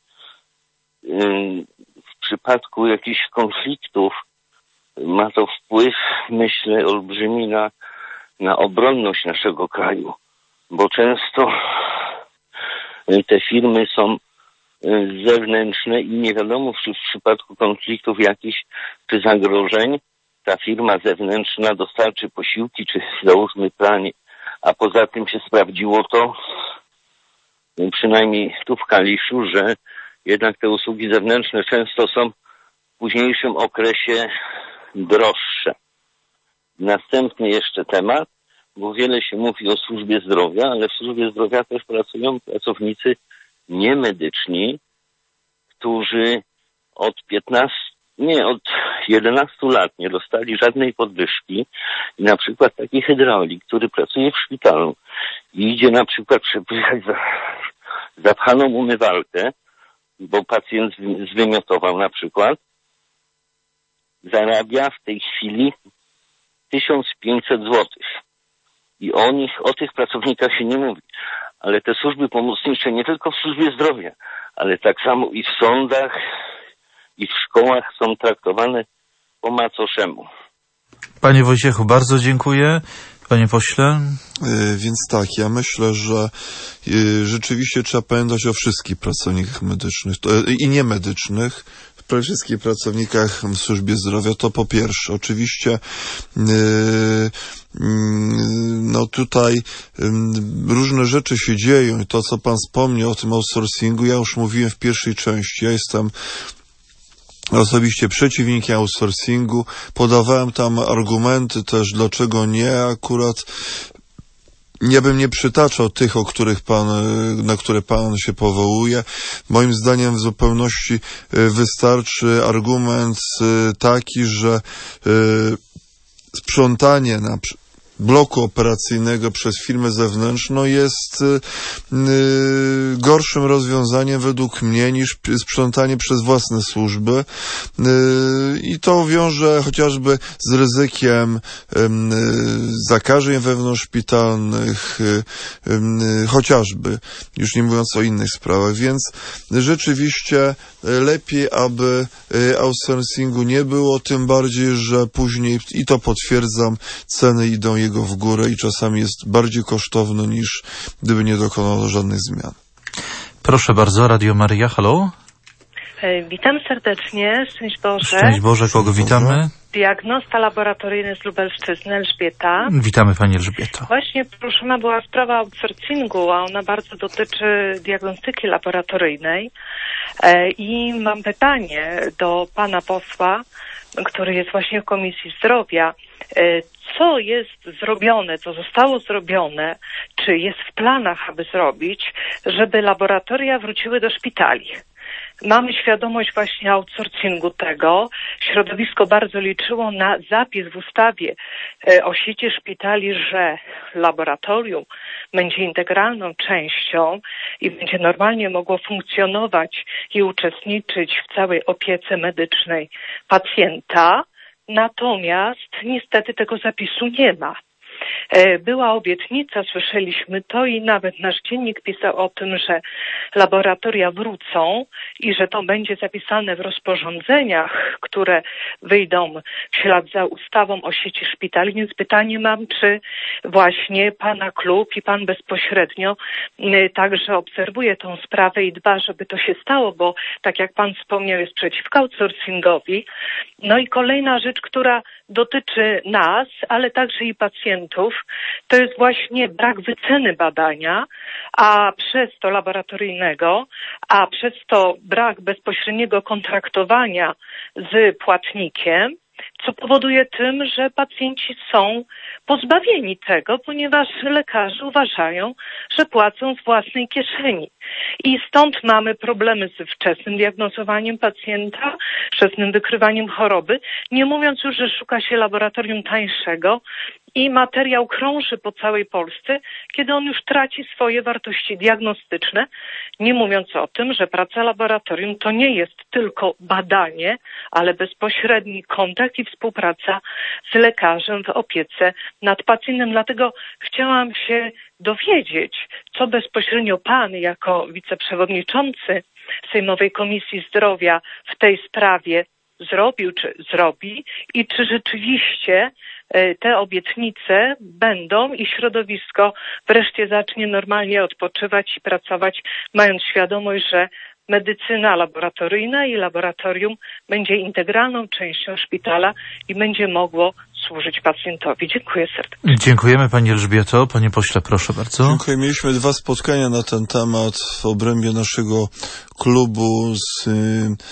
W przypadku jakichś konfliktów ma to wpływ, myślę, olbrzymi na, na obronność naszego kraju, bo często te firmy są zewnętrzne i nie wiadomo w przypadku konfliktów jakichś czy zagrożeń ta firma zewnętrzna dostarczy posiłki czy załóżmy pranie, a poza tym się sprawdziło to przynajmniej tu w Kaliszu, że jednak te usługi zewnętrzne często są w późniejszym okresie droższe. Następny jeszcze temat, bo wiele się mówi o służbie zdrowia, ale w służbie zdrowia też pracują pracownicy niemedyczni, którzy od piętnastu, nie, od jedenastu lat nie dostali żadnej podwyżki i na przykład taki hydraulik, który pracuje w szpitalu i idzie na przykład przepychać za, zapchaną umywalkę, bo pacjent zwymiotował na przykład, zarabia w tej chwili tysiąc pięćset złotych. I o nich, o tych pracownikach się nie mówi. Ale te służby pomocnicze nie tylko w służbie zdrowia, ale tak samo i w sądach, i w szkołach są traktowane po macoszemu. Panie Wojciechu, bardzo dziękuję. Panie pośle? Yy, więc tak, ja myślę, że yy, rzeczywiście trzeba pamiętać o wszystkich pracownikach medycznych to, yy, i niemedycznych, przede wszystkich pracownikach w służbie zdrowia, to po pierwsze. Oczywiście yy, yy, no tutaj yy, różne rzeczy się dzieją i to, co pan wspomniał o tym outsourcingu, ja już mówiłem w pierwszej części, ja jestem osobiście przeciwnikiem outsourcingu, podawałem tam argumenty też, dlaczego nie, akurat ja bym nie przytaczał tych, o których pan, na które pan się powołuje. Moim zdaniem w zupełności wystarczy argument taki, że sprzątanie na bloku operacyjnego przez firmę zewnętrzną jest y, y, gorszym rozwiązaniem według mnie niż sprzątanie przez własne służby y, i to wiąże chociażby z ryzykiem y, y, zakażeń wewnątrzszpitalnych, y, y, chociażby, już nie mówiąc o innych sprawach, więc rzeczywiście lepiej, aby outsourcingu nie było, tym bardziej, że później, i to potwierdzam, ceny idą jego w górę i czasami jest bardziej kosztowny niż gdyby nie dokonano żadnych zmian. Proszę bardzo, Radio Maryja, halo? Witam serdecznie, szczęść Boże. Szczęść Boże, kogo witamy? Diagnosta laboratoryjny z Lubelszczyzny, Elżbieta. Witamy Pani Elżbieto. Właśnie poruszona była sprawa outsourcingu, a ona bardzo dotyczy diagnostyki laboratoryjnej. I mam pytanie do Pana posła, który jest właśnie w Komisji Zdrowia. Co jest zrobione, co zostało zrobione, czy jest w planach, aby zrobić, żeby laboratoria wróciły do szpitali? mamy świadomość właśnie outsourcingu tego. Środowisko bardzo liczyło na zapis w ustawie o sieci szpitali, że laboratorium będzie integralną częścią i będzie normalnie mogło funkcjonować i uczestniczyć w całej opiece medycznej pacjenta. Natomiast niestety tego zapisu nie ma. Była obietnica, słyszeliśmy to i nawet nasz dziennik pisał o tym, że laboratoria wrócą i że to będzie zapisane w rozporządzeniach, które wyjdą w ślad za ustawą o sieci szpitali. Więc pytanie mam, czy właśnie pana klub i pan bezpośrednio także obserwuje tą sprawę i dba, żeby to się stało, bo tak jak pan wspomniał, jest przeciwko outsourcingowi. No i kolejna rzecz, która dotyczy nas, ale także i pacjentów, to jest właśnie brak wyceny badania, a przez to laboratoryjnego, a przez to brak bezpośredniego kontraktowania z płatnikiem, co powoduje tym, że pacjenci są pozbawieni tego, ponieważ lekarze uważają, że płacą z własnej kieszeni. I stąd mamy problemy z wczesnym diagnozowaniem pacjenta, wczesnym wykrywaniem choroby, nie mówiąc już, że szuka się laboratorium tańszego i materiał krąży po całej Polsce, kiedy on już traci swoje wartości diagnostyczne, nie mówiąc o tym, że praca laboratorium to nie jest tylko badanie, ale bezpośredni kontakt i współpraca z lekarzem w opiece nad pacjentem. Dlatego chciałam się dowiedzieć, co bezpośrednio pan jako wiceprzewodniczący Sejmowej Komisji Zdrowia w tej sprawie zrobił czy zrobi i czy rzeczywiście te obietnice będą i środowisko wreszcie zacznie normalnie odpoczywać i pracować, mając świadomość, że medycyna laboratoryjna i laboratorium będzie integralną częścią szpitala i będzie mogło służyć pacjentowi. Dziękuję serdecznie. Dziękujemy pani Elżbieto. Panie pośle, proszę bardzo. Dziękuję. Mieliśmy dwa spotkania na ten temat w obrębie naszego klubu z y,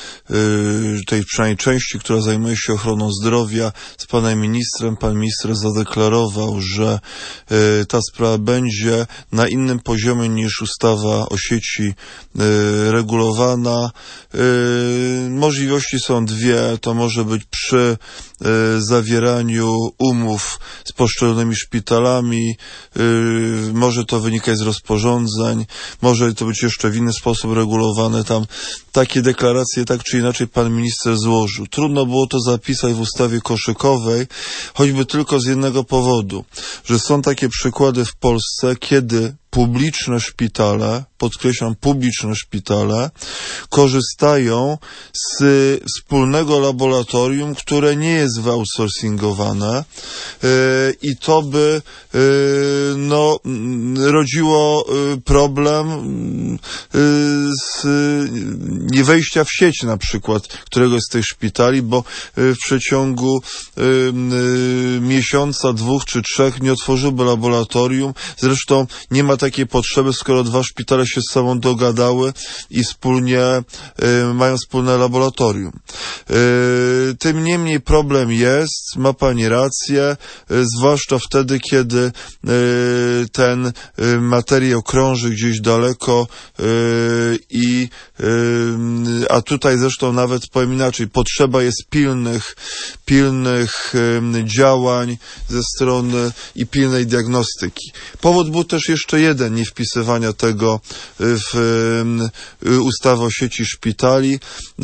y, tej przynajmniej części, która zajmuje się ochroną zdrowia, z panem ministrem. Pan minister zadeklarował, że y, ta sprawa będzie na innym poziomie niż ustawa o sieci y, regulowana. Y, możliwości są dwie. To może być przy y, zawieraniu umów z poszczególnymi szpitalami, yy, może to wynikać z rozporządzeń, może to być jeszcze w inny sposób regulowane. Tam takie deklaracje tak czy inaczej pan minister złożył. Trudno było to zapisać w ustawie koszykowej, choćby tylko z jednego powodu, że są takie przykłady w Polsce, kiedy publiczne szpitale, podkreślam publiczne szpitale, korzystają z wspólnego laboratorium, które nie jest wyoutsourcingowane yy, i to by yy, no, rodziło yy, problem yy, z nie wejścia w sieć na przykład któregoś z tych szpitali, bo yy, w przeciągu yy, yy, miesiąca, dwóch czy trzech nie otworzyłby laboratorium. Zresztą nie ma takiej potrzeby, skoro dwa szpitale się z sobą dogadały i wspólnie y, mają wspólne laboratorium. Y, tym niemniej problem jest, ma pani rację, y, zwłaszcza wtedy, kiedy y, ten y, materiał krąży gdzieś daleko y, i y, a tutaj zresztą nawet powiem inaczej, potrzeba jest pilnych, pilnych y, działań ze strony i pilnej diagnostyki. Powód był też jeszcze jeden nie wpisywania tego w ustawę o sieci szpitali.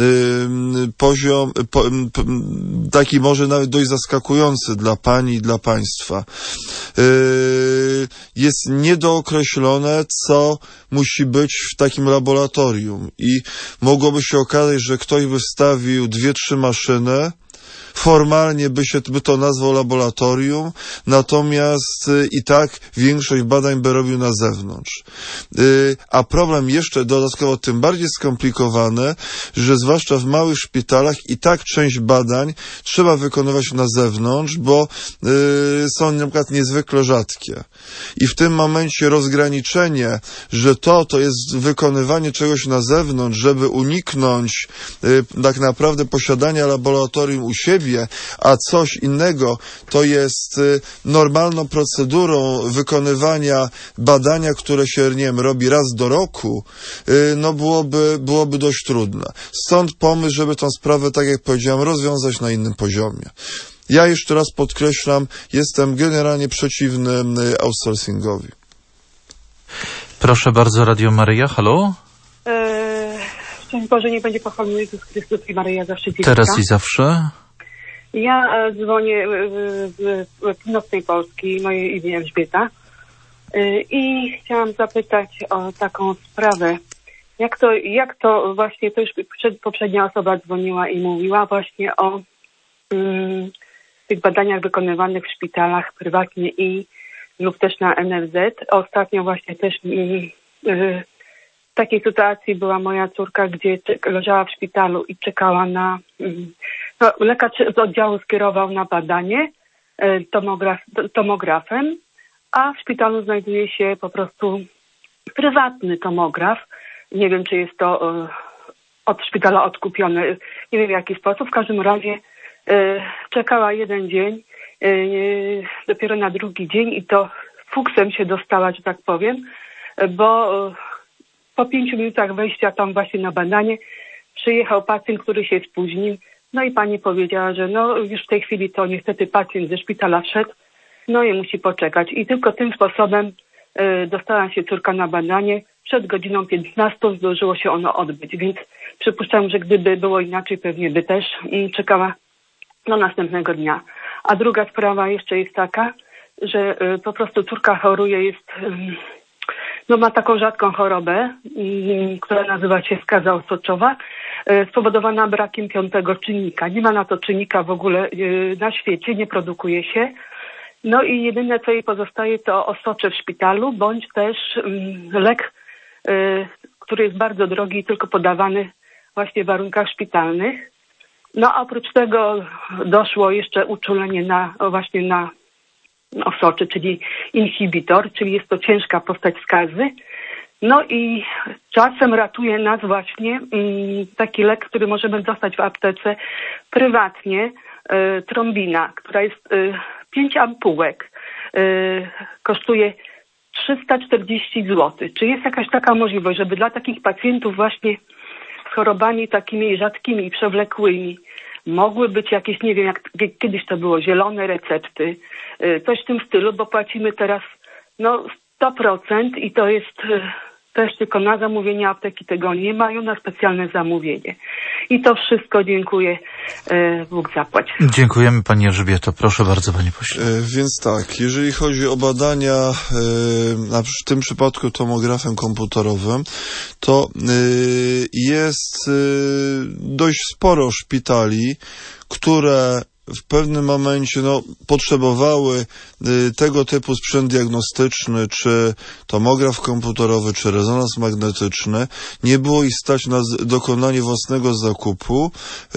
Poziom taki może nawet dość zaskakujący dla pani i dla państwa. Jest niedookreślone, co musi być w takim laboratorium i mogłoby się okazać, że ktoś by wstawił dwie, trzy maszyny, formalnie by się by to nazwał laboratorium, natomiast y, i tak większość badań by robił na zewnątrz. Y, a problem jeszcze dodatkowo tym bardziej skomplikowany, że zwłaszcza w małych szpitalach i tak część badań trzeba wykonywać na zewnątrz, bo y, są na przykład niezwykle rzadkie. I w tym momencie rozgraniczenie, że to, to jest wykonywanie czegoś na zewnątrz, żeby uniknąć y, tak naprawdę posiadania laboratorium u siebie, siebie, a coś innego to jest normalną procedurą wykonywania badania, które się, nie wiem, robi raz do roku, no byłoby, byłoby dość trudne. Stąd pomysł, żeby tę sprawę, tak jak powiedziałem, rozwiązać na innym poziomie. Ja jeszcze raz podkreślam, jestem generalnie przeciwny outsourcingowi. Proszę bardzo, Radio Maryja, halo? Eee, szczęść Boże, nie będzie pochwalony Jezus Chrystus i Maryja zawsze dziecka. Teraz i zawsze. Ja e, dzwonię z północnej Polski, moje imię Elżbieta e, i chciałam zapytać o taką sprawę. Jak to, jak to właśnie, to już przed, poprzednia osoba dzwoniła i mówiła właśnie o mm, tych badaniach wykonywanych w szpitalach prywatnie i lub też na N F Z. Ostatnio właśnie też mm, y, w takiej sytuacji była moja córka, gdzie leżała w szpitalu i czekała na... Mm, no, lekarz z oddziału skierował na badanie y, tomograf, tomografem, a w szpitalu znajduje się po prostu prywatny tomograf. Nie wiem, czy jest to y, od szpitala odkupione, nie wiem w jaki sposób. W każdym razie y, czekała jeden dzień, y, dopiero na drugi dzień i to fuksem się dostała, że tak powiem, bo y, po pięciu minutach wejścia tam właśnie na badanie przyjechał pacjent, który się spóźnił. No i pani powiedziała, że no już w tej chwili to niestety pacjent ze szpitala wszedł, no i musi poczekać. I tylko tym sposobem y, dostała się córka na badanie. Przed godziną piętnastą zdążyło się ono odbyć, więc przypuszczam, że gdyby było inaczej, pewnie by też y, czekała do następnego dnia. A druga sprawa jeszcze jest taka, że y, po prostu córka choruje, jest, y, no ma taką rzadką chorobę, y, która nazywa się skaza osoczowa, y, spowodowana brakiem piątego czynnika. Nie ma na to czynnika w ogóle y, na świecie, nie produkuje się. No i jedyne, co jej pozostaje, to osocze w szpitalu, bądź też um, lek, y, który jest bardzo drogi i tylko podawany właśnie w warunkach szpitalnych. No a oprócz tego doszło jeszcze uczulenie na właśnie na osocze, czyli inhibitor, czyli jest to ciężka postać skazy. No i czasem ratuje nas właśnie um, taki lek, który możemy dostać w aptece prywatnie, y, trombina, która jest... Y, Pięć ampułek yy, kosztuje trzysta czterdzieści złotych. Czy jest jakaś taka możliwość, żeby dla takich pacjentów właśnie z chorobami takimi rzadkimi i przewlekłymi mogły być jakieś, nie wiem, jak kiedyś to było, zielone recepty, yy, coś w tym stylu, bo płacimy teraz no sto procent i to jest yy, też tylko na zamówienie, apteki tego nie mają, na specjalne zamówienie. I to wszystko, dziękuję. E, Bóg zapłać. Dziękujemy Pani Elżbieto. Proszę bardzo, Panie Pośle. E, więc tak, jeżeli chodzi o badania, e, na, w tym przypadku tomografem komputerowym, to e, jest e, dość sporo szpitali, które w pewnym momencie no, potrzebowały y, tego typu sprzęt diagnostyczny, czy tomograf komputerowy, czy rezonans magnetyczny. Nie było ich stać na z, dokonanie własnego zakupu y,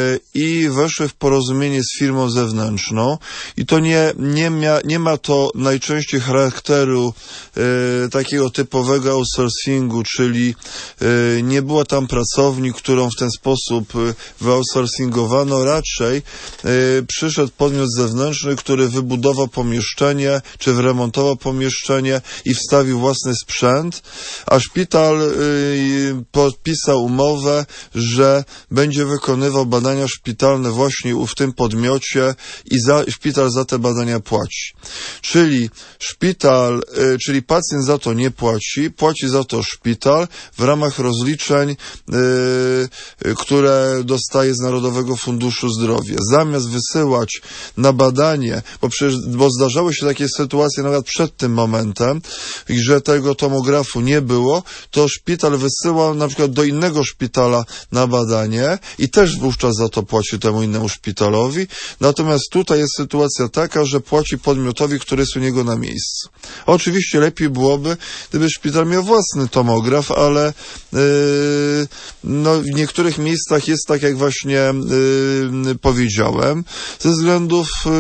i weszły w porozumienie z firmą zewnętrzną. I to nie, nie, mia, nie ma to najczęściej charakteru y, takiego typowego outsourcingu, czyli y, nie była tam pracowni, którą w ten sposób y, wyoutsourcingowano, raczej przyszedł podmiot zewnętrzny, który wybudował pomieszczenie, czy wyremontował pomieszczenie i wstawił własny sprzęt, a szpital y, podpisał umowę, że będzie wykonywał badania szpitalne właśnie w tym podmiocie i za, szpital za te badania płaci. Czyli szpital, y, czyli pacjent za to nie płaci, płaci za to szpital w ramach rozliczeń, y, y, które dostaje z Narodowego Funduszu Zdrowia. Zamiast wysyłać na badanie, bo przecież, bo zdarzały się takie sytuacje nawet przed tym momentem, że tego tomografu nie było, to szpital wysyłał na przykład do innego szpitala na badanie i też wówczas za to płaci temu innemu szpitalowi. Natomiast tutaj jest sytuacja taka, że płaci podmiotowi, który jest u niego na miejscu. Oczywiście lepiej byłoby, gdyby szpital miał własny tomograf, ale yy, no, w niektórych miejscach jest tak, jak właśnie yy, powiedziałem, ze względów no,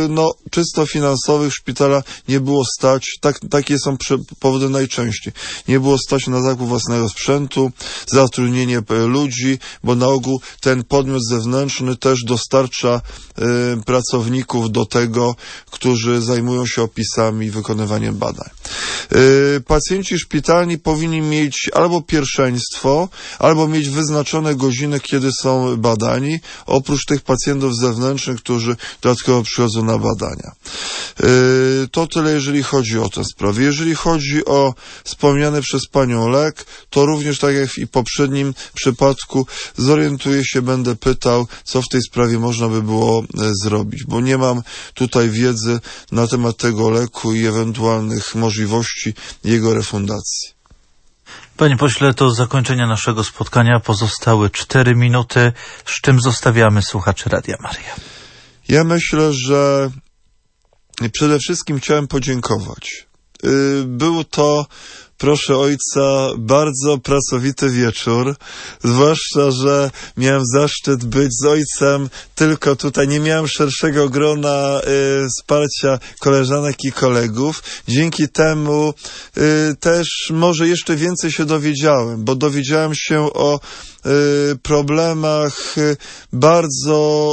czysto finansowych szpitala nie było stać, tak, takie są powody najczęściej. Nie było stać na zakup własnego sprzętu, zatrudnienie ludzi, bo na ogół ten podmiot zewnętrzny też dostarcza y, pracowników do tego, którzy zajmują się opisami i wykonywaniem badań. Y, pacjenci szpitalni powinni mieć albo pierwszeństwo, albo mieć wyznaczone godziny, kiedy są badani, oprócz tych pacjentów zewnętrznych, którzy dodatkowo przychodzą na badania. Yy, to tyle, jeżeli chodzi o tę sprawę. Jeżeli chodzi o wspomniany przez panią lek, to również tak jak i w poprzednim przypadku zorientuję się, będę pytał, co w tej sprawie można by było e, zrobić, bo nie mam tutaj wiedzy na temat tego leku i ewentualnych możliwości jego refundacji. Panie pośle, do zakończenia naszego spotkania pozostały cztery minuty, z czym zostawiamy słuchaczy Radia Maryja. Ja myślę, że przede wszystkim chciałem podziękować. Był to, proszę ojca, bardzo pracowity wieczór, zwłaszcza, że miałem zaszczyt być z ojcem tylko tutaj, nie miałem szerszego grona y, wsparcia koleżanek i kolegów. Dzięki temu y, też może jeszcze więcej się dowiedziałem, bo dowiedziałem się o y, problemach y, bardzo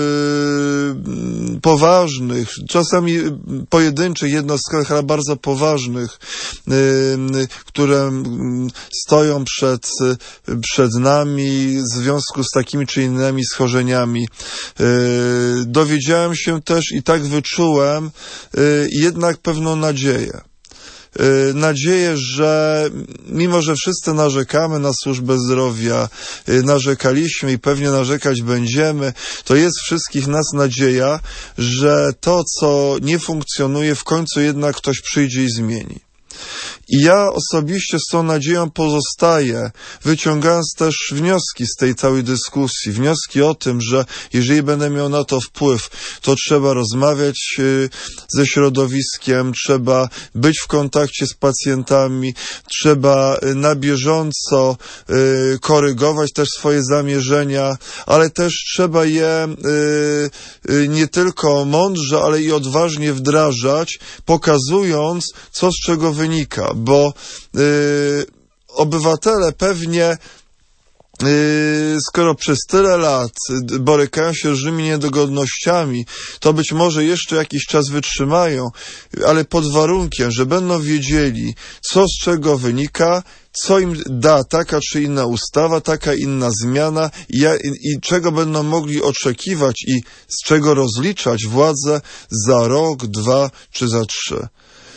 y, poważnych, czasami pojedynczych jednostkowych, ale bardzo poważnych, y, które stoją przed, przed nami w związku z takimi czy innymi schorzeniami. Dowiedziałem się też i tak wyczułem jednak pewną nadzieję. Nadzieję, że mimo, że wszyscy narzekamy na służbę zdrowia, narzekaliśmy i pewnie narzekać będziemy, to jest wszystkich nas nadzieja, że to, co nie funkcjonuje, w końcu jednak ktoś przyjdzie i zmieni. I ja osobiście z tą nadzieją pozostaję, wyciągając też wnioski z tej całej dyskusji. Wnioski o tym, że jeżeli będę miał na to wpływ, to trzeba rozmawiać ze środowiskiem, trzeba być w kontakcie z pacjentami, trzeba na bieżąco korygować też swoje zamierzenia, ale też trzeba je nie tylko mądrze, ale i odważnie wdrażać, pokazując, co z czego wynika, bo yy, obywatele pewnie Yy, skoro przez tyle lat borykają się z różnymi niedogodnościami, to być może jeszcze jakiś czas wytrzymają, ale pod warunkiem, że będą wiedzieli, co z czego wynika, co im da taka czy inna ustawa, taka inna zmiana i, ja, i, i czego będą mogli oczekiwać i z czego rozliczać władzę za rok, dwa czy za trzy.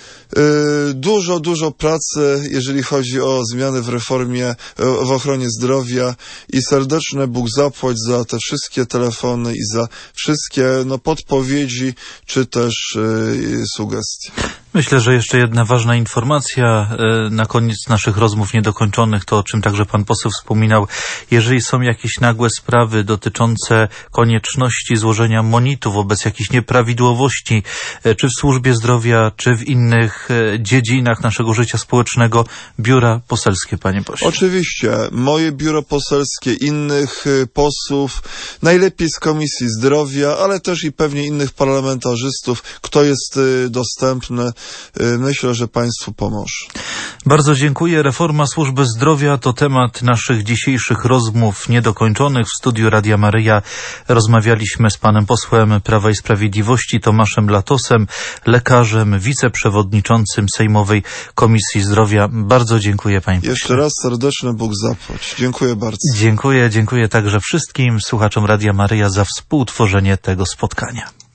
Dużo, dużo pracy, jeżeli chodzi o zmiany w reformie, w ochronie zdrowia i serdeczne Bóg zapłać za te wszystkie telefony i za wszystkie no, podpowiedzi czy też yy, sugestie. Myślę, że jeszcze jedna ważna informacja na koniec naszych rozmów niedokończonych, to o czym także pan poseł wspominał. Jeżeli są jakieś nagłe sprawy dotyczące konieczności złożenia monitu wobec jakichś nieprawidłowości, czy w służbie zdrowia, czy w innych dziedzinach naszego życia społecznego, biura poselskie, panie pośle. Oczywiście. Moje biuro poselskie, innych posłów, najlepiej z Komisji Zdrowia, ale też i pewnie innych parlamentarzystów, kto jest dostępny. Myślę, że państwu pomoże. Bardzo dziękuję. Reforma służby zdrowia to temat naszych dzisiejszych rozmów niedokończonych. W studiu Radia Maryja rozmawialiśmy z panem posłem Prawa i Sprawiedliwości Tomaszem Latosem, lekarzem, wiceprzewodniczącym Sejmowej Komisji Zdrowia. Bardzo dziękuję, panie pośle. Jeszcze raz serdeczny Bóg zapłać. Dziękuję bardzo. Dziękuję, dziękuję także wszystkim słuchaczom Radia Maryja za współtworzenie tego spotkania.